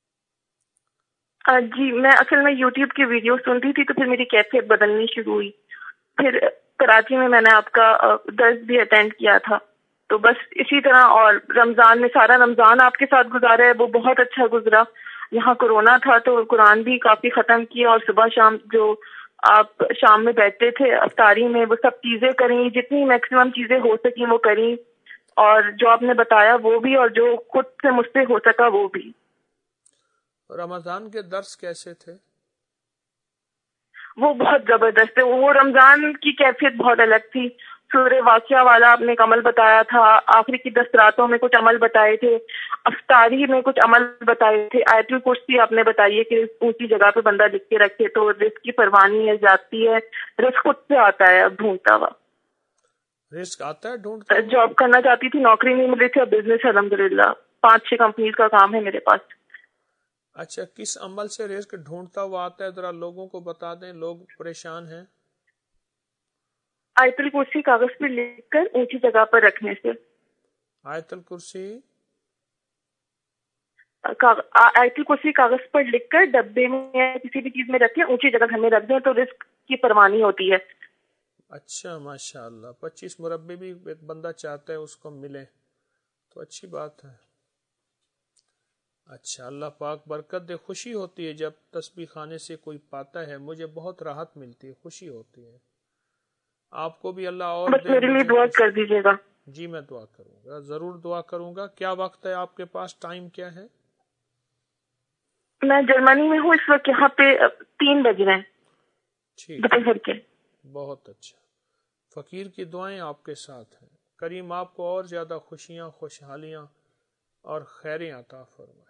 جی، میں اصل میں یوٹیوب کی ویڈیو سنتی تھی تو پھر میری کیفیت بدلنی شروع ہوئی. پھر کراچی میں میں نے آپ کا درس بھی اٹینڈ کیا تھا، تو بس اسی طرح. اور رمضان میں سارا رمضان آپ کے ساتھ گزارا ہے، وہ بہت اچھا گزرا. یہاں کورونا تھا تو قرآن بھی کافی ختم کیا، اور صبح شام جو آپ شام میں بیٹھتے تھے افطاری میں وہ سب چیزیں کریں، جتنی میکسیمم چیزیں ہو سکیں وہ کریں، اور جو آپ نے بتایا وہ بھی، اور جو خود سے مجھ سے ہو سکا وہ بھی. رمضان کے درس کیسے تھے؟ وہ بہت زبردست ہے. وہ رمضان کی کیفیت بہت الگ تھی. سورہ واقعہ والا آپ نے ایک عمل بتایا تھا، آخری کی دس راتوں میں کچھ عمل بتائے تھے، افطاری میں کچھ عمل بتائے تھے، آیت الکرسی آپ نے بتائی ہے کہ اونچی جگہ پہ بندہ لکھ کے رکھے تو رزق کی پروانی ہے جاتی ہے، رزق خود سے آتا ہے اب ڈھونڈتا ہوا. رزق آتا ہے ڈھونڈتا؟ جاب کرنا چاہتی تھی، نوکری نہیں مل رہی تھی، اور بزنس الحمدللہ پانچ چھ کمپنیز کا کام ہے میرے پاس. اچھا، کس عمل سے رزق ڈھونڈتا ہوا آتا ہے ذرا لوگوں کو بتا دیں، لوگ پریشان ہیں. آیت الکرسی کاغذ پر لکھ کر اونچی جگہ پر رکھنے سے. آیت الکرسی آیت الکرسی کاغذ پر لکھ کر ڈبے میں یا کسی بھی چیز میں رکھیں، اونچی جگہ گھر میں رکھ دیں تو رزق کی پروانی ہوتی ہے. اچھا ماشاء اللہ، پچیس مربے بھی ایک بندہ چاہتا ہے اس کو ملے تو اچھی بات ہے. اچھا، اللہ پاک برکت دے. خوشی ہوتی ہے جب تسبیح خانے سے کوئی پاتا ہے، مجھے بہت راحت ملتی ہے، خوشی ہوتی ہے. آپ کو بھی اللہ اور بس میرے لیے دعا کر دیجیے گا. جی میں دعا کروں گا، ضرور دعا کروں گا. کیا وقت ہے آپ کے پاس، ٹائم کیا ہے؟ میں جرمنی میں ہوں اس وقت، یہاں پہ تین بج رہے ہیں. ٹھیک، دوپہر کے. بہت اچھا. فقیر کی دعائیں آپ کے ساتھ ہیں. کریم آپ کو اور زیادہ خوشیاں، خوشحالیاں اور خیریں عطا فرمائے.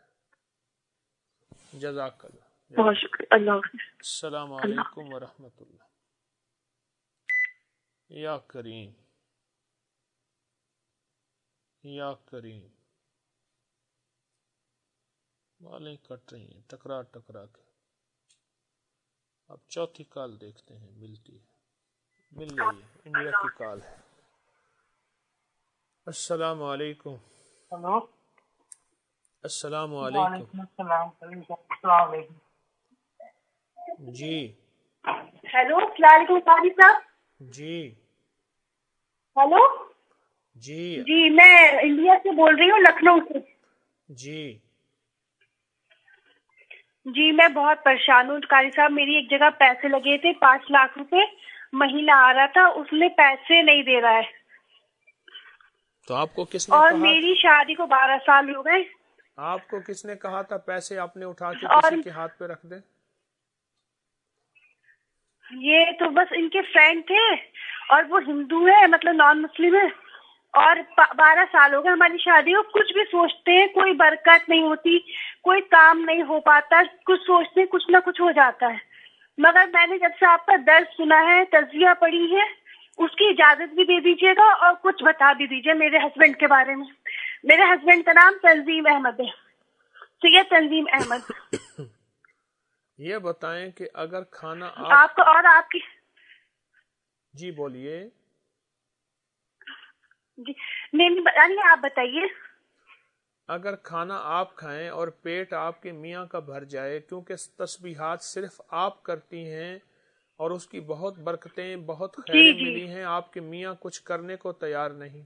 جزاک اللہ. بہت شکریہ. اللہ حافظ. السلام علیکم ورحمۃ اللہ. یا کریم یا کریم. والیں کٹ رہی ہیں ٹکرا ٹکرا کے. اب چوتھی کال دیکھتے ہیں، ملتی ہے، مل گئی ہے، انڈیا کی کال ہے. السلام علیکم. ہلو. السلام علیکم. السلام السلام علیکم. جی ہیلو، السلام علیکم قاضی صاحب. جی ہیلو. جی جی میں انڈیا سے بول رہی ہوں، لکھنؤ سے. جی جی میں بہت پریشان ہوں قاضی صاحب. میری ایک جگہ پیسے لگے تھے پانچ لاکھ روپے، مہینہ آ رہا تھا، اس میں پیسے نہیں دے رہا ہے. تو آپ کو کس نے اور کہا؟ میری شادی کو بارہ سال ہو گئے. آپ کو کس نے کہا تھا پیسے آپ نے اٹھا کے اور کسی کے ہاتھ پہ رکھ دیں؟ یہ تو بس ان کے فرینڈ تھے اور وہ ہندو ہے، مطلب نان مسلم ہے، اور بارہ سال ہو گئے ہماری شادی کو. کچھ بھی سوچتے ہیں کوئی برکت نہیں ہوتی، کوئی کام نہیں ہو پاتا، کچھ سوچتے ہیں کچھ نہ کچھ ہو جاتا ہے. مگر میں نے جب سے آپ کا درد سنا ہے، تزیہ پڑھی ہے، اس کی اجازت بھی دے دیجیے گا اور کچھ بتا بھی دیجیے میرے ہسبینڈ کے بارے میں. میرے ہسبینڈ کا نام تنظیم احمد ہے، سید تنظیم احمد. یہ بتائیں کہ اگر کھانا آپ, آپ کو اور آپ کی جی بولیے. جی نہیں بتائیے، آپ بتائیے. اگر کھانا آپ کھائیں اور پیٹ آپ کے میاں کا بھر جائے، کیونکہ تسبیحات صرف آپ کرتی ہیں اور اس کی بہت برکتیں، بہت خیریں جی جی. ملی ہیں، آپ کے میاں کچھ کرنے کو تیار نہیں.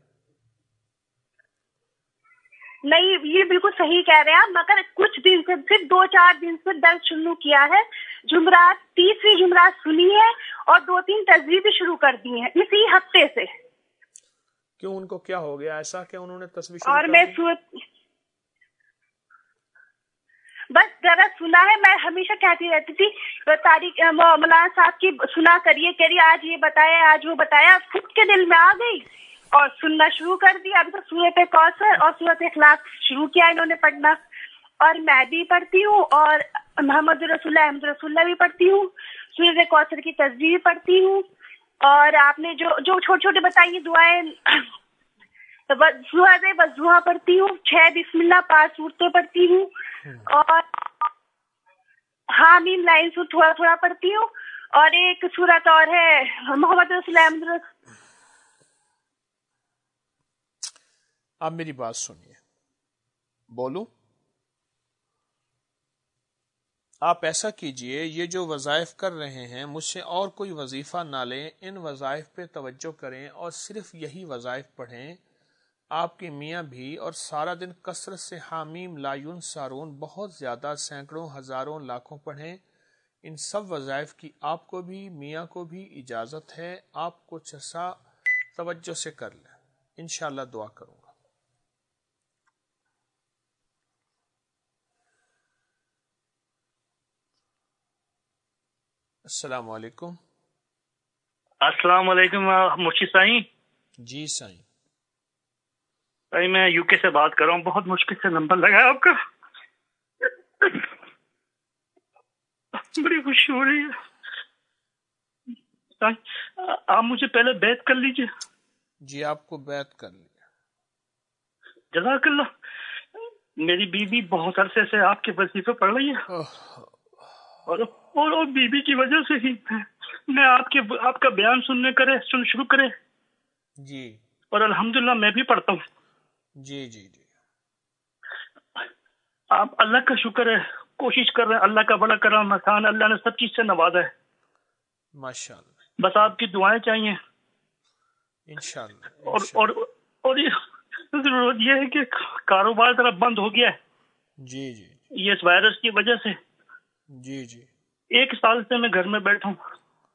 نہیں یہ بالکل صحیح کہہ رہے ہیں آپ، مگر کچھ دن سے صرف دو چار دن سے درد شروع کیا ہے. جمعرات تیسری جمعرات سنی ہے اور دو تین تسبیح بھی شروع کر دی ہیں اسی ہفتے سے. کیوں، ان کو کیا ہو گیا ایسا کہ انہوں نے تسبیح شروع اور کر میں دی؟ سورت بس درد سنا ہے. میں ہمیشہ کہتی رہتی تھی تاریخ مولانا صاحب کی سنا کریے کریے، آج یہ بتایا آج وہ بتایا، خود کے دل میں آ گئی اور سننا شروع کر دیا. ابھی تو سورت کوثر اور سورت اخلاص شروع کیا انہوں نے پڑھنا، اور میں بھی پڑھتی ہوں اور محمد رسول اللہ احمد رسول اللہ بھی پڑھتی ہوں، سورت کوثر کی تسبیح پڑھتی ہوں. اور آپ نے جو جو چھوٹے چھوٹے بتائیے دعائیں، وضوحا پڑھتی ہوں، چھ بسم اللہ پانچ صورتیں پڑھتی ہوں، اور حامیم لائن سے تھوڑا تھوڑا پڑھتی ہوں، اور ایک سورت اور ہے محمد رسول اللہ احمد رسول. آپ میری بات سنیے، بولوں؟ آپ ایسا کیجئے، یہ جو وظائف کر رہے ہیں مجھ سے اور کوئی وظیفہ نہ لیں، ان وظائف پہ توجہ کریں اور صرف یہی وظائف پڑھیں. آپ کے میاں بھی، اور سارا دن کثرت سے حامیم لایون سارون بہت زیادہ سینکڑوں ہزاروں لاکھوں پڑھیں. ان سب وظائف کی آپ کو بھی میاں کو بھی اجازت ہے. آپ کچھ ایسا توجہ سے کر لیں، انشاءاللہ دعا کروں گا. السلام علیکم. السلام علیکم مرشد سائیں. جی سائیں. بھائی میں یو کے سے بات کر رہا ہوں، بہت مشکل سے نمبر لگا ہے آپ کا، بڑی خوشی ہو رہی ہے. آپ مجھے پہلے بیعت کر لیجئے. جی آپ کو بیعت کر لیا. جزاک اللہ. میری بیوی بہت عرصے سے آپ کے وظیفے پڑھ رہی ہے اور اور, اور بیوی کی وجہ سے ہی میں آپ کے آپ کا بیان سننے کرے سن شروع کرے جی اور الحمدللہ میں بھی پڑھتا ہوں. جی جی جی آپ اللہ کا شکر ہے کوشش کر رہے ہیں. اللہ کا بڑا کرم احسان, اللہ نے سب چیز سے نوازا ہے ماشاءاللہ. بس آپ کی دعائیں چاہیے انشاءاللہ. اور اور اور یہ ضرورت یہ ہے کہ کاروبار ذرا بند ہو گیا ہے جی جی یہ اس وائرس کی وجہ سے. جی جی ایک سال سے میں گھر میں بیٹھا ہوں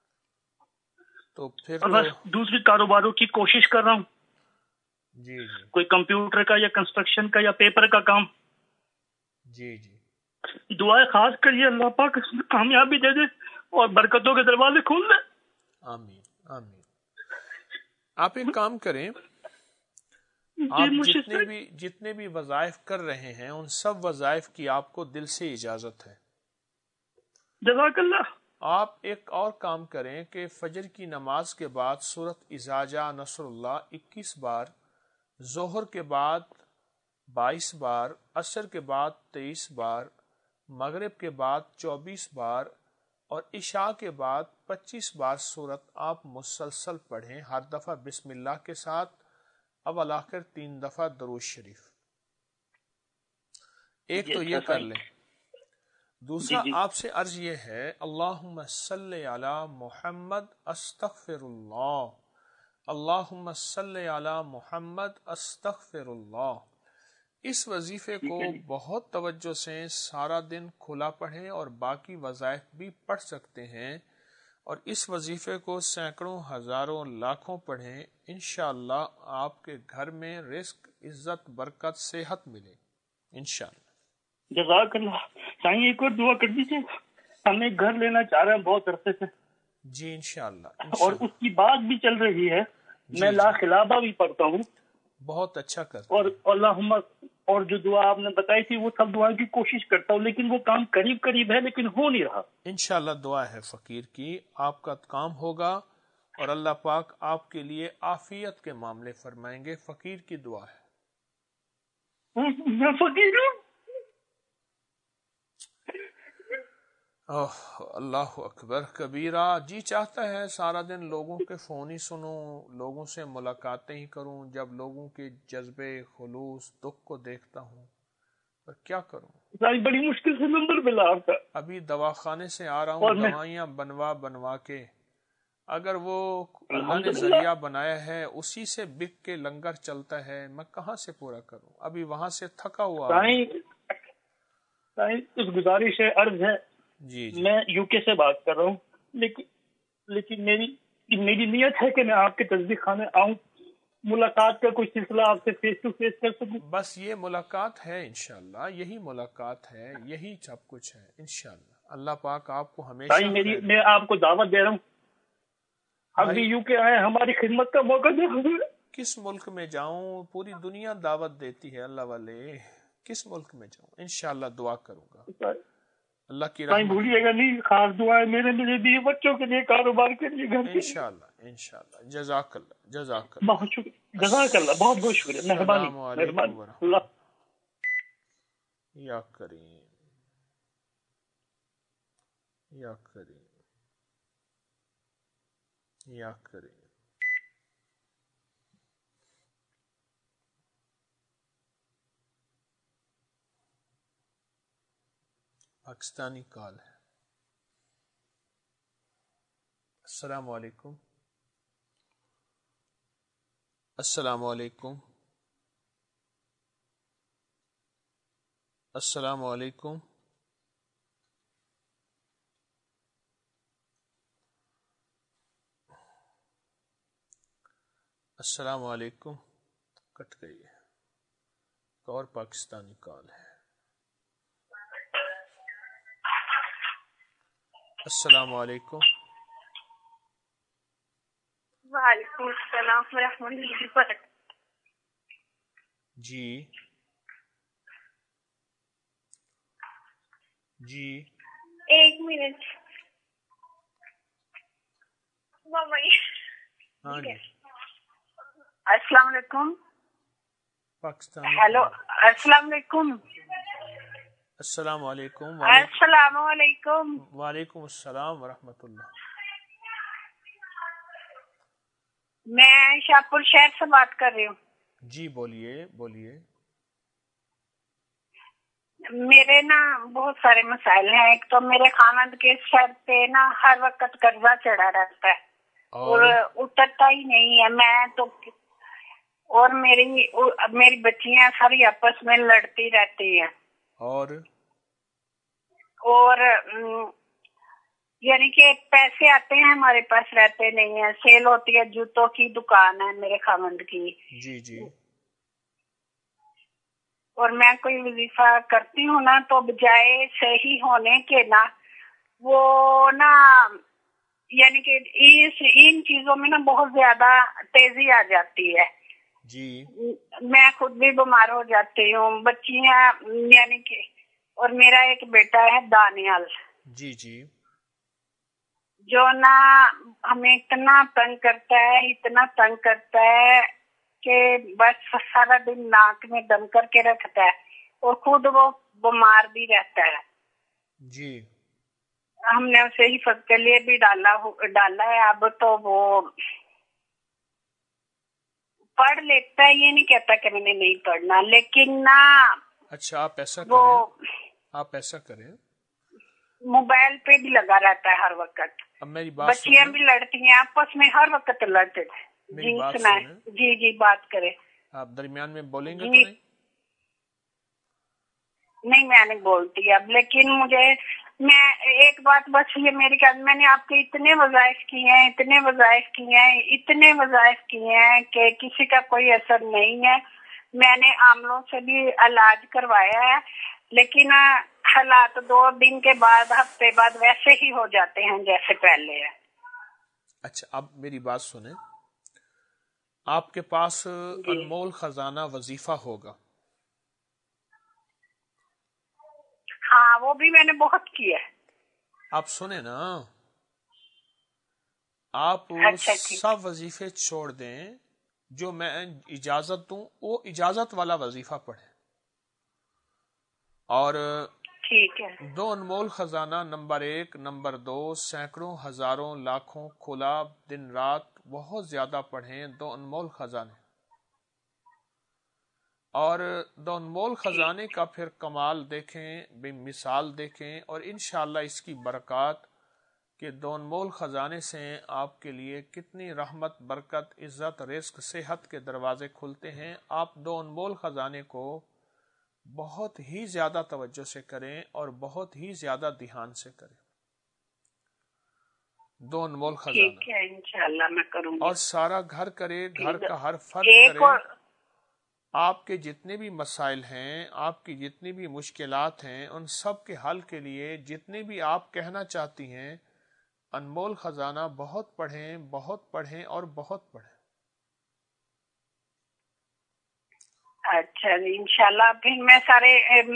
تو پھر اور بس دوسری کاروباروں کی کوشش کر رہا ہوں. جی جی کوئی کمپیوٹر کا یا کنسٹرکشن کا یا پیپر کا کام. جی جی دعائیں خاص کریے اللہ پاک کامیابی دے دے اور برکتوں کے دروازے کھول دے. آمین آمین. آپ ایک کام کریں, آپ جتنے بھی جتنے بھی وظائف کر رہے ہیں ان سب وظائف کی آپ کو دل سے اجازت ہے. جزاک اللہ. آپ ایک اور کام کریں کہ فجر کی نماز کے بعد سورۃ اذا جاء نصر اللہ اکیس بار, ظہر کے بعد بائیس بار, عصر کے بعد تیئیس بار, مغرب کے بعد چوبیس بار اور عشاء کے بعد پچیس بار سورت آپ مسلسل پڑھیں, ہر دفعہ بسم اللہ کے ساتھ, اول آخر تین دفعہ درود شریف. ایک تو یہ کر لیں. دوسرا آپ سے عرض یہ ہے اللہم صلی علی محمد استغفر اللہ, اللہم صلی علی محمد استغفر اللہ. اس وظیفے کو بہت توجہ سے سارا دن کھلا پڑھیں اور باقی وظائف بھی پڑھ سکتے ہیں, اور اس وظیفے کو سینکڑوں ہزاروں لاکھوں پڑھیں. انشاءاللہ آپ کے گھر میں رزق, عزت, برکت, صحت ملے انشاءاللہ. جزاک اللہ. چاہیے ایک اور دعا کر دیجیے, ہم ایک گھر لینا چاہ رہے ہیں بہت عرصے سے. جی انشاءاللہ. اور اس کی بات بھی چل رہی ہے. میں لا خلابہ بھی پڑھتا ہوں. بہت اچھا کرتا اور اللہم, اور جو دعا آپ نے بتائی تھی وہ سب دعا کی کوشش کرتا ہوں, لیکن وہ کام قریب قریب ہے لیکن ہو نہیں رہا. انشاءاللہ دعا ہے فقیر کی, آپ کا کام ہوگا اور اللہ پاک آپ کے لیے عافیت کے معاملے فرمائیں گے. فقیر کی دعا ہے. میں فقیر ہوں. اوہ اللہ اکبر کبیرہ. جی چاہتا ہے سارا دن لوگوں کے فون ہی سنوں, لوگوں سے ملاقاتیں ہی کروں. جب لوگوں کے جذبے, خلوص, دکھ کو دیکھتا ہوں پر کیا کروں. بڑی مشکل سے نمبر ملا آپ کا. ابھی دواخانے سے آ رہا ہوں, دوائیاں بنوا بنوا کے. اگر وہ اللہ نے ذریعہ بنایا ہے اسی سے بک کے لنگر چلتا ہے, میں کہاں سے پورا کروں. ابھی وہاں سے تھکا ہوا. اس گزارش ہے, عرض ہے, جی, جی میں یو کے سے بات کر رہا ہوں, لیکن لیکن میری میری نیت ہے کہ میں آپ کے تصدیق خانے آؤں, ملاقات کا کوئی سلسلہ آپ سے فیس ٹو فیس کر سکوں. بس یہ ملاقات ہے انشاءاللہ, یہی ملاقات ہے, یہی سب کچھ ہے انشاءاللہ. اللہ پاک آپ کو ہمیشہ میری میں آپ کو دعوت دے رہا ہوں, ابھی یو کے آئے, ہماری خدمت کا موقع دے. کس ملک میں جاؤں, پوری دنیا دعوت دیتی ہے اللہ والے, کس ملک میں جاؤں. انشاءاللہ دعا کروں گا. اللہ کی رحمت. بھولیے گا نہیں, خاص دعا ہے میرے میرے لیے, بچوں کے لیے, کاروبار کے لیے, گھر کے لیے. انشاءاللہ انشاءاللہ. جزاک اللہ جزاک اللہ. بہت شکریہ. جزاک اللہ, بہت بہت شکریہ. مہربانی مہربانی. اللہ یا کریم یا کریم یا کریم. پاکستانی کال ہے. السلام علیکم. السلام علیکم. السلام علیکم. السلام علیکم. کٹ گئی ہے. اور پاکستانی کال ہے. السلام علیکم. وعلیکم السلام ورحمۃ اللہ وبرکاتہ. جی جی ایک منٹ. ہاں جی. السلام علیکم. پاکستانی. ہیلو السلام علیکم. السلام علیکم. السلام علیکم. وعلیکم السلام ورحمۃ اللہ. میں شاہپور شہر سے بات کر رہی ہوں. جی بولیے بولیے. میرے نا بہت سارے مسائل ہیں. ایک تو میرے خاوند کے سر پہ نا ہر وقت قرضہ چڑھا رہتا ہے اور اترتا ہی نہیں ہے. میں تو اور میری میری بچیاں ساری آپس میں لڑتی رہتی ہیں اور اور یعنی کہ پیسے آتے ہیں ہمارے پاس رہتے نہیں ہیں. سیل ہوتی ہے, جوتوں کی دکان ہے میرے خاوند کی. جی جی. اور میں کوئی وظیفہ کرتی ہوں نا تو بجائے صحیح ہونے کے نا وہ نا یعنی کہ ان چیزوں میں نا بہت زیادہ تیزی آ جاتی ہے. جی. میں خود بھی بیمار ہو جاتی ہوں, بچیاں یعنی کہ اور میرا ایک بیٹا ہے دانیال. جی جی. جو نا ہمیں اتنا تنگ کرتا ہے اتنا تنگ کرتا ہے کہ بس سارا دن ناک میں دم کر کے رکھتا ہے اور خود وہ بیمار بھی رہتا ہے. جی. ہم نے اسے حفاظت کے لیے بھی ڈالا ڈالا ہے. اب تو وہ پڑھ لیتا ہے, یہ نہیں کہتا کہ میں نے نہیں پڑھنا, لیکن نا اچھا آپ ایسا کریں آپ ایسا کریں موبائل پہ بھی لگا رہتا ہے ہر وقت. اب میری بات بچیاں بھی لڑتی ہیں آپس میں, ہر وقت لڑتے تھے. جی سنائیں. جی جی بات کریں. آپ درمیان میں بولیں گے تو نہیں؟ نہیں میں نہیں بولتی اب, لیکن مجھے میں ایک بات بس یہ میری کہ میں نے آپ کے اتنے وظائف کیے ہیں اتنے وظائف کیے ہیں اتنے وظائف کیے ہیں کہ کسی کا کوئی اثر نہیں ہے. میں نے عاملوں سے بھی علاج کروایا ہے, لیکن حالات دو دن کے بعد ہفتے بعد ویسے ہی ہو جاتے ہیں جیسے پہلے ہے. اچھا اب میری بات سنیں, آپ کے پاس انمول خزانہ وظیفہ ہوگا. ہاں وہ بھی میں نے بہت کیا. آپ سنیں نا, آپ سب وظیفے چھوڑ دیں جو میں اجازت دوں, وہ اجازت والا وظیفہ پڑھیں. اور ٹھیک ہے. دو انمول خزانہ نمبر ایک نمبر دو سینکڑوں ہزاروں لاکھوں کھلا دن رات بہت زیادہ پڑھیں دو انمول خزانے. اور دو انمول خزانے کا پھر کمال دیکھیں, بے مثال دیکھیں, اور انشاءاللہ اس کی برکات کہ دو انمول خزانے سے آپ کے لیے کتنی رحمت برکت عزت رزق صحت کے دروازے کھلتے ہیں. آپ دو انمول خزانے کو بہت ہی زیادہ توجہ سے کریں اور بہت ہی زیادہ دھیان سے کریں. دو انمول خزانہ ٹھیک ہے انشاءاللہ میں کروں گی. اور سارا گھر کرے, گھر کا ہر فرد کرے. آپ کے جتنے بھی مسائل ہیں, آپ کی جتنی بھی مشکلات ہیں, ان سب کے حل کے لیے جتنے بھی آپ کہنا چاہتی ہیں انمول خزانہ بہت پڑھیں بہت پڑھیں اور بہت پڑھیں. اچھا انشاءاللہ. پھر میں سارے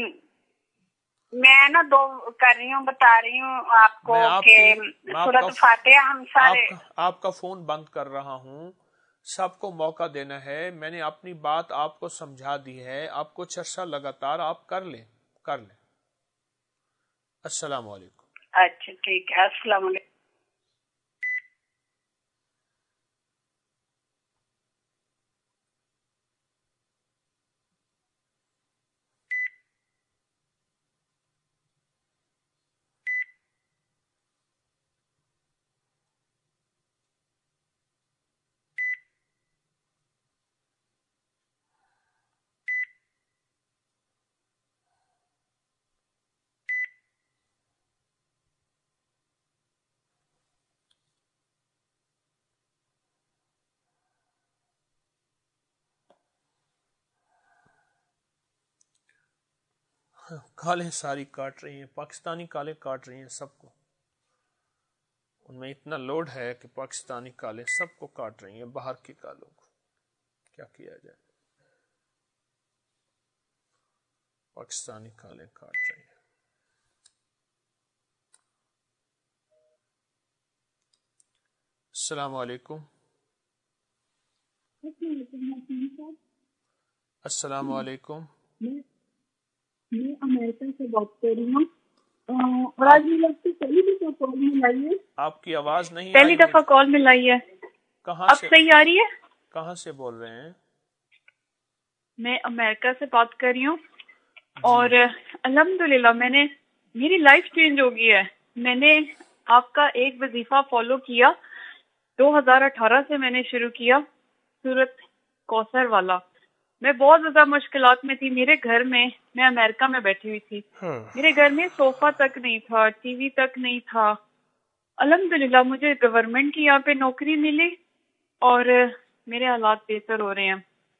میں نا دو کر رہی ہوں, بتا رہی ہوں آپ کو کہ سورۃ فاتحہ ہم سارے. آپ کا فون بند کر رہا ہوں, سب کو موقع دینا ہے. میں نے اپنی بات آپ کو سمجھا دی ہے, آپ کو چرچا لگاتار آپ کر لیں کر لیں. السلام علیکم. اچھا ٹھیک ہے. السلام علیکم. کالیں ساری کاٹ رہی ہیں, پاکستانی کالیں کاٹ رہی ہیں سب کو. ان میں اتنا لوڈ ہے کہ پاکستانی کالیں سب کو کاٹ رہی ہیں, باہر کی کالوں کو. کیا کیا جائے, پاکستانی کالیں کاٹ رہی ہیں. السلام علیکم. السلام علیکم. میں امریکہ سے بات کر رہی ہوں اور آج مجھے آپ سے پہلی دفعہ کال ملائی ہے. آپ کی آواز نہیں پہلی دفعہ کال ملائی ہے. کہاں اب سے صحیح آ رہی ہے؟ کہاں سے بول رہے ہیں؟ میں امریکہ سے بات کر رہی ہوں اور الحمدللہ میں نے میری لائف چینج ہو گئی ہے. میں نے آپ کا ایک وظیفہ فالو کیا دو ہزار اٹھارہ سے. میں نے شروع کیا سورت کوثر والا. میں بہت زیادہ مشکلات میں تھی. میرے گھر میں میں امریکہ میں بیٹھی ہوئی تھی. میرے گھر میں صوفہ تک نہیں تھا, ٹی وی تک نہیں تھا. الحمدللہ مجھے گورنمنٹ کی یہاں پہ نوکری ملی اور میرے حالات بہتر ہو رہے ہیں.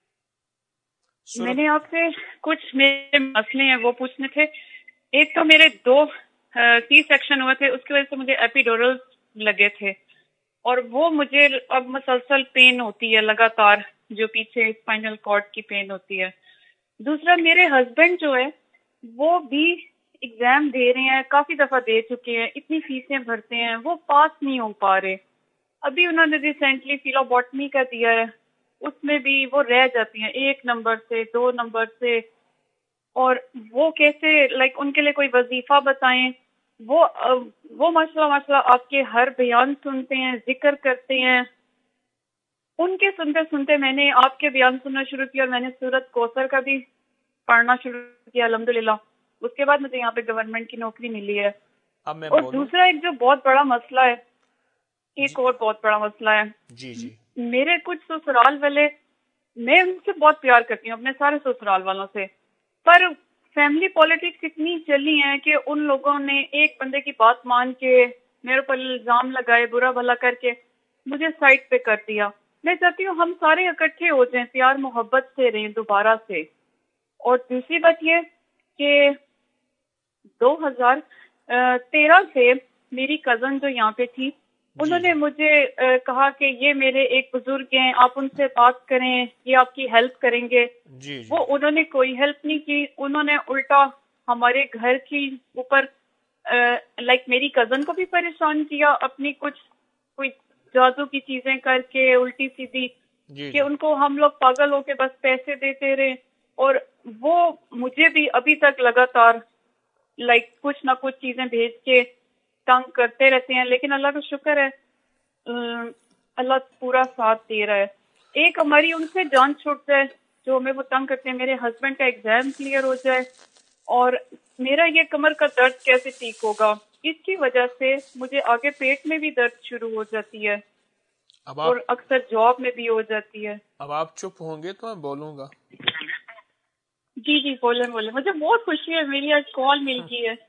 میں نے آپ سے کچھ میرے مسئلے ہیں وہ پوچھنے تھے. ایک تو میرے دو سی سیکشن ہوئے تھے, اس کی وجہ سے مجھے ایپیڈورل لگے تھے اور وہ مجھے اب مسلسل پین ہوتی ہے لگاتار, جو پیچھے اسپائنل کارڈ کی پین ہوتی ہے. دوسرا میرے ہسبینڈ جو ہے وہ بھی ایگزام دے رہے ہیں, کافی دفعہ دے چکے ہیں, اتنی فیسیں بھرتے ہیں, وہ پاس نہیں ہو پا رہے. ابھی انہوں نے ریسنٹلی فیلو باٹنی کا دیا ہے, اس میں بھی وہ رہ جاتی ہیں ایک نمبر سے دو نمبر سے. اور وہ کیسے لائک ان کے لیے کوئی وظیفہ بتائیں. وہ وہ ماشاء اللہ ماشاء اللہ آپ کے ہر بیان سنتے ہیں, ذکر کرتے ہیں. ان کے سنتے سنتے میں نے آپ کے بیان سننا شروع کیا اور میں نے سورت کوثر کا بھی پڑھنا شروع کیا الحمدللہ. اس کے بعد مجھے یہاں پہ گورنمنٹ کی نوکری ملی ہے. اور دوسرا ایک جو بہت بڑا مسئلہ ہے, ایک اور بہت بڑا مسئلہ ہے جی جی میرے کچھ سسرال والے, میں ان سے بہت پیار کرتی ہوں اپنے سارے سسرال والوں سے, پر فیملی پالیٹکس اتنی چلی ہیں کہ ان لوگوں نے ایک بندے کی بات مان کے میرے پر الزام لگائے, برا بھلا کر کے مجھے سائڈ پہ کر دیا. میں چاہتی ہوں ہم سارے اکٹھے ہو جائیں, پیار محبت سے رہیں دوبارہ سے. اور دوسری بات یہ کہ دو ہزار تیرہ سے میری کزن جو یہاں پہ تھی, انہوں نے مجھے کہا کہ یہ میرے ایک بزرگ ہیں, آپ ان سے بات کریں, یہ آپ کی ہیلپ کریں گے. جی جی. وہ انہوں نے کوئی ہیلپ نہیں کی. انہوں نے الٹا ہمارے گھر کی اوپر لائک میری کزن کو بھی پریشان کیا, اپنی کچھ کوئی جادو کی چیزیں کر کے الٹی سیدھی, کہ ان کو ہم لوگ پاگل ہو کے بس پیسے دیتے رہے. اور وہ مجھے بھی ابھی تک لگاتار لائک کچھ نہ کچھ چیزیں بھیج کے تنگ کرتے رہتے ہیں. لیکن اللہ کا شکر ہے اللہ پورا ساتھ دے رہا ہے. ایک ہماری ان سے جان چھوٹ جائے جو ہمیں وہ تنگ کرتے ہیں, میرے ہسبینڈ کا ایگزام کلیئر ہو جائے, اور میرا یہ کمر کا درد کیسے ٹھیک ہوگا. اس کی وجہ سے مجھے آگے پیٹ میں بھی درد شروع ہو جاتی ہے اور اکثر جاب میں بھی ہو جاتی ہے. اب آپ چپ ہوں گے تو میں بولوں گا. جی جی بولیں بولیں. مجھے بہت خوشی ہے میری آج کال مل گئی ہے.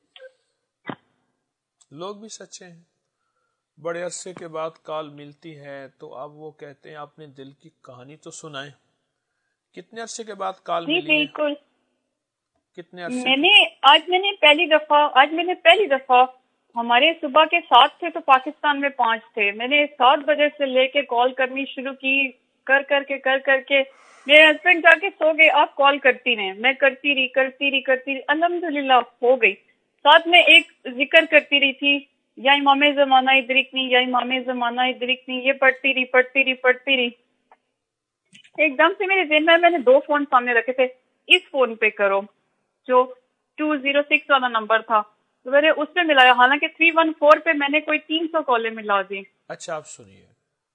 لوگ بھی سچے ہیں, بڑے عرصے کے بعد کال ملتی ہے تو اب وہ کہتے ہیں اپنے دل کی کہانی تو سنائیں. کتنے عرصے کے بعد کال ملی ہے؟ بالکل. کتنے عرصے میں نے آج میں نے پہلی دفعہ آج میں نے پہلی دفعہ ہمارے صبح کے سات تھے تو پاکستان میں پانچ تھے. میں نے سات بجے سے لے کے کال کرنی شروع کی, کر کر کے کر کر کے میرے ہسبینڈ جا کے سو گئے. آپ کال کرتی رہیں, میں کرتی رہی کرتی رہی کرتی رہی الحمدللہ ہو گئی. ساتھ میں ایک ذکر کرتی رہی تھی, یا امام زمانہ ادرکنی, یا امام زمانہ ادرکنی, یہ پڑھتی رہی پڑھتی رہی پڑھتی رہی. ایک دم سے میرے ذہن میں میں نے دو فون سامنے رکھے تھے, اس فون پہ کرو جو ٹو زیرو سکس والا نمبر تھا, تو میں نے اس پہ ملایا. حالانکہ تھری ون فور پہ میں نے کوئی تین سو کالیں ملا دی. اچھا آپ سنیے,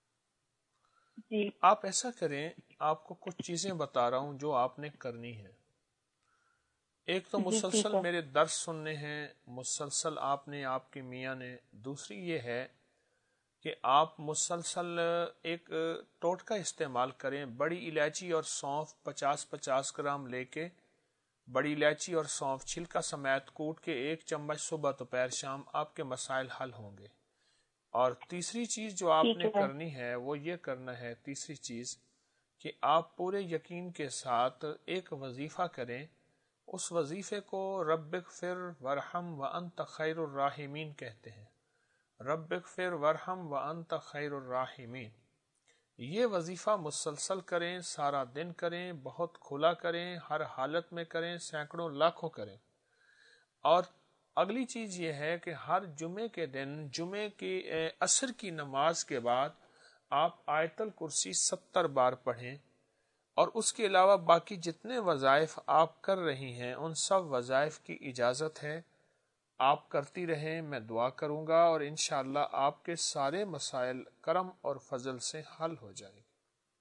جی آپ ایسا کریں, آپ کو کچھ چیزیں بتا رہا ہوں جو آپ نے کرنی ہے. ایک تو مسلسل میرے درس سننے ہیں, مسلسل آپ نے آپ کے میاں نے. دوسری یہ ہے کہ آپ مسلسل ایک ٹوٹکا استعمال کریں. بڑی الائچی اور سونف پچاس پچاس گرام لے کے, بڑی الائچی اور سونف چھلکا سمیت کوٹ کے ایک چمچ صبح دوپہر شام, آپ کے مسائل حل ہوں گے. اور تیسری چیز جو آپ نے کرنی ہے وہ یہ کرنا ہے, تیسری چیز کہ آپ پورے یقین کے ساتھ ایک وظیفہ کریں. اس وظیفے کو رب اغفر ورحم وانت خیر الراحمین کہتے ہیں. رب اغفر ورحم وانت خیر الراحمین. یہ وظیفہ مسلسل کریں, سارا دن کریں, بہت کھلا کریں, ہر حالت میں کریں, سینکڑوں لاکھوں کریں. اور اگلی چیز یہ ہے کہ ہر جمعے کے دن جمعے کی عصر کی نماز کے بعد آپ آیت الکرسی ستر بار پڑھیں, اور اس کے علاوہ باقی جتنے وظائف آپ کر رہی ہیں ان سب وظائف کی اجازت ہے، آپ کرتی رہیں، میں دعا کروں گا اور انشاءاللہ آپ کے سارے مسائل کرم اور فضل سے حل ہو جائیں گے۔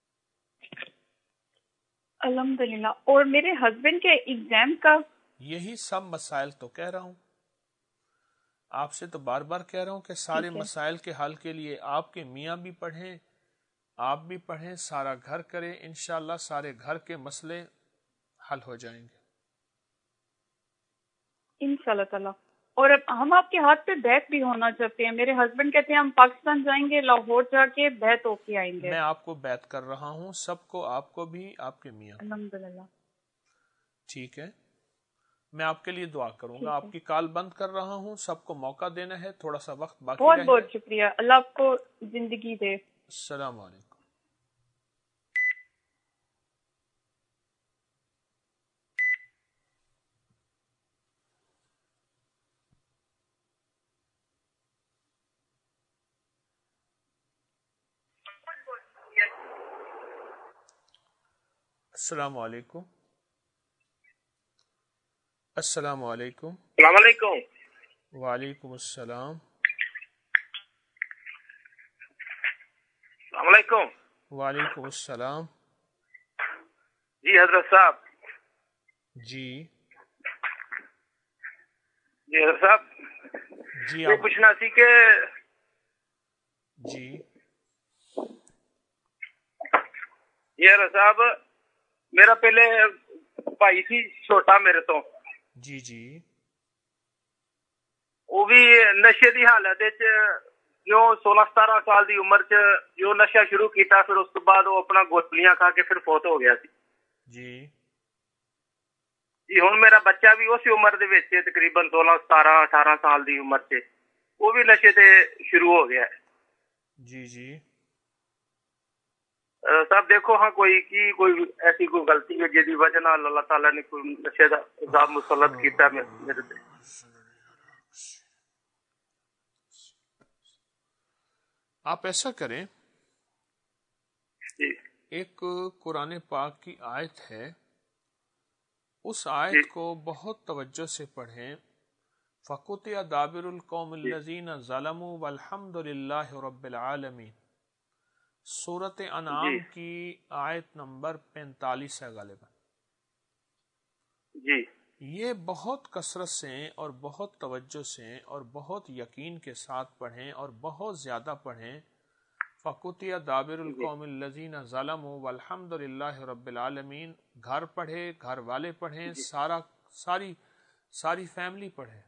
الحمدللہ۔ اور میرے ہسبینڈ کے ایگزام کا یہی سب مسائل تو کہہ رہا ہوں، آپ سے تو بار بار کہہ رہا ہوں کہ سارے مسائل کے حل کے لیے آپ کے میاں بھی پڑھیں، آپ بھی پڑھیں، سارا گھر کریں، انشاءاللہ سارے گھر کے مسئلے حل ہو جائیں گے انشاءاللہ تعالی۔ اور ہم آپ کے ہاتھ پہ بیت بھی ہونا چاہتے ہیں، میرے ہسبینڈ کہتے ہیں ہم پاکستان جائیں گے، لاہور جا کے بیت ہو کے آئیں گے۔ میں آپ کو بیت کر رہا ہوں، سب کو، آپ کو بھی، آپ کے میاں۔ الحمدللہ۔ ٹھیک ہے، میں آپ کے لیے دعا کروں گا۔ آپ کی کال بند کر رہا ہوں، سب کو موقع دینا ہے، تھوڑا سا وقت باقی بہت رہے۔ بہت شکریہ، اللہ آپ کو زندگی دے۔ السلام علیکم۔ السلام علیکم۔ السلام علیکم۔ السلام علیکم۔ وعلیکم السلام۔ السلام علیکم۔ وعلیکم السلام۔ جی حضرت صاحب۔ جی جی حضرت صاحب، جی یہ پوچھنا سی کہ جی یہ حضرت صاحب میرا پہلے بھائی سی چھوٹا میرے تو، جی جی وہ بھی نشے دی حالت جو سولہ ستارہ سال دی عمر چ جو نشہ شروع کیتا، پھر اس کے بعد وہ اپنا گولیاں کھا کے پھر فوت ہو گیا سی۔ جی جی ہن میرا بچہ بھی اسی عمر دے وچ تقریباً سولہ ستارہ اٹھارہ سال دی عمر چ وہ بھی نشے تے شروع ہو گیا ہے۔ جی جی صاحب دیکھو ہاں کوئی کی کوئی ایسی کوئی غلطی ہے جس وجہ نال اللہ تعالی نے کوئی نشے دا عذاب مسلط کیتا میرے تے۔ آپ ایسا کریں، ایک قرآن پاک کی آیت ہے، اس آیت کو بہت توجہ سے پڑھیں۔ فَقُطِعَ دَابِرُ الْقَوْمِ الَّذِينَ ظَلَمُوا وَالْحَمْدُ لِلَّهِ رَبِّ الْعَالَمِينَ، سورۃ انعام کی آیت نمبر پینتالیس ہے غالباً۔ جی یہ بہت کثرت سے اور بہت توجہ سے اور بہت یقین کے ساتھ پڑھیں اور بہت زیادہ پڑھیں۔ فَقُطِعَ دَابِرُ الْقَوْمِ الَّذِينَ ظَلَمُوا وَالْحَمْدُ لِلَّهِ رَبِّ الْعَالَمِينَ، گھر پڑھے، گھر والے پڑھیں، سارا ساری ساری فیملی پڑھے،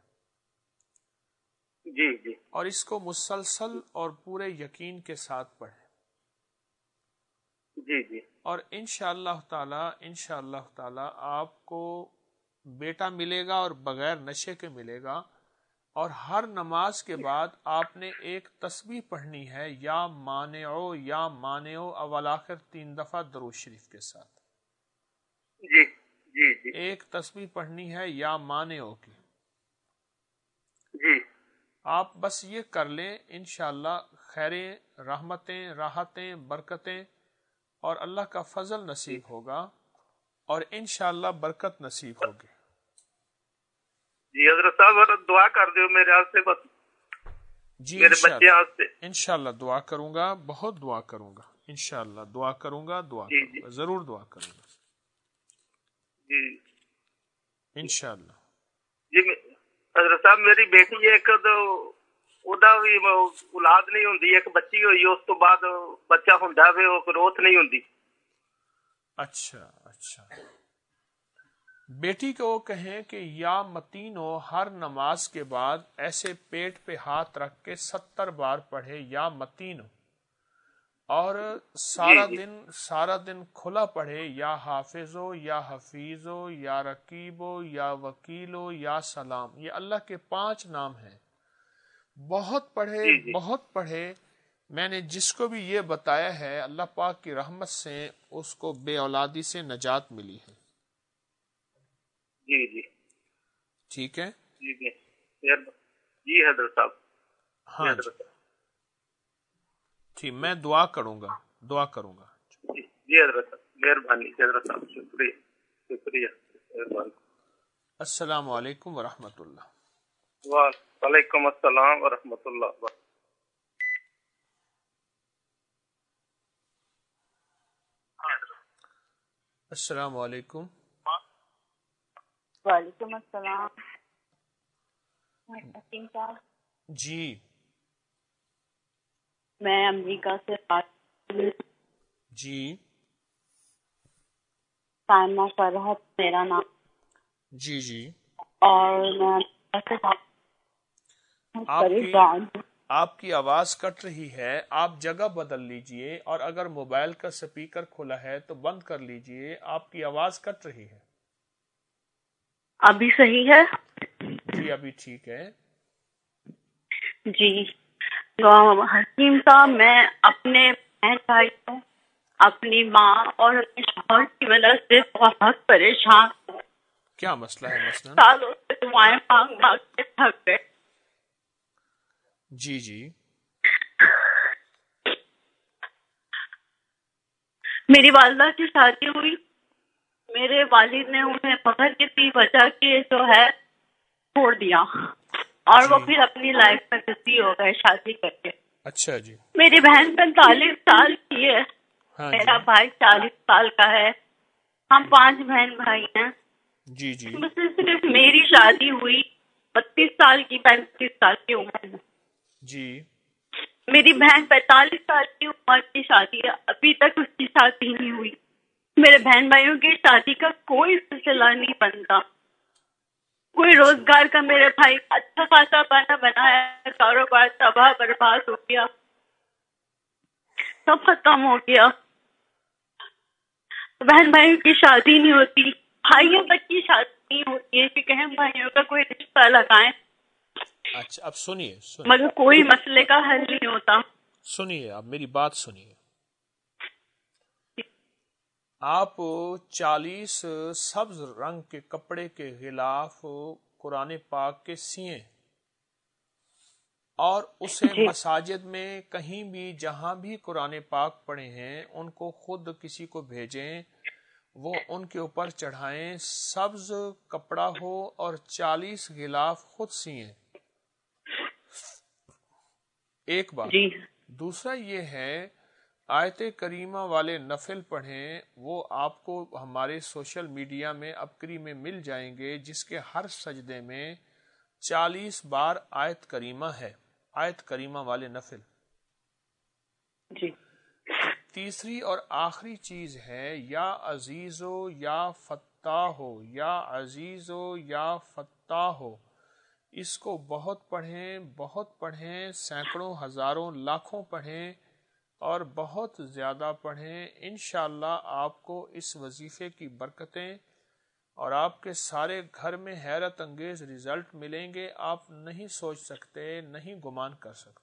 جی جی اور اس کو مسلسل اور پورے یقین کے ساتھ پڑھیں۔ جی جی اور انشاءاللہ تعالی انشاءاللہ تعالی آپ کو بیٹا ملے گا اور بغیر نشے کے ملے گا۔ اور ہر نماز کے بعد آپ نے ایک تسبیح پڑھنی ہے، یا مانعو یا مانعو اول آخر تین دفعہ درود شریف کے ساتھ۔ جی جی جی ایک تسبیح پڑھنی ہے یا مانعو کی۔ جی آپ بس یہ کر لیں، انشاءاللہ خیریں، رحمتیں، راحتیں، برکتیں اور اللہ کا فضل نصیب ہوگا، اور انشاءاللہ برکت نصیب ہوگی۔ جی حضرت صاحب دعا کر دیو میرے واسطے، بس جی میرے بچے واسطے۔ انشاءاللہ دعا کروں گا، بہت دعا کروں گا، انشاءاللہ دعا کروں گا، دعا جی کروں گا، ضرور دعا کروں گا جی انشاءاللہ۔ جی حضرت صاحب میری بیٹی ایک ਉਹਦਾ ਵੀ ਔਲਾਦ ਨਹੀਂ ਹੁੰਦੀ، ਇੱਕ ਬੱਚੀ ਹੋਈ ਉਸ ਤੋਂ ਬਾਅਦ ਬੱਚਾ ਹੁੰਦਾ ਵੇ ਉਹ ਗਰੋਥ ਨਹੀਂ ਹੁੰਦੀ۔ اچھا اچھا بیٹی کو کہیں کہ یا متینو ہر نماز کے بعد ایسے پیٹ پہ ہاتھ رکھ کے ستر بار پڑھے یا متینو، اور سارا دن سارا دن کھلا پڑھے یا حافظو یا حفیظو یا رقیبو یا وکیلو یا سلام۔ یہ اللہ کے پانچ نام ہیں، بہت پڑھے بہت پڑھے۔ میں نے جس کو بھی یہ بتایا ہے اللہ پاک کی رحمت سے اس کو بے اولادی سے نجات ملی ہے۔ جی جی ٹھیک ہے جی جی جی حضرت صاحب۔ ہاں ٹھیک، میں دعا کروں گا دعا کروں گا جی حضرت صاحب۔ مہربانی حضرت صاحب, شکریہ شکریہ مہربانی. السلام علیکم ورحمۃ اللہ. وعلیکم السلام ورحمۃ اللہ وبرکاتہ. السلام علیکم. وعلیکم السلام. حکیم صاحب جی میں امریکہ سے بات کر رہی ہوں. جی سائمہ فرحت میرا نام. جی جی اور میں امریکہ سے بات آپ کی پریشان ہوں. آپ کی آواز کٹ رہی ہے, آپ جگہ بدل لیجئے, اور اگر موبائل کا سپیکر کھلا ہے تو بند کر لیجئے, آپ کی آواز کٹ رہی ہے. ابھی صحیح ہے؟ جی ابھی ٹھیک ہے. جی حکیم صاحب, میں اپنے بہن بھائی کو, اپنی ماں اور اپنے شوہر کی وجہ سے بہت پریشان ہوں. کیا مسئلہ ہے مثلا؟ سالوں سے دعائیں مانگ مانگ کے تھک گئے. جی جی میری والدہ کی شادی ہوئی, میرے والد نے انہیں پکڑ کسی وجہ کی جو ہے چھوڑ دیا, اور وہ پھر اپنی لائف میں بزی ہو گئے شادی کر کے. اچھا جی. میری بہن پینتالیس سال کی ہے, میرا بھائی چالیس سال کا ہے, ہم پانچ بہن بھائی ہیں. جی جی مجھ سے صرف میری شادی ہوئی بتیس سال کی, پینتیس سال کی عمر میں. جی میری بہن پینتالیس سال کی عمر کی شادی ہے, ابھی تک اس کی شادی نہیں ہوئی. میرے بہن بھائیوں کی شادی کا کوئی سلسلہ نہیں بنتا, کوئی روزگار کا. میرے بھائی اچھا خاصا بنا بنایا, کاروبار تباہ برباد ہو گیا, سب ختم ہو گیا. بہن بھائیوں کی شادی نہیں ہوتی, بھائیوں تک کی شادی نہیں ہوتی ہے کہ بہن بھائیوں کا کوئی رشتہ لگائیں. اچھا اب سنیے مگر کوئی مسئلے کا حل نہیں ہوتا. سنیے اب میری بات سنیے. آپ چالیس سبز رنگ کے کپڑے کے غلاف قرآن پاک کے سیئیں, اور اسے مساجد میں کہیں بھی جہاں بھی قرآن پاک پڑھے ہیں ان کو خود کسی کو بھیجیں, وہ ان کے اوپر چڑھائیں. سبز کپڑا ہو اور چالیس غلاف خود سیئیں. ایک بات. دوسرا یہ ہے, آیت کریمہ والے نفل پڑھیں, وہ آپ کو ہمارے سوشل میڈیا میں ابکری میں مل جائیں گے, جس کے ہر سجدے میں چالیس بار آیت کریمہ ہے. آیت کریمہ والے نفل. جی تیسری اور آخری چیز ہے, یا عزیزو یا فتاحو, یا عزیزو یا فتاحو. اس کو بہت پڑھیں, بہت پڑھیں, سینکڑوں ہزاروں لاکھوں پڑھیں, اور بہت زیادہ پڑھیں. انشاءاللہ آپ کو اس وظیفے کی برکتیں اور آپ کے سارے گھر میں حیرت انگیز ریزلٹ ملیں گے. آپ نہیں سوچ سکتے, نہیں گمان کر سکتے.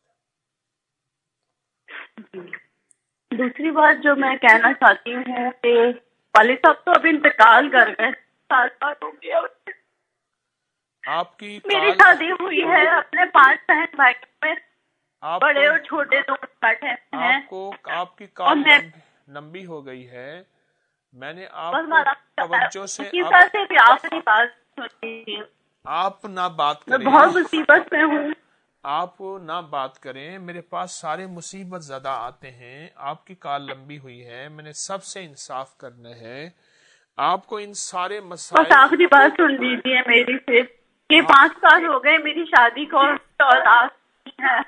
دوسری بات جو میں کہنا چاہتی ہوں کہ والد صاحب تو اب انتقال کر گئے, سال بعد ہو گیا. آپ کی میری شادی ہوئی ہے اپنے پانچ بہن بھائی میں, بڑے اور چھوٹے دو بیٹھے ہیں. آپ کو آپ کی کال لمبی ہو گئی ہے. میں نے آپ کو توجہ سے آخری بات سنیے. آپ نہ بات کریں, میں بہت مصیبت میں ہوں. آپ نہ بات کریں, میرے پاس سارے مصیبت زدہ آتے ہیں. آپ کی کال لمبی ہوئی ہے, میں نے سب سے انصاف کرنا ہے. آپ کو ان سارے مسائل. بس آخری بات سن لیجیے میری سے, کہ پانچ سال ہو گئے میری شادی کو, اولاد ہے.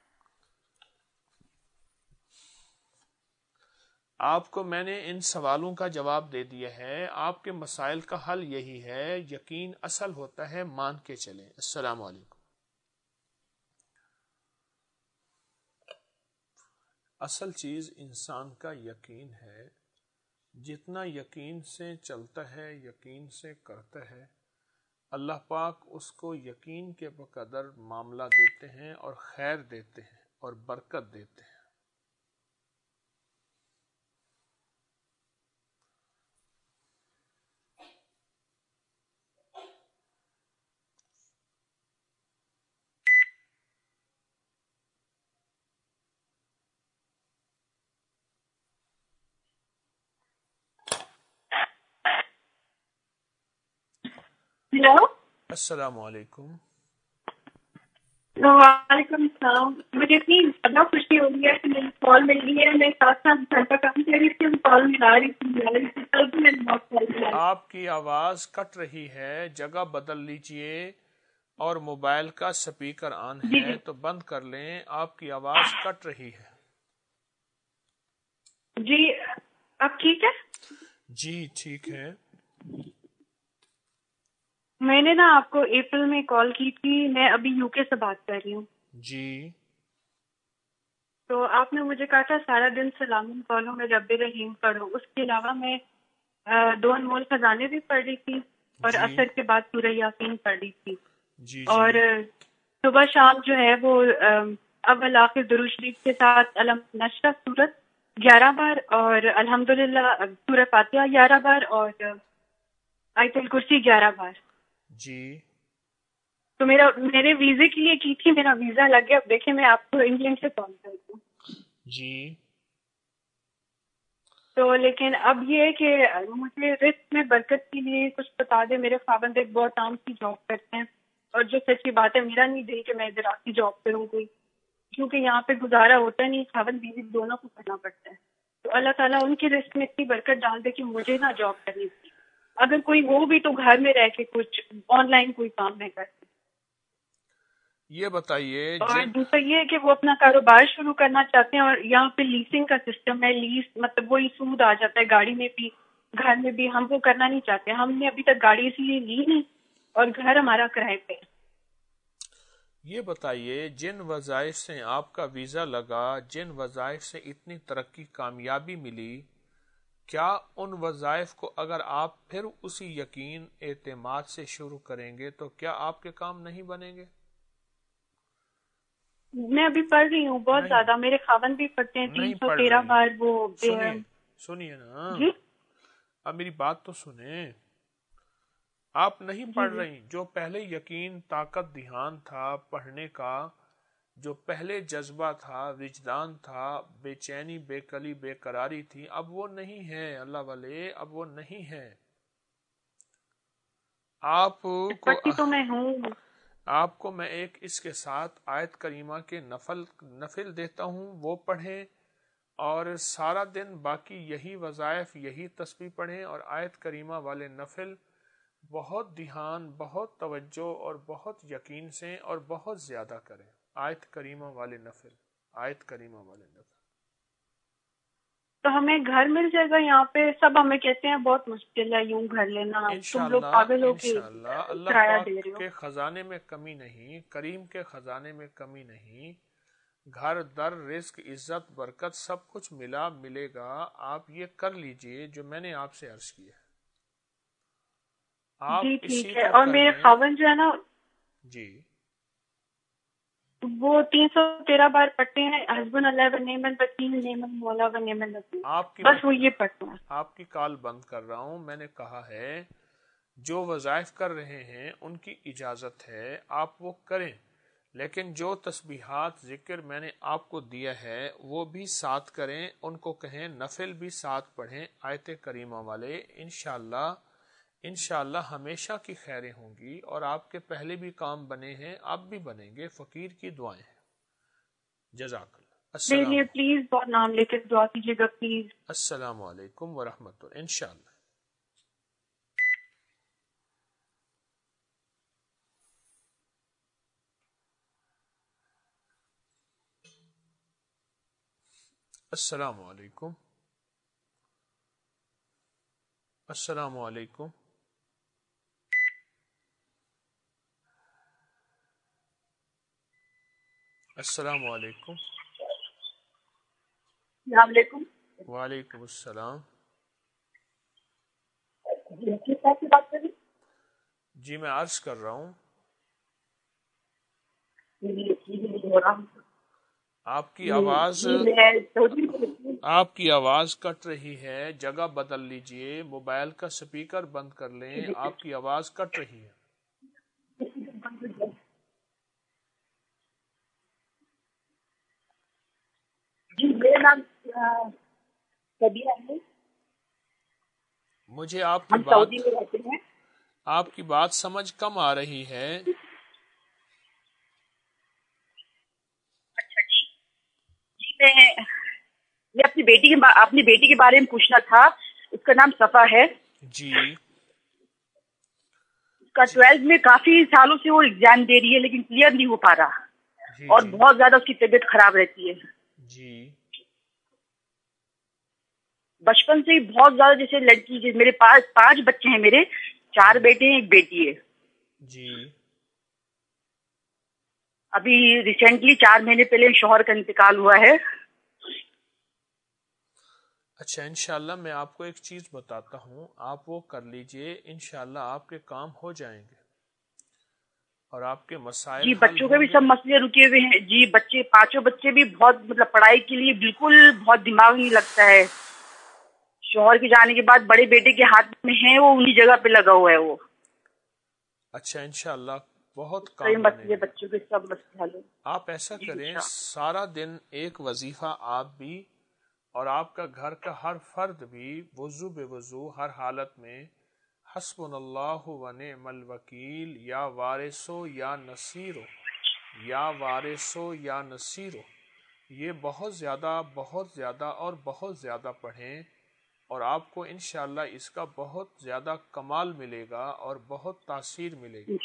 آپ کو میں نے ان سوالوں کا جواب دے دیا ہے. آپ کے مسائل کا حل یہی ہے, یقین اصل ہوتا ہے, مان کے چلیں. السلام علیکم. اصل چیز انسان کا یقین ہے. جتنا یقین سے چلتا ہے, یقین سے کرتا ہے, اللہ پاک اس کو یقین کے بقدر معاملہ دیتے ہیں, اور خیر دیتے ہیں, اور برکت دیتے ہیں. ہیلو السلام علیکم. وعلیکم السلام. مجھے اتنی زیادہ خوشی ہو رہی ہے کہ میری کال مل رہی ہے. میں ساتھ ساتھ گھر کا کام کر رہی تھی, کال ملا رہی تھی. آپ کی آواز کٹ رہی ہے, جگہ بدل لیجئے, اور موبائل کا سپیکر آن ہے تو بند کر لیں. آپ کی آواز کٹ رہی ہے. جی اب ٹھیک ہے؟ جی ٹھیک ہے. میں نے نا آپ کو اپریل میں کال کی تھی. میں ابھی یو کے سے بات کر رہی ہوں. جی. تو آپ نے مجھے کہا تھا سارا دن سلام پڑھو میں رب رحیم پڑھو. اس کے علاوہ میں دو انمول خزانے بھی پڑھ رہی تھی اور جی. اثر کے بعد سورہ یاسین پڑھ رہی تھی. جی جی. اور صبح شام جو ہے وہ اول آخر درود شریف کے ساتھ الم نشرہ سورت گیارہ بار اور الحمدللہ سورہ فاتحہ گیارہ بار اور آیت الکرسی گیارہ بار. جی. تو میرا میرے ویزے کے لیے کی تھی, میرا ویزا لگ گیا. اب دیکھیں میں آپ کو انگلینڈ سے کال کرتی ہوں. جی. تو لیکن اب یہ ہے کہ مجھے رزق میں برکت کے لیے کچھ بتا دیں. میرے خاوند ایک بہت عام کی جاب کرتے ہیں اور جو سچی بات ہے میرا نہیں دل کہ میں ادھر آ کی جاب کروں کوئی, کیونکہ یہاں پہ گزارا ہوتا نہیں. خاوند بیوی دونوں کو کرنا پڑتا ہے. تو اللہ تعالیٰ ان کے رزق میں اتنی برکت ڈال دے کہ مجھے نہ جاب کرنی پڑے. اگر کوئی وہ بھی تو گھر میں رہ کے کچھ آن لائن کوئی کام نہیں کرتے. یہ بتائیے. اور دوسرا یہ ہے کہ وہ اپنا کاروبار شروع کرنا چاہتے ہیں اور یہاں پہ لیسنگ کا سسٹم ہے. لیس مطلب وہی سود آ جاتا ہے گاڑی میں بھی گھر میں بھی. ہم وہ کرنا نہیں چاہتے. ہم نے ابھی تک گاڑی اسی لیے لی نہیں اور گھر ہمارا کرائے پہ. یہ بتائیے جن وظائف سے آپ کا ویزا لگا, جن وظائف سے اتنی ترقی کامیابی ملی, کیا ان وظائف کو اگر آپ پھر اسی یقین اعتماد سے شروع کریں گے تو کیا آپ کے کام نہیں بنیں گے؟ میں ابھی پڑھ رہی ہوں بہت زیادہ. میرے خاوند بھی پڑھتے ہیں تین سو تیرہ بار. وہ سنیے نا, جی اب میری بات تو سنیں. آپ نہیں پڑھ رہی. جو پہلے یقین, طاقت, دھیان تھا پڑھنے کا, جو پہلے جذبہ تھا, وجدان تھا, بے چینی, بے کلی, بے قراری تھی, اب وہ نہیں ہے. اللہ والے اب وہ نہیں ہے. آپ کو تو میں ہوں. آپ کو میں ایک اس کے ساتھ آیت کریمہ کے نفل نفل دیتا ہوں, وہ پڑھیں اور سارا دن باقی یہی وظائف, یہی تسبیح پڑھیں اور آیت کریمہ والے نفل بہت دھیان, بہت توجہ اور بہت یقین سے اور بہت زیادہ کریں. آیت کریمہ والے نفل, آیت کریمہ والے نفل. تو ہمیں گھر مل جائے گا یہاں پہ؟ سب ہمیں کہتے ہیں بہت مشکل ہے یوں گھر لینا, تم لوگ پاگل ہو کے کرایہ دے رہے ہو. کے خزانے میں کمی نہیں, کریم کے خزانے میں کمی نہیں. گھر در, رزق, عزت, برکت سب کچھ ملا ملے گا. آپ یہ کر لیجئے جو میں نے آپ سے عرض کیا ہے. جی ٹھیک ہے. اور میرے خاوند جو ہے نا, جی وہ تین سو تیرہ بار پڑھتے ہیں حسبنا اللہ و نعم الوکیل نعم المولا و نعم النصیر. بس وہ یہ پڑھتے ہیں. آپ کی کال بند کر رہا ہوں. میں نے کہا ہے جو وظائف کر رہے ہیں ان کی اجازت ہے, آپ وہ کریں, لیکن جو تسبیحات ذکر میں نے آپ کو دیا ہے وہ بھی ساتھ کریں. ان کو کہیں نفل بھی ساتھ پڑھیں آیت کریمہ والے. انشاءاللہ انشاءاللہ ہمیشہ کی خیریں ہوں گی اور آپ کے پہلے بھی کام بنے ہیں, آپ بھی بنیں گے. فقیر کی دعائیں ہیں. جزاک اللہ. پلیز بہت نام لے کے دعا کیجیے گا پلیز. السلام علیکم ورحمۃ اللہ. انشاءاللہ. السلام علیکم. السلام علیکم. السلام علیکم. السلام علیکم. وعلیکم السلام. جی میں عرض کر رہا ہوں آپ کی آواز آپ کی آواز کٹ رہی ہے. جگہ بدل لیجئے, موبائل کا سپیکر بند کر لیں. آپ کی آواز کٹ رہی ہے. جی میرا نام سبیہ ہے. مجھے آپ کی بات آپ کی بات سمجھ کم آ رہی ہے. اچھا جی جی میں میں اپنی بیٹی کے اپنی بیٹی کے بارے میں پوچھنا تھا. اس کا نام صفا ہے جی. اس کا ٹویلتھ میں کافی سالوں سے وہ ایگزام دے رہی ہے لیکن کلیئر نہیں ہو پا رہا جی اور جی بہت زیادہ اس کی طبیعت خراب رہتی ہے. جی بچپن سے ہی بہت زیادہ جیسے لڑکی جیسے میرے پاس پانچ بچے ہیں میرے چار بیٹے ہیں ایک بیٹی ہے. جی ابھی ریسنٹلی چار مہینے پہلے شوہر کا انتقال ہوا ہے. اچھا انشاءاللہ میں آپ کو ایک چیز بتاتا ہوں, آپ وہ کر لیجئے, انشاءاللہ آپ کے کام ہو جائیں گے اور آپ کے مسائل جی حل بچوں کے ہوں بھی گے. سب مسئلے رکے ہوئے ہیں. جی بچے پانچوں بچے بھی بہت مطلب پڑھائی کے لیے بالکل بہت دماغ نہیں لگتا ہے. شوہر کے جانے کے بعد بڑے بیٹے کے ہاتھ میں ہے وہ انہی جگہ پہ لگا ہوا ہے وہ. اچھا انشاءاللہ بہت کئی کام بنے مسئلے گا. بچوں کے سب مسئلے حل ہوں. آپ ایسا جی کریں, انشاءاللہ. سارا دن ایک وظیفہ آپ بھی اور آپ کا گھر کا ہر فرد بھی وضو بے وضو ہر حالت میں حسبنا اللہ و نعم الوکیل یا وارثو یا نصیرو یا وارثو یا نصیرو, یہ بہت زیادہ بہت زیادہ اور بہت زیادہ پڑھیں اور آپ کو انشاءاللہ اس کا بہت زیادہ کمال ملے گا اور بہت تاثیر ملے گی.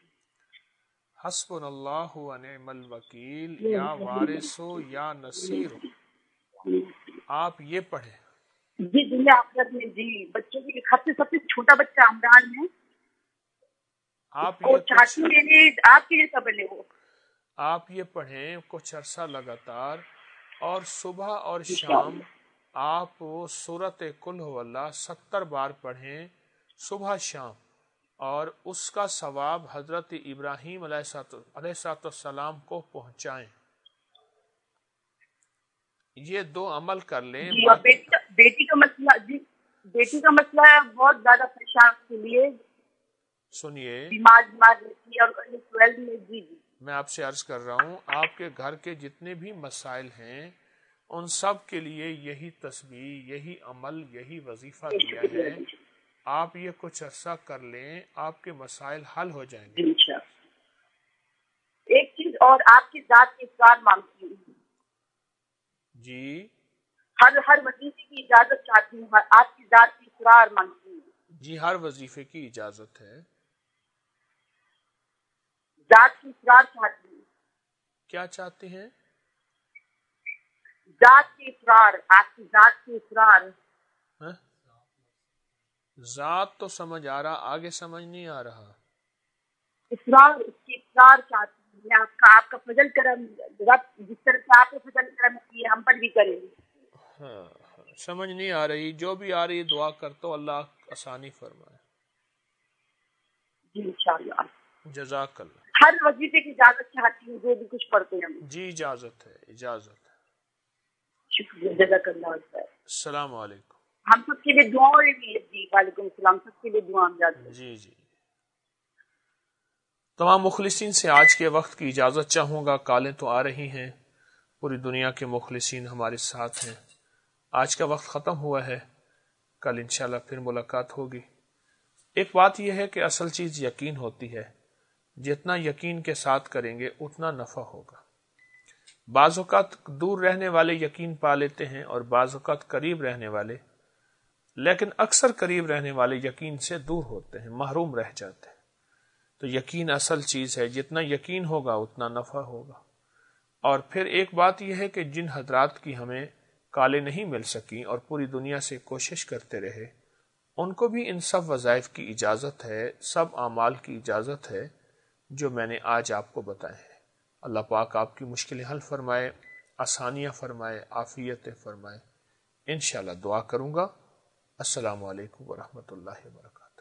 حسبنا اللہ و نعم الوکیل یا وارثو یا نصیرو, آپ یہ پڑھیں. جی دنیا آخرت میں جی بچوں کی سب سے سب سے چھوٹا بچہ عمران ہے. آپ کو یہ چاہتی کچھ میں آپ کے جیسا بنے وہ. آپ یہ پڑھیں کچھ عرصہ لگاتار, اور صبح اور شام آپ وہ سورت قل ہو اللہ ستر بار پڑھیں صبح شام, اور اس کا ثواب حضرت ابراہیم علیہ السلام کو پہنچائیں. یہ دو عمل کر لیں. جی اور بیٹی کا بیٹی کا مسئلہ جی بیٹی کا مسئلہ ہے بہت زیادہ پریشان کے لیے. سنیے بیمار بیمار رہتی ہے اور ٹویلتھ میں. جی جی میں آپ سے عرض کر رہا ہوں, آپ کے گھر کے جتنے بھی مسائل ہیں ان سب کے لیے یہی تسبیح, یہی عمل, یہی وظیفہ دیا ہے. آپ یہ کچھ عرصہ کر لیں, آپ کے مسائل حل ہو جائیں گے. ایک چیز اور آپ کی ذات کے اقرار مانگتی ہوں. جی ہر ہر وظیفے کی اجازت چاہتی ہوں, آپ کی ذات کی اقرار مانگتی ہوں. جی ہر وظیفے کی اجازت ہے. ذات کی اقرار چاہتی ہوں. کیا چاہتے ہیں؟ ذات کی اقرار, آپ کی ذات کی اقرار. ہاں؟ ذات تو سمجھ آ رہا, آگے سمجھ نہیں آ رہا. اقرار, اس کی اقرار چاہتی ہوں. میں آپ کا آپ کا فضل کرم رب جس طرح سے آپ نے فضل کرم کیے ہم پر بھی کریں. ہاں سمجھ نہیں آ رہی, جو بھی آ رہی دعا کرتا ہوں اللہ آسانی فرمائے. جی انشاءاللہ. جزاک اللہ. ہر وظیفے کی اجازت چاہتی ہوں جو بھی کچھ پڑھتے ہیں. جی اجازت ہے, اجازت ہے. شکریہ, جزاک اللہ. السلام علیکم. ہم سب کے لیے دعائیں بھی. جی وعلیکم السلام, سب کے لیے دعا ہم جاتے ہیں. جی جی تمام مخلصین سے آج کے وقت کی اجازت چاہوں گا. کالیں تو آ رہی ہیں, پوری دنیا کے مخلصین ہمارے ساتھ ہیں. آج کا وقت ختم ہوا ہے, کل انشاءاللہ پھر ملاقات ہوگی. ایک بات یہ ہے کہ اصل چیز یقین ہوتی ہے, جتنا یقین کے ساتھ کریں گے اتنا نفع ہوگا. بعض اوقات دور رہنے والے یقین پا لیتے ہیں اور بعض اوقات قریب رہنے والے, لیکن اکثر قریب رہنے والے یقین سے دور ہوتے ہیں, محروم رہ جاتے ہیں. تو یقین اصل چیز ہے, جتنا یقین ہوگا اتنا نفع ہوگا. اور پھر ایک بات یہ ہے کہ جن حضرات کی ہمیں کالیں نہیں مل سکیں اور پوری دنیا سے کوشش کرتے رہے, ان کو بھی ان سب وظائف کی اجازت ہے, سب اعمال کی اجازت ہے جو میں نے آج آپ کو بتائے ہیں. اللہ پاک آپ کی مشکلیں حل فرمائے, آسانیاں فرمائے, عافیتیں فرمائے. انشاءاللہ دعا کروں گا. السلام علیکم ورحمۃ اللہ وبرکاتہ.